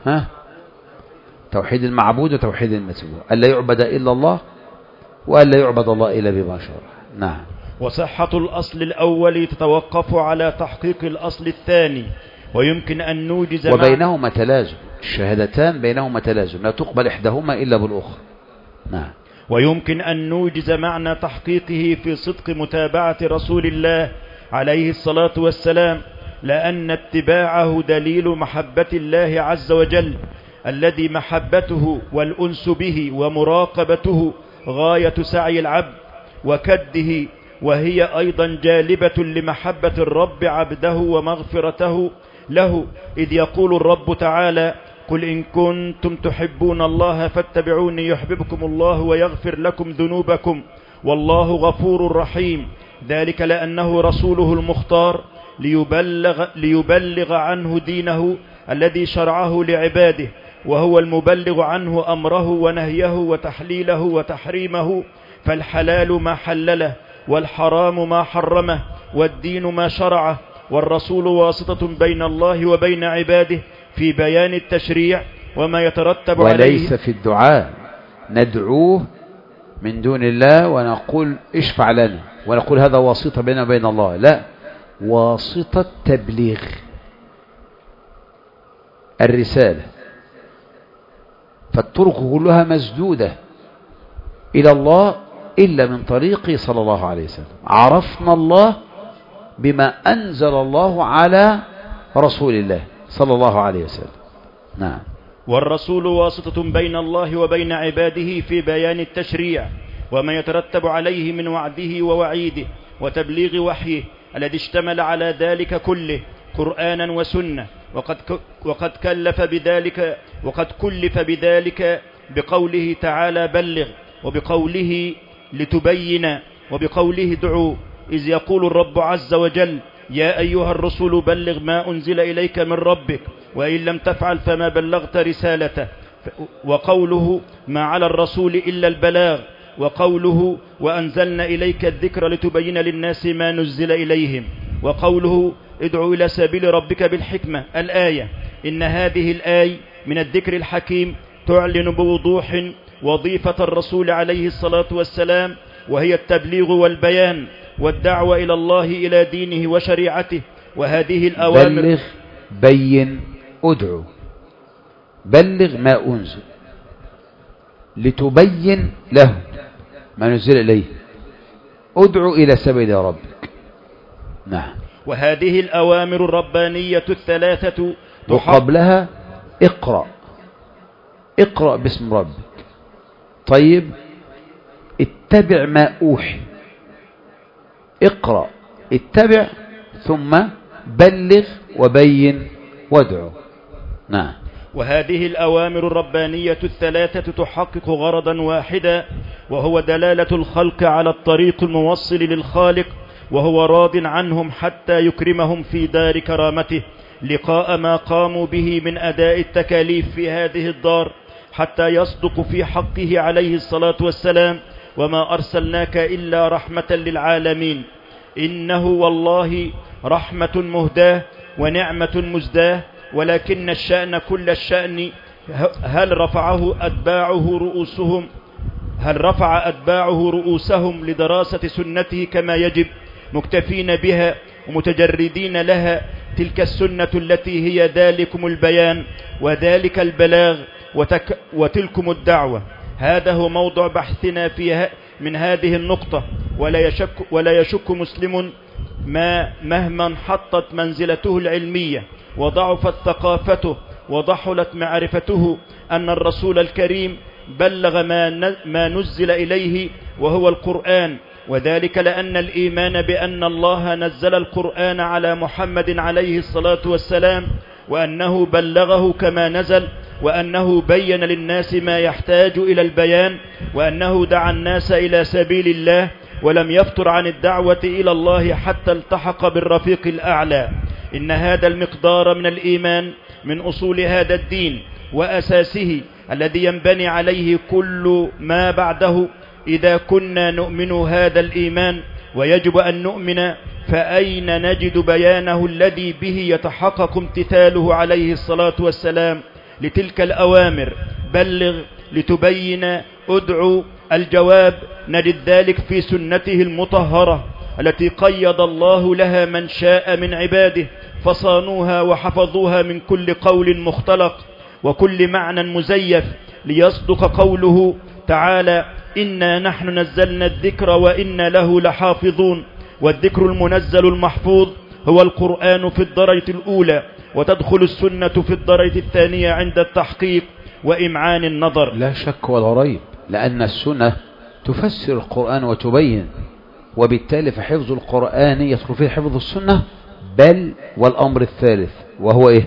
توحيد المعبود وتوحيد المذبوح، ألا يعبد إلا الله وألا يعبد الله إلا بما شرع. نعم. وصحة الأصل الأول تتوقف على تحقيق الأصل الثاني، ويمكن أن نوجز وبينهما تلازم، الشهادتان بينهما تلازم، لا تقبل إحداهما إلا بالأخرى. نعم. ويمكن أن نوجز معنى تحقيقه في صدق متابعة رسول الله عليه الصلاة والسلام، لأن اتباعه دليل محبة الله عز وجل، الذي محبته والأنس به ومراقبته غاية سعي العبد وكده، وهي أيضا جالبة لمحبة الرب عبده ومغفرته له، إذ يقول الرب تعالى: قل إن كنتم تحبون الله فاتبعوني يحببكم الله ويغفر لكم ذنوبكم والله غفور رحيم. ذلك لأنه رسوله المختار ليبلغ عنه دينه الذي شرعه لعباده، وهو المبلغ عنه أمره ونهيه وتحليله وتحريمه. فالحلال ما حلله، والحرام ما حرمه، والدين ما شرعه، والرسول واسطة بين الله وبين عباده في بيان التشريع وما يترتب عليه. وليس في الدعاء ندعوه من دون الله ونقول اشفع لنا ونقول هذا واسطة بيننا وبين الله، لا، واسطة تبليغ الرسالة. فالطرق كلها مسدودة إلى الله إلا من طريقه صلى الله عليه وسلم. عرفنا الله بما أنزل الله على رسول الله صلى الله عليه وسلم. نعم. والرسول واسطة بين الله وبين عباده في بيان التشريع وما يترتب عليه من وعده ووعيده وتبليغ وحيه الذي اشتمل على ذلك كله قرآنا وسنة. وقد كلف بذلك بقوله تعالى: بلغ، وبقوله لتبين، وبقوله ادعوا، إذ يقول الرب عز وجل: يا أيها الرسول بلغ ما أنزل إليك من ربك وإن لم تفعل فما بلغت رسالته. وقوله: ما على الرسول إلا البلاغ. وقوله: وأنزلنا إليك الذكر لتبين للناس ما نزل إليهم. وقوله: ادعو إلى سبيل ربك بالحكمة. الآية. إن هذه الآية من الذكر الحكيم تعلن بوضوح وظيفة الرسول عليه الصلاة والسلام، وهي التبليغ والبيان والدعوة إلى الله إلى دينه وشريعته. وهذه الأوامر. بلغ بين ادعو بلغ ما أنزل لتبين له ما نزل إليه ادعو إلى سبيل ربك. نعم. وهذه الأوامر الربانية الثلاثة وقبلها اقرأ باسم ربك. طيب اتبع ما أوحي، اقرأ اتبع ثم بلغ وبين وادعو. نعم. وهذه الأوامر الربانية الثلاثة تحقق غرضا واحدا، وهو دلالة الخلق على الطريق الموصل للخالق، وهو راض عنهم حتى يكرمهم في دار كرامته لقاء ما قاموا به من أداء التكاليف في هذه الدار، حتى يصدق في حقه عليه الصلاة والسلام: وما أرسلناك إلا رحمة للعالمين. إنه والله رحمة مهداة ونعمة مزداة، ولكن الشأن كل الشأن هل رفع أتباعه رؤوسهم لدراسة سنته كما يجب، مكتفين بها ومتجردين لها، تلك السنة التي هي ذلكم البيان وذلك البلاغ وتلكم الدعوة. هذا هو موضوع بحثنا فيها من هذه النقطة. ولا يشك مسلم مهما انحطت منزلته العلمية وضعفت ثقافته وضحلت معرفته أن الرسول الكريم بلغ ما نزل إليه وهو القرآن، وذلك لأن الإيمان بأن الله نزل القرآن على محمد عليه الصلاة والسلام، وأنه بلغه كما نزل، وأنه بين للناس ما يحتاج إلى البيان، وأنه دعا الناس إلى سبيل الله ولم يفتر عن الدعوة إلى الله حتى التحق بالرفيق الأعلى. إن هذا المقدار من الإيمان من أصول هذا الدين وأساسه الذي ينبني عليه كل ما بعده. إذا كنا نؤمن هذا الإيمان ويجب أن نؤمن، فأين نجد بيانه الذي به يتحقق امتثاله عليه الصلاة والسلام لتلك الأوامر؟ بلغ لتبين ادعو. الجواب: نجد ذلك في سنته المطهرة التي قيض الله لها من شاء من عباده، فصانوها وحفظوها من كل قول مختلق وكل معنى مزيف، ليصدق قوله تعالى: إنا نحن نزلنا الذكر وإنا له لحافظون. والذكر المنزل المحفوظ هو القرآن في الدرجة الأولى، وتدخل السنة في الدرجة الثانية عند التحقيق وإمعان النظر. لا شك ولا ريب، لأن السنة تفسر القرآن وتبين، وبالتالي فحفظ القرآن يدخل فيه حفظ السنة. بل والأمر الثالث وهو إيه؟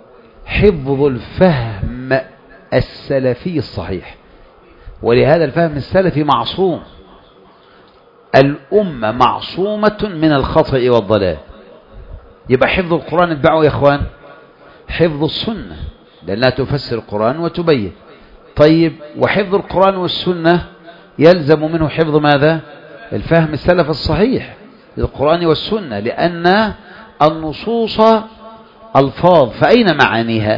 حفظ الفهم السلفي الصحيح. ولهذا الفهم السلفي معصوم، الأمة معصومة من الخطأ والضلال. يبقى حفظ القرآن اتبعوا يا إخوان حفظ السنة، لأنها تفسر القرآن وتبين. طيب، وحفظ القرآن والسنة يلزم منه حفظ ماذا؟ الفهم السلف الصحيح للقرآن والسنة، لأن النصوص ألفاظ، فأين معانيها؟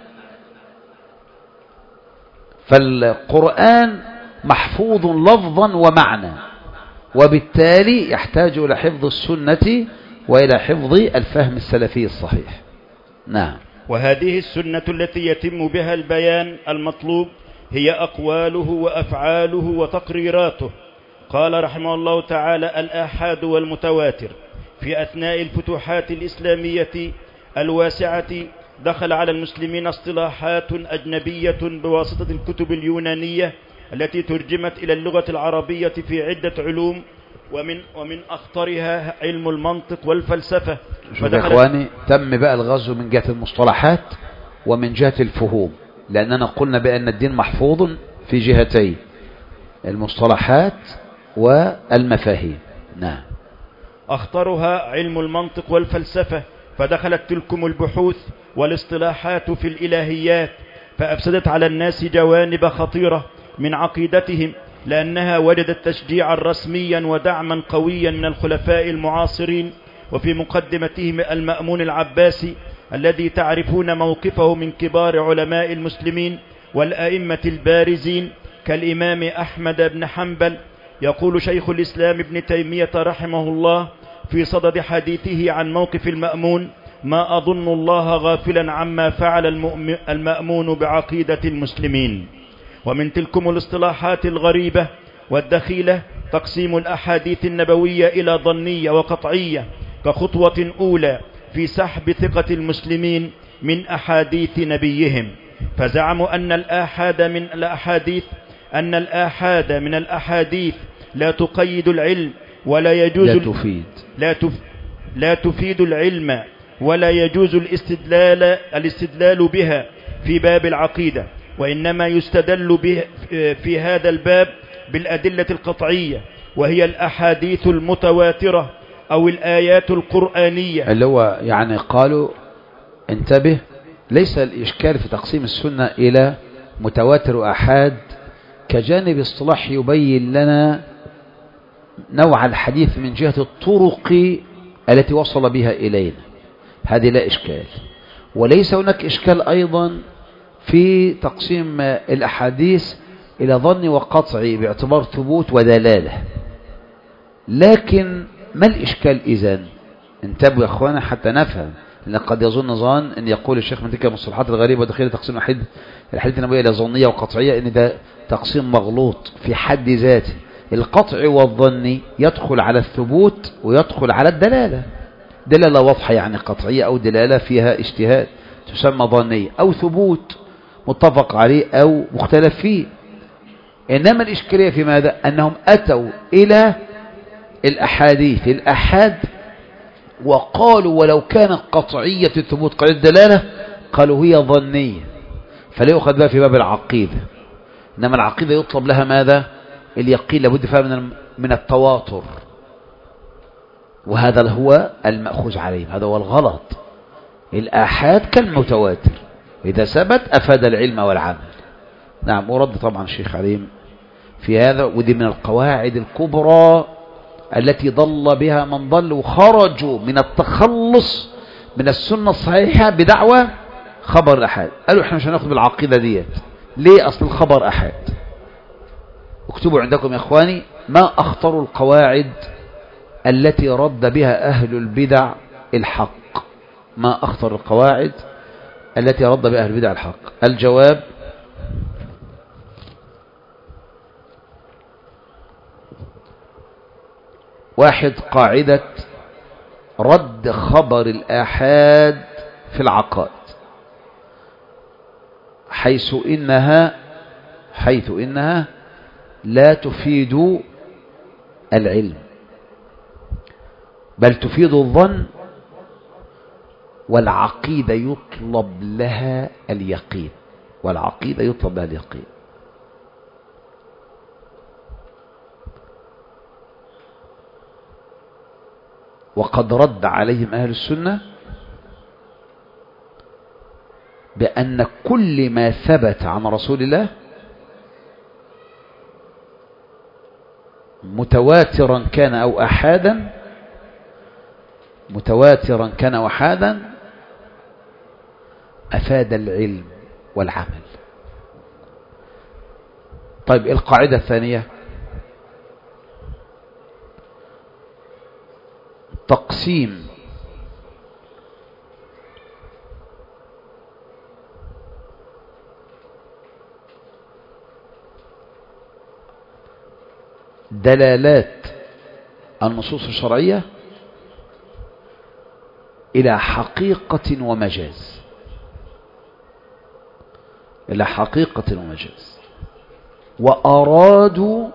فالقرآن محفوظ لفظا ومعنى، وبالتالي يحتاج إلى حفظ السنة وإلى حفظ الفهم السلفي الصحيح. نعم. وهذه السنة التي يتم بها البيان المطلوب هي أقواله وأفعاله وتقريراته. قال رحمه الله تعالى: الآحاد والمتواتر. في أثناء الفتوحات الإسلامية الواسعة دخل على المسلمين اصطلاحات أجنبية بواسطة الكتب اليونانية التي ترجمت إلى اللغة العربية في عدة علوم، ومن أخطرها علم المنطق والفلسفة. شوف يا إخواني، تم بقى الغزو من جهة المصطلحات ومن جهة الفهوم، لأننا قلنا بأن الدين محفوظ في جهتين: المصطلحات والمفاهيم. نعم. أخطرها علم المنطق والفلسفة، فدخلت تلكم البحوث والاصطلاحات في الإلهيات، فأفسدت على الناس جوانب خطيرة من عقيدتهم، لأنها وجدت تشجيعا رسميا ودعما قويا من الخلفاء المعاصرين، وفي مقدمتهم المأمون العباسي الذي تعرفون موقفه من كبار علماء المسلمين والأئمة البارزين كالإمام أحمد بن حنبل. يقول شيخ الإسلام ابن تيمية رحمه الله في صدد حديثه عن موقف المأمون: ما أظن الله غافلا عما فعل المأمون بعقيدة المسلمين. ومن تلكم الاصطلاحات الغريبة والدخيلة تقسيم الأحاديث النبوية إلى ظنية وقطعية كخطوة أولى في سحب ثقة المسلمين من أحاديث نبيهم، فزعموا أن الآحاد من الأحاديث لا تقيد العلم ولا يجوز لا تفيد العلم ولا يجوز الاستدلال بها في باب العقيدة، وإنما يستدل به في هذا الباب بالأدلة القطعية، وهي الأحاديث المتواترة أو الآيات القرآنية. اللي هو يعني قالوا انتبه، ليس الإشكال في تقسيم السنة إلى متواتر وأحاد كجانب اصطلاح يبين لنا نوع الحديث من جهة الطرق التي وصل بها إلينا، هذه لا إشكال. وليس هناك إشكال أيضا في تقسيم الأحاديث إلى ظن وقطعي باعتبار ثبوت ودلالة. لكن ما الإشكال إذن؟ انتبهوا يا أخوانا حتى نفهم، لأن قد يظن ظان أن يقول الشيخ من تلك المصطلحات الغريبة ودخيل تقسيم الحديث النبوي إلى ظنية وقطعية أن ده تقسيم مغلوط في حد ذاته. القطع والظني يدخل على الثبوت ويدخل على الدلالة، دلالة واضحة يعني قطعية، أو دلالة فيها اجتهاد تسمى ظنية، أو ثبوت متفق عليه أو مختلف فيه. إنما الإشكالية في ماذا؟ أنهم أتوا إلى الأحاديث الأحاد وقالوا ولو كانت قطعية الثبوت قال الدلالة، قالوا هي ظنية، فلا يؤخذ بها في باب العقيدة. إنما العقيدة يطلب لها ماذا؟ اليقين، لابد فيها من التواتر، وهذا هو المأخوذ عليه، هذا هو الغلط. الآحاد كالمتواتر، إذا ثبت أفاد العلم والعمل. نعم، ورد طبعا الشيخ عليم في هذا، ودي من القواعد الكبرى التي ضل بها من ضل، وخرجوا من التخلص من السنة الصحيحة بدعوى خبر الأحاد. قالوا احنا مش هناخد بالعقيدة ديت، ليه؟ أصل الخبر أحاد. اكتبوا عندكم يا إخواني ما أخطر القواعد التي رد بها أهل البدع الحق. ما أخطر القواعد التي رد بها أهل البدع الحق؟ الجواب: واحد، قاعدة رد خبر الآحاد في العقائد، حيث إنها لا تفيد العلم بل تفيد الظن، والعقيدة يطلب لها اليقين، وقد رد عليهم أهل السنة بأن كل ما ثبت عن رسول الله متواترا كان أو أحادا أفاد العلم والعمل. طيب القاعدة الثانية: تقسيم دلالات النصوص الشرعية إلى حقيقة ومجاز، وأرادوا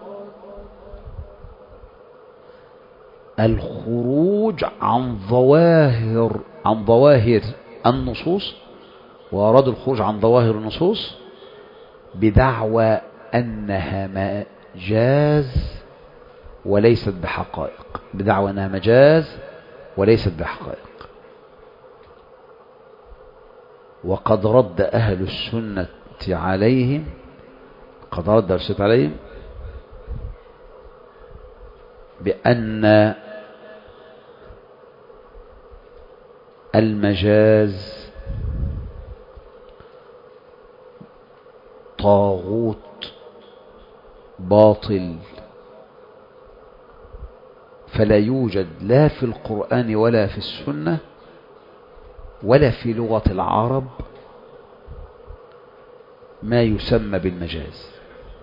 الخروج عن ظواهر النصوص، بدعوى أنها مجاز وليست بحقائق، وقد رد أهل السنة عليهم بأن المجاز طاغوت باطل، فلا يوجد لا في القرآن ولا في السنة ولا في لغة العرب ما يسمى بالمجاز،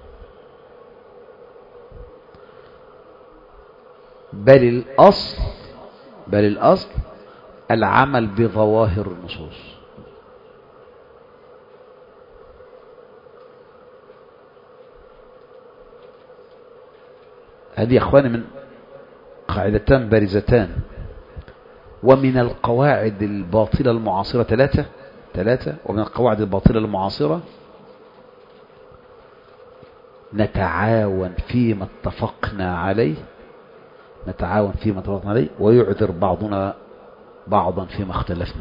بل الأصل العمل بظواهر النصوص. هذه يا اخواني من قاعدتان بارزتان، ومن القواعد الباطلة المعاصرة ثلاثة، ومن القواعد الباطلة المعاصرة نتعاون فيما اتفقنا عليه، ويعذر بعضنا بعضا فيما اختلفنا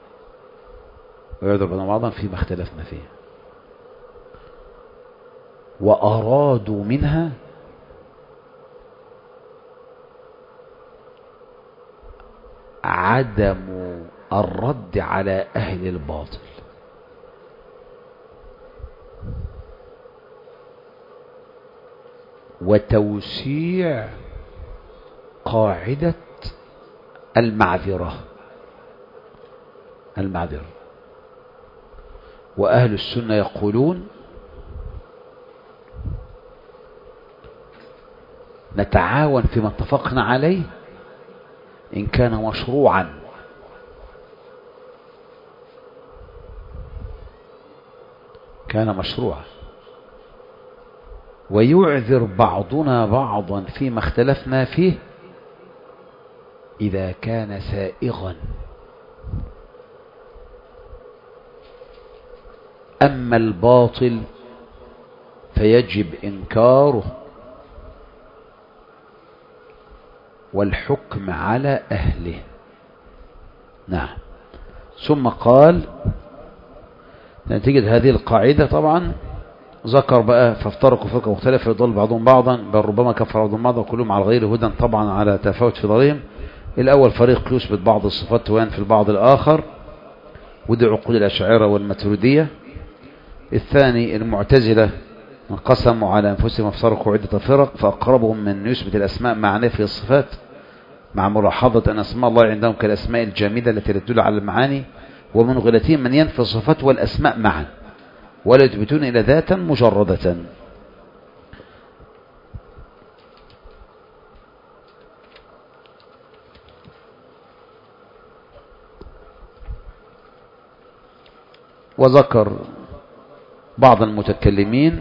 فيه، وأرادوا منها عدم الرد على أهل الباطل، وتوسيع قاعدة المعذرة. وأهل السنة يقولون نتعاون فيما اتفقنا عليه إن كان مشروعا، ويعذر بعضنا بعضا فيما اختلفنا فيه إذا كان سائغا. أما الباطل فيجب إنكاره والحكم على أهله. نعم. ثم قال نتيجة هذه القاعدة طبعا ذكر بقى فافترقوا فرقة مختلفة يضل بعضهم بعضا، بل ربما كفر بعضهم بعضا وكلهم على غير هدى، طبعا على تفاوت في ضلالهم. الأول فريق يثبت بعض الصفات وينفي البعض الآخر، ودي عقود الأشاعرة والماتريدية. الثاني المعتزلة انقسموا على أنفسهم فافترقوا عدة فرق، فأقربهم من يثبت الأسماء مع نفي الصفات، مع ملاحظة أن أسماء الله عندهم كالأسماء الجامدة التي لا تدل على المعاني، ومن غلتهم من ينفي الصفات والأسماء معا ولا يثبتون إلى ذاتا مجردة. وذكر بعض المتكلمين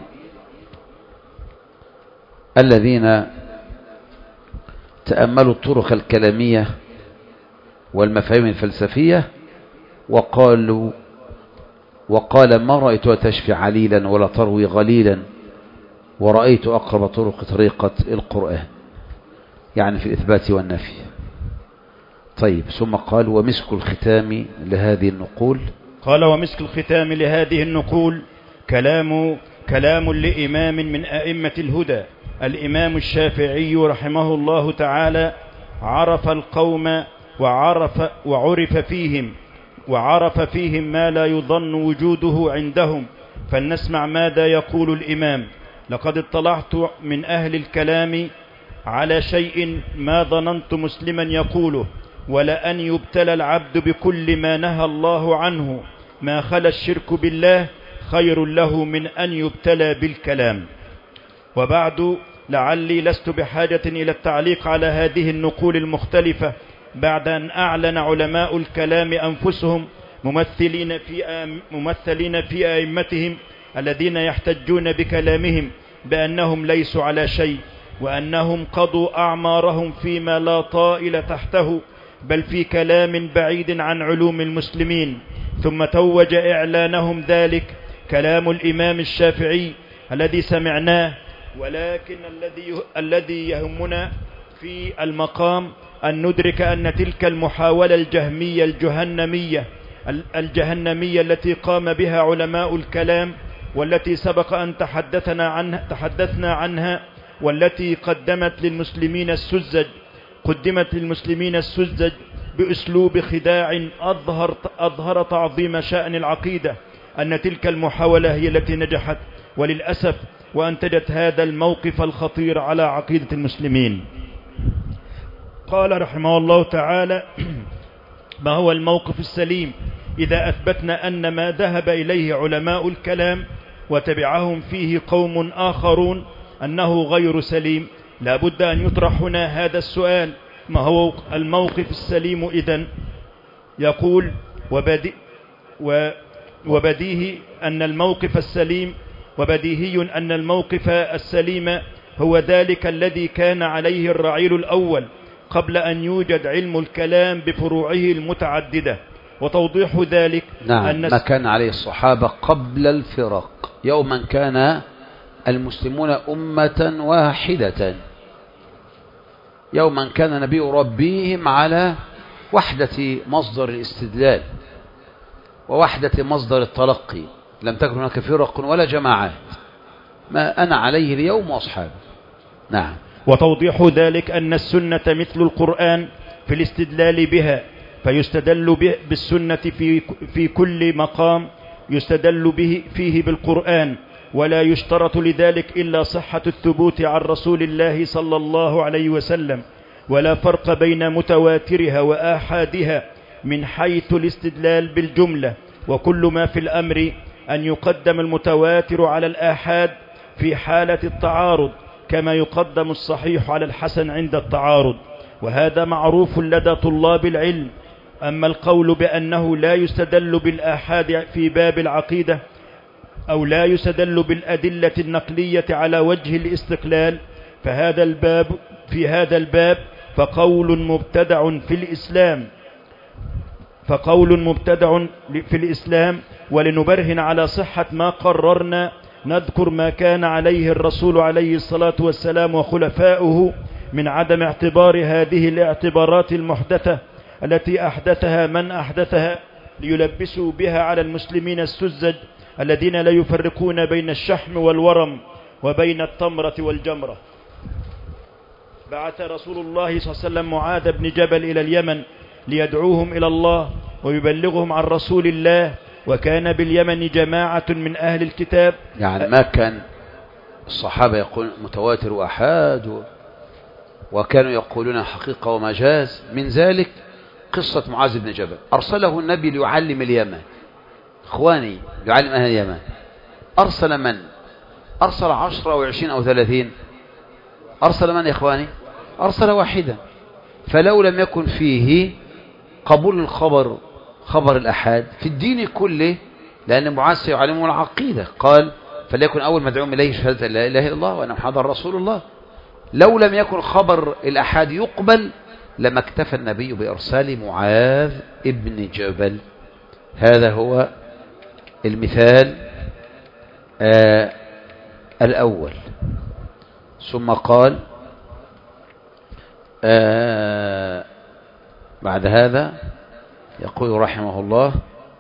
الذين تأملوا الطرق الكلامية والمفاهيم الفلسفية وقال ما رأيتها تشفي عليلا ولا تروي غليلا، ورأيت أقرب طريقة القرآن، يعني في الإثبات والنفي. طيب، ثم قال ومسك الختام لهذه النقول. قال ومسك الختام لهذه النقول كلام لإمام من أئمة الهدى، الإمام الشافعي رحمه الله تعالى، عرف القوم وعرف فيهم ما لا يظن وجوده عندهم، فلنسمع ماذا يقول الإمام. لقد اطلعت من أهل الكلام على شيء ما ظننت مسلما يقوله، ولأن يبتلى العبد بكل ما نهى الله عنه ما خلا الشرك بالله خير له من أن يبتلى بالكلام. وبعد، لعلي لست بحاجة إلى التعليق على هذه النقول المختلفة بعد أن أعلن علماء الكلام أنفسهم ممثلين في أئمتهم الذين يحتجون بكلامهم بأنهم ليسوا على شيء، وأنهم قضوا أعمارهم فيما لا طائل تحته، بل في كلام بعيد عن علوم المسلمين. ثم توج إعلانهم ذلك كلام الإمام الشافعي الذي سمعناه، ولكن الذي يهمنا في المقام أن ندرك أن تلك المحاولة الجهمية الجهنمية التي قام بها علماء الكلام، والتي سبق أن تحدثنا عنها، والتي قدمت للمسلمين السذج بأسلوب خداع أظهر تعظيم شأن العقيدة، أن تلك المحاولة هي التي نجحت وللأسف وأنتجت هذا الموقف الخطير على عقيدة المسلمين. قال رحمه الله تعالى ما هو الموقف السليم إذا أثبتنا أن ما ذهب إليه علماء الكلام وتبعهم فيه قوم آخرون أنه غير سليم؟ لا بد أن يطرح هنا هذا السؤال: ما هو الموقف السليم إذن؟ يقول: وبديهي أن الموقف السليم هو ذلك الذي كان عليه الرعيل الأول قبل أن يوجد علم الكلام بفروعه المتعددة. وتوضيح ذلك أن ما كان عليه الصحابة قبل الفرق. يوما كان المسلمون أمة واحدة، يوما كان النبي يربيهم على وحدة مصدر الاستدلال ووحدة مصدر التلقي، لم تكن هناك فرق ولا جماعات، ما أنا عليه اليوم وأصحابي. نعم. وتوضيح ذلك أن السنة مثل القرآن في الاستدلال بها، فيستدل بالسنة في كل مقام يستدل فيه بالقرآن، ولا يشترط لذلك إلا صحة الثبوت عن رسول الله صلى الله عليه وسلم، ولا فرق بين متواترها وآحادها من حيث الاستدلال بالجملة. وكل ما في الأمر أن يقدم المتواتر على الآحاد في حالة التعارض، كما يقدم الصحيح على الحسن عند التعارض، وهذا معروف لدى طلاب العلم. أما القول بأنه لا يستدل بالآحاد في باب العقيدة أو لا يستدل بالأدلة النقلية على وجه الاستقلال في هذا الباب فقول مبتدع في الإسلام. ولنبرهن على صحة ما قررنا نذكر ما كان عليه الرسول عليه الصلاة والسلام وخلفاؤه من عدم اعتبار هذه الاعتبارات المحدثة التي أحدثها من أحدثها ليلبسوا بها على المسلمين السذج الذين لا يفرقون بين الشحم والورم وبين التمرة والجمرة. بعث رسول الله صلى الله عليه وسلم معاذ بن جبل إلى اليمن ليدعوهم إلى الله ويبلغهم عن رسول الله، وكان باليمن جماعة من أهل الكتاب. يعني ما كان الصحابة يقول متواتر وأحاد، وكانوا يقولون حقيقة ومجاز. من ذلك قصة معاذ بن جبل، أرسله النبي ليعلم اليمن. إخواني، يعلم أهل اليمن. أرسل من؟ أرسل 10 أو 20 أو 30؟ أرسل من يا إخواني؟ أرسل واحدا. فلو لم يكن فيه قبول الخبر، خبر الأحاد في الدين كله، لأن معاذ سيعلمه العقيدة، قال: فليكن أول مدعوم إليه شهادة لا إله إلا الله وأن محمدا رسول الله. لو لم يكن خبر الأحاد يقبل لما اكتفى النبي بإرسال معاذ ابن جبل. هذا هو المثال الأول. ثم قال بعد هذا يقول رحمه الله: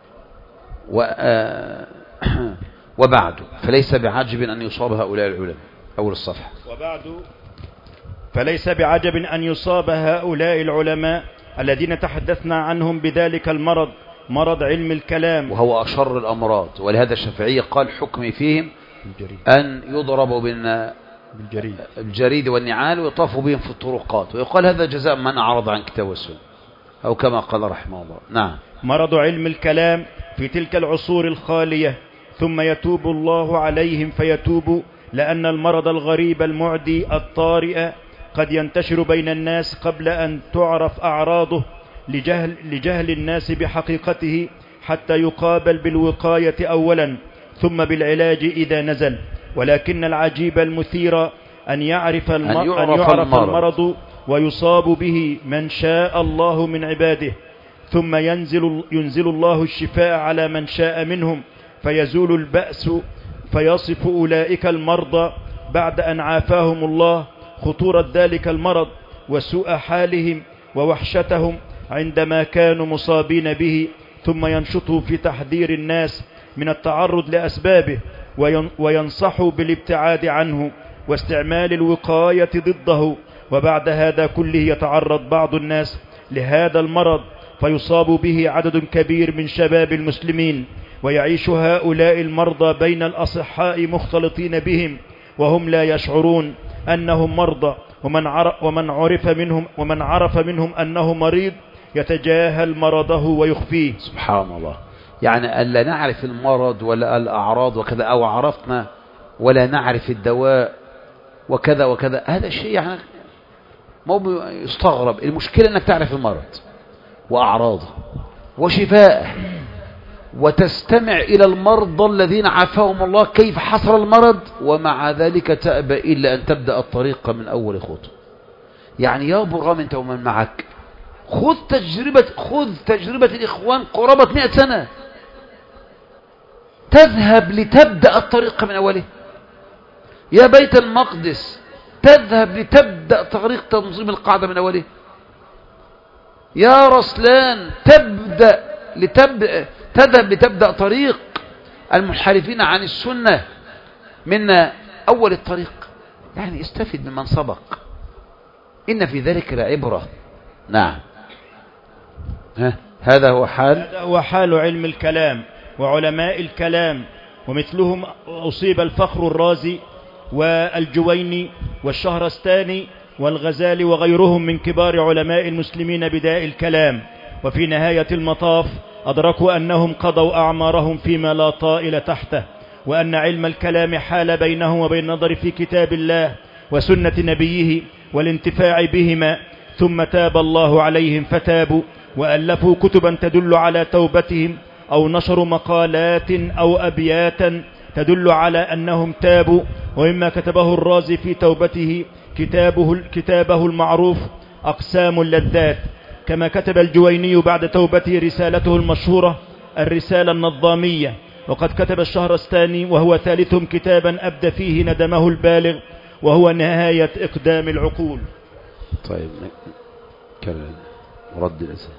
وبعد فليس بعجب أن يصاب هؤلاء العلماء. أول الصفحة. وبعد فليس بعجب أن يصاب هؤلاء العلماء الذين تحدثنا عنهم بذلك المرض، مرض علم الكلام، وهو أشر الأمراض. ولهذا الشافعي قال: حكمي فيهم أن يضربوا بالجريد والنعال ويطافوا بهم في الطرقات، ويقال هذا جزاء من أعرض عن كتاب والسنة، أو كما قال رحمه الله. نعم. مرض علم الكلام في تلك العصور الخالية، ثم يتوب الله عليهم فيتوبوا، لأن المرض الغريب المعدي الطارئ قد ينتشر بين الناس قبل أن تعرف أعراضه لجهل الناس بحقيقته، حتى يقابل بالوقاية أولا ثم بالعلاج إذا نزل. ولكن العجيب المثير أن يعرف المرض ويصاب به من شاء الله من عباده، ثم ينزل الله الشفاء على من شاء منهم، فيزول البأس، فيصف أولئك المرضى بعد أن عافاهم الله خطورة ذلك المرض وسوء حالهم ووحشتهم عندما كانوا مصابين به، ثم ينشطوا في تحذير الناس من التعرض لأسبابه، وينصحوا بالابتعاد عنه واستعمال الوقاية ضده. وبعد هذا كله يتعرض بعض الناس لهذا المرض فيصاب به عدد كبير من شباب المسلمين، ويعيش هؤلاء المرضى بين الأصحاء مختلطين بهم وهم لا يشعرون أنهم مرضى، ومن عرف منهم أنه مريض يتجاهل مرضه ويخفيه. سبحان الله. يعني ألا نعرف المرض ولا الأعراض وكذا، أو عرفنا ولا نعرف الدواء وكذا وكذا، هذا الشيء يعني ما يستغرب. المشكلة أنك تعرف المرض وأعراضه وشفاءه، وتستمع إلى المرضى الذين عافاهم الله كيف حصل المرض، ومع ذلك تأبى إلا أن تبدأ الطريق من أول خطوة. يعني يا برغم أنت ومن معك، خذ تجربة الإخوان قرابة 100 سنة، تذهب لتبدأ الطريق من أوله. يا بيت المقدس، تذهب لتبدأ طريق تنظيم القاعدة من أوله. يا رسلان، تذهب لتبدأ طريق المنحرفين عن السنة من أول الطريق. يعني استفد ممن سبق، إن في ذلك لعبرة. نعم. هذا هو حال علم الكلام وعلماء الكلام، ومثلهم أصيب الفخر الرازي والجويني والشهرستاني والغزالي وغيرهم من كبار علماء المسلمين بداء الكلام، وفي نهاية المطاف أدركوا أنهم قضوا أعمارهم فيما لا طائل تحته، وأن علم الكلام حال بينهم وبين النظر في كتاب الله وسنة نبيه والانتفاع بهما، ثم تاب الله عليهم فتابوا وألفوا كتبا تدل على توبتهم، أو نشروا مقالات أو أبياتا تدل على أنهم تابوا. ومما كتبه الرازي في توبته كتابه المعروف أقسام اللذات، كما كتب الجويني بعد توبته رسالته المشهورة الرسالة النظامية. وقد كتب الشهرستاني وهو ثالثهم كتابا أبدى فيه ندمه البالغ، وهو نهاية إقدام العقول. طيب رد الأسئلة.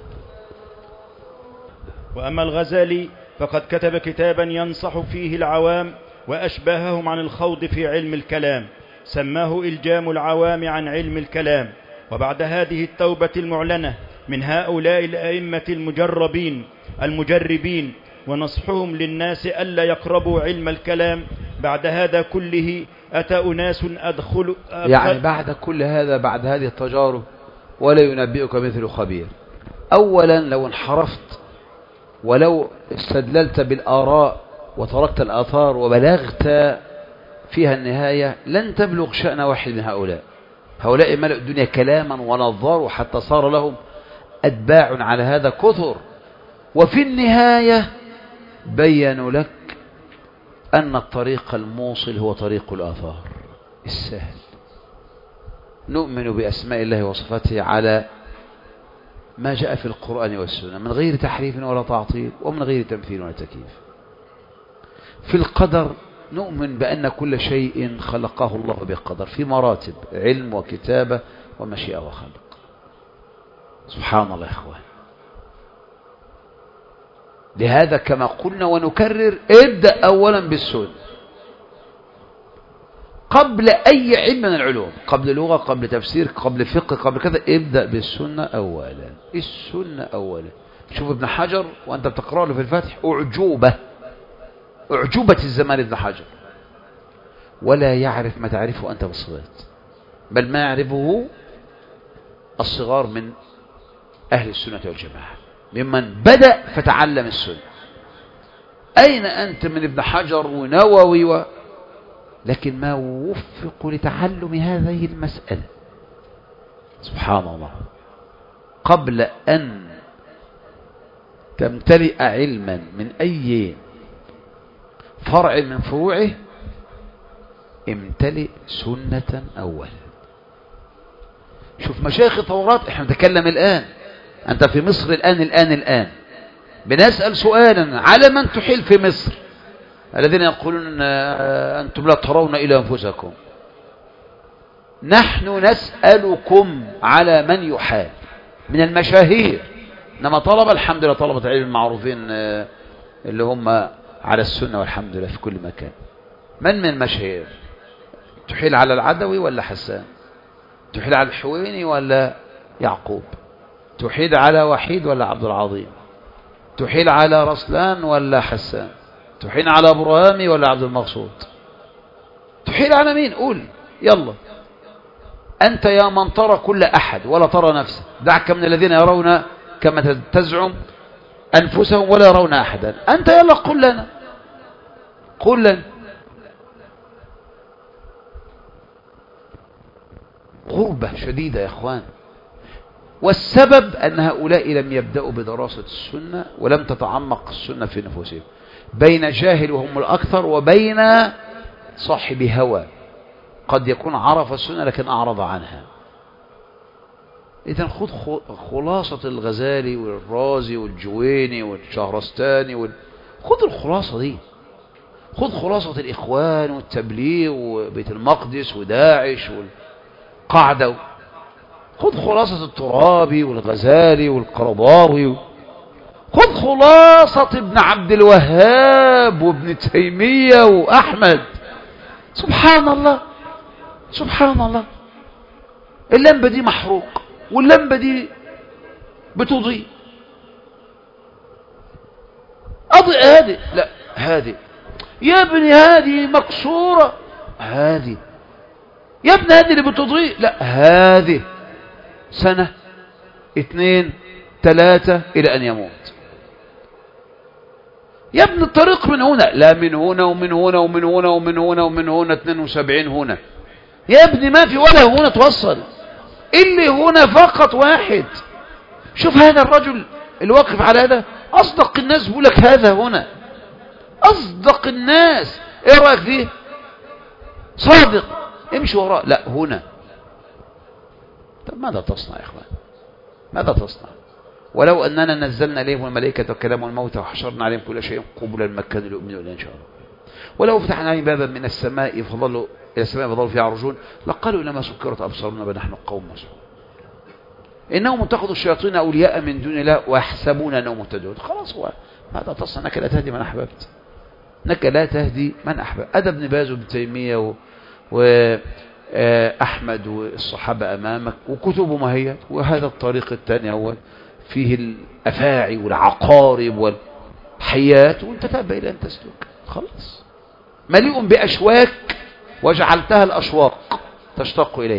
وأما الغزالي فقد كتب كتابا ينصح فيه العوام وأشباههم عن الخوض في علم الكلام، سماه إلجام العوام عن علم الكلام. وبعد هذه التوبة المعلنة من هؤلاء الأئمة المجربين ونصحهم للناس ألا يقربوا علم الكلام، بعد هذا كله أتى أناس يعني بعد كل هذا، بعد هذه التجارب، ولا ينبئك مثل خبير. أولا لو انحرفت ولو استدللت بالآراء وتركت الآثار وبلغت فيها النهاية، لن تبلغ شأن واحد من هؤلاء ملأوا الدنيا كلاما ونظروا حتى صار لهم أتباع على هذا كثر، وفي النهاية بيّنوا لك أن الطريق الموصل هو طريق الآثار السهل. نؤمن بأسماء الله وصفاته على ما جاء في القرآن والسنة من غير تحريف ولا تعطيل ومن غير تمثيل ولا تكييف. في القدر نؤمن بأن كل شيء خلقه الله بقدر في مراتب علم وكتابة ومشيئة وخلق. سبحان الله يا إخوان. لهذا كما قلنا ونكرر، ابدأ أولا بالسنة قبل أي علم من العلوم، قبل لغة، قبل تفسير، قبل فقه، قبل كذا. ابدأ بالسنة أولا، السنة أولا. شوف ابن حجر وأنت بتقرأ له في الفتح أعجوبة الزمان ابن حجر، ولا يعرف ما تعرفه أنت بالصغير، بل ما يعرفه الصغار من أهل السنة والجماعة ممن بدأ فتعلم السنة. أين أنت من ابن حجر ونووي لكن ما وفق لتعلم هذه المسألة. سبحان الله. قبل أن تمتلئ علما من أي فرع من فروعه، امتلئ سنة أولا. شوف مشايخ الثورات، احنا نتكلم الآن، أنت في مصر الآن بنسأل سؤالا على من تحيل في مصر، الذين يقولون أنتم لا ترون إلى أنفسكم. نحن نسألكم على من يحال من المشاهير، إنما طلب الحمد لله طلبة علم المعروفين اللي هم على السنة والحمد لله في كل مكان. من المشاهير تحيل على العدوي ولا حسان؟ تحيل على الحويني ولا يعقوب؟ تحيل على وحيد ولا عبد العظيم؟ تحيل على رسلان ولا حسان؟ تحيل على برهامي ولا عبد المقصود؟ تحيل على مين؟ قول يلا. أنت يا من ترى كل أحد ولا ترى نفسك، دعك من الذين يرون كما تزعم أنفسهم ولا يرون أحدا. أنت يلا قل لنا، قل لنا. غربة شديدة يا أخوان. والسبب أن هؤلاء لم يبدأوا بدراسة السنة ولم تتعمق السنة في نفوسهم، بين جاهل وهم الأكثر وبين صاحب هوى قد يكون عرف السنة لكن أعرض عنها. إذن خذ خلاصة الغزالي والرازي والجويني والشهرستاني خذ الخلاصة دي، خذ خلاصة الإخوان والتبليغ وبيت المقدس وداعش والقعدة، خذ خلاصة الترابي والغزالي والقرضاوي، خذ خلاصة ابن عبد الوهاب وابن تيمية وأحمد. سبحان الله سبحان الله، اللمبة دي محروق واللمبة دي بتضيء. أضيء هذه، لا هذه يا ابني هذه مكسورة، هذه يا ابني هذه اللي بتضيء، لا هذه سنة 2 3 إلى أن يموت. يا ابن الطريق من هنا، لا من هنا ومن هنا ومن هنا ومن هنا ومن هنا 72 هنا. يا ابني ما في ولا هنا توصل، اللي هنا فقط واحد. شوف هذا الرجل الواقف على هذا أصدق الناس، بيقول لك هذا هنا أصدق الناس. ايه رأيك فيه؟ صادق، امشي وراه. لا هنا. طب ماذا تصنع يا اخوان؟ ماذا تصنع؟ ولو أننا نزلنا عليهم الملائكة وكلموا الموتى وحشرنا عليهم كل شيء قبلا مكان ليؤمنوا إن شاء الله، ولو فتحنا عليهم بابا من السماء فظلوا إلى السماء فظلوا فيها يعرجون لقالوا إنما سكرت أبصارنا بل نحن قوم مسحورون. إنهم اتخذوا الشياطين أولياء من دون الله ويحسبون أنهم مهتدون. خلاص، هو ماذا تصنع؟ إنك لا تهدي من أحببت، إنك لا تهدي من أحببت. أدى ابن باز وابن تيمية وأحمد والصحابة أمامك وكتبه ما هي، وهذا الطريق الثاني هو فيه الأفاعي والعقارب والحيات، وانت تابع إلى أن تسلك. خلاص، مليء بأشواك وجعلتها الأشواق تشتاق إليه.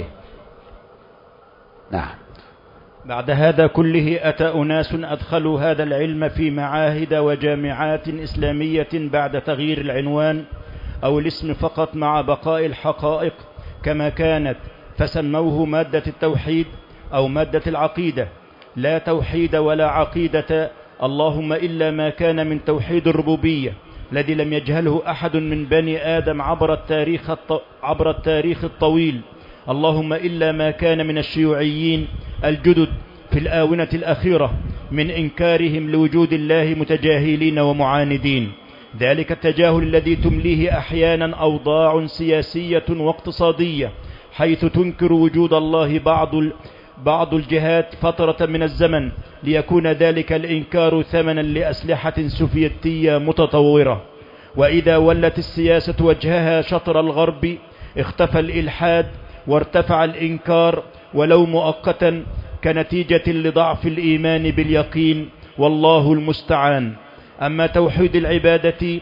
نعم. بعد هذا كله أتى أناس أدخلوا هذا العلم في معاهد وجامعات إسلامية بعد تغيير العنوان أو الاسم فقط مع بقاء الحقائق كما كانت، فسموه مادة التوحيد أو مادة العقيدة. لا توحيد ولا عقيدة اللهم إلا ما كان من توحيد الربوبية الذي لم يجهله أحد من بني آدم عبر التاريخ الطويل، اللهم إلا ما كان من الشيوعيين الجدد في الآونة الأخيرة من إنكارهم لوجود الله متجاهلين ومعاندين. ذلك التجاهل الذي تمليه أحيانا أوضاع سياسية واقتصادية حيث تنكر وجود الله بعض الجهات فترة من الزمن ليكون ذلك الإنكار ثمنا لأسلحة سوفيتية متطورة. وإذا ولت السياسة وجهها شطر الغرب اختفى الإلحاد وارتفع الإنكار ولو مؤقتا كنتيجة لضعف الإيمان باليقين، والله المستعان. أما توحيد العبادة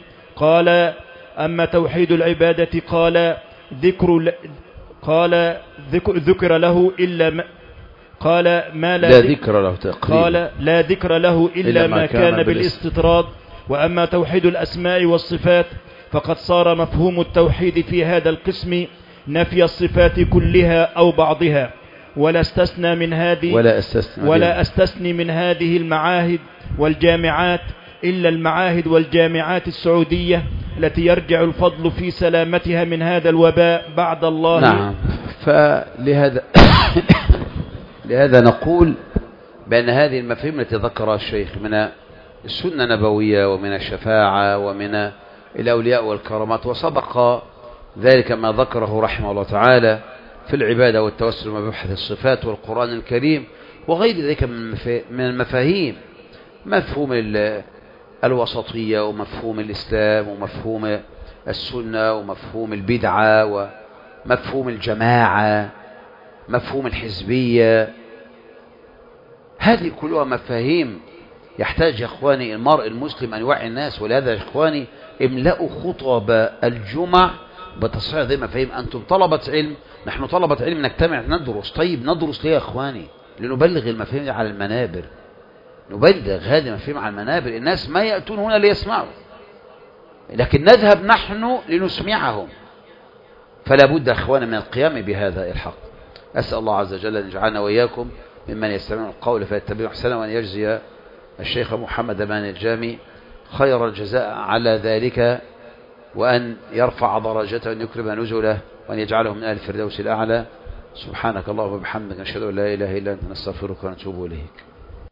قال ذكر له إلا قال ما لا ذكر له قال لا ذكر له إلا ما كان بالاستطراد. وأما توحيد الأسماء والصفات فقد صار مفهوم التوحيد في هذا القسم نفي الصفات كلها أو بعضها، ولا أستثني من هذه المعاهد والجامعات إلا المعاهد والجامعات السعودية التي يرجع الفضل في سلامتها من هذا الوباء بعد الله. نعم. لهذا نقول بأن هذه المفاهيم التي ذكرها الشيخ من السنة النبوية ومن الشفاعة ومن الأولياء والكرامات، وسبق ذلك ما ذكره رحمه الله تعالى في العبادة والتوسل ومبحث الصفات والقرآن الكريم وغير ذلك من المفاهيم، مفهوم الوسطية ومفهوم الإسلام ومفهوم السنة ومفهوم البدعة ومفهوم الجماعة، مفهوم الحزبية. هذه كلها مفاهيم يحتاج يا إخواني المرء المسلم أن يوعي الناس. ولهذا يا إخواني املأوا خطب الجمع بتصحيح هذه المفاهيم. أنتم طلبة علم، نحن طلبة علم نجتمع ندرس. طيب ندرس ليه يا إخواني؟ لنبلغ المفاهيم على المنابر. نبلغ هذا ما فيه مع المنابر. الناس ما يأتون هنا ليسمعوا، لكن نذهب نحن لنسمعهم. فلا بد أخوانا من القيام بهذا الحق. أسأل الله عز وجل أن يجعلنا وإياكم ممن يستمعون القول فيتبعون أحسنه، وأن يجزي الشيخ محمد أمان الجامي خير الجزاء على ذلك، وأن يرفع درجته وأن يكرم نزله، وأن يجعله من أهل الفردوس الأعلى. سبحانك اللهم وبحمدك، نشهد أن لا إله إلا أنت، نستغفرك ونتوب إليك.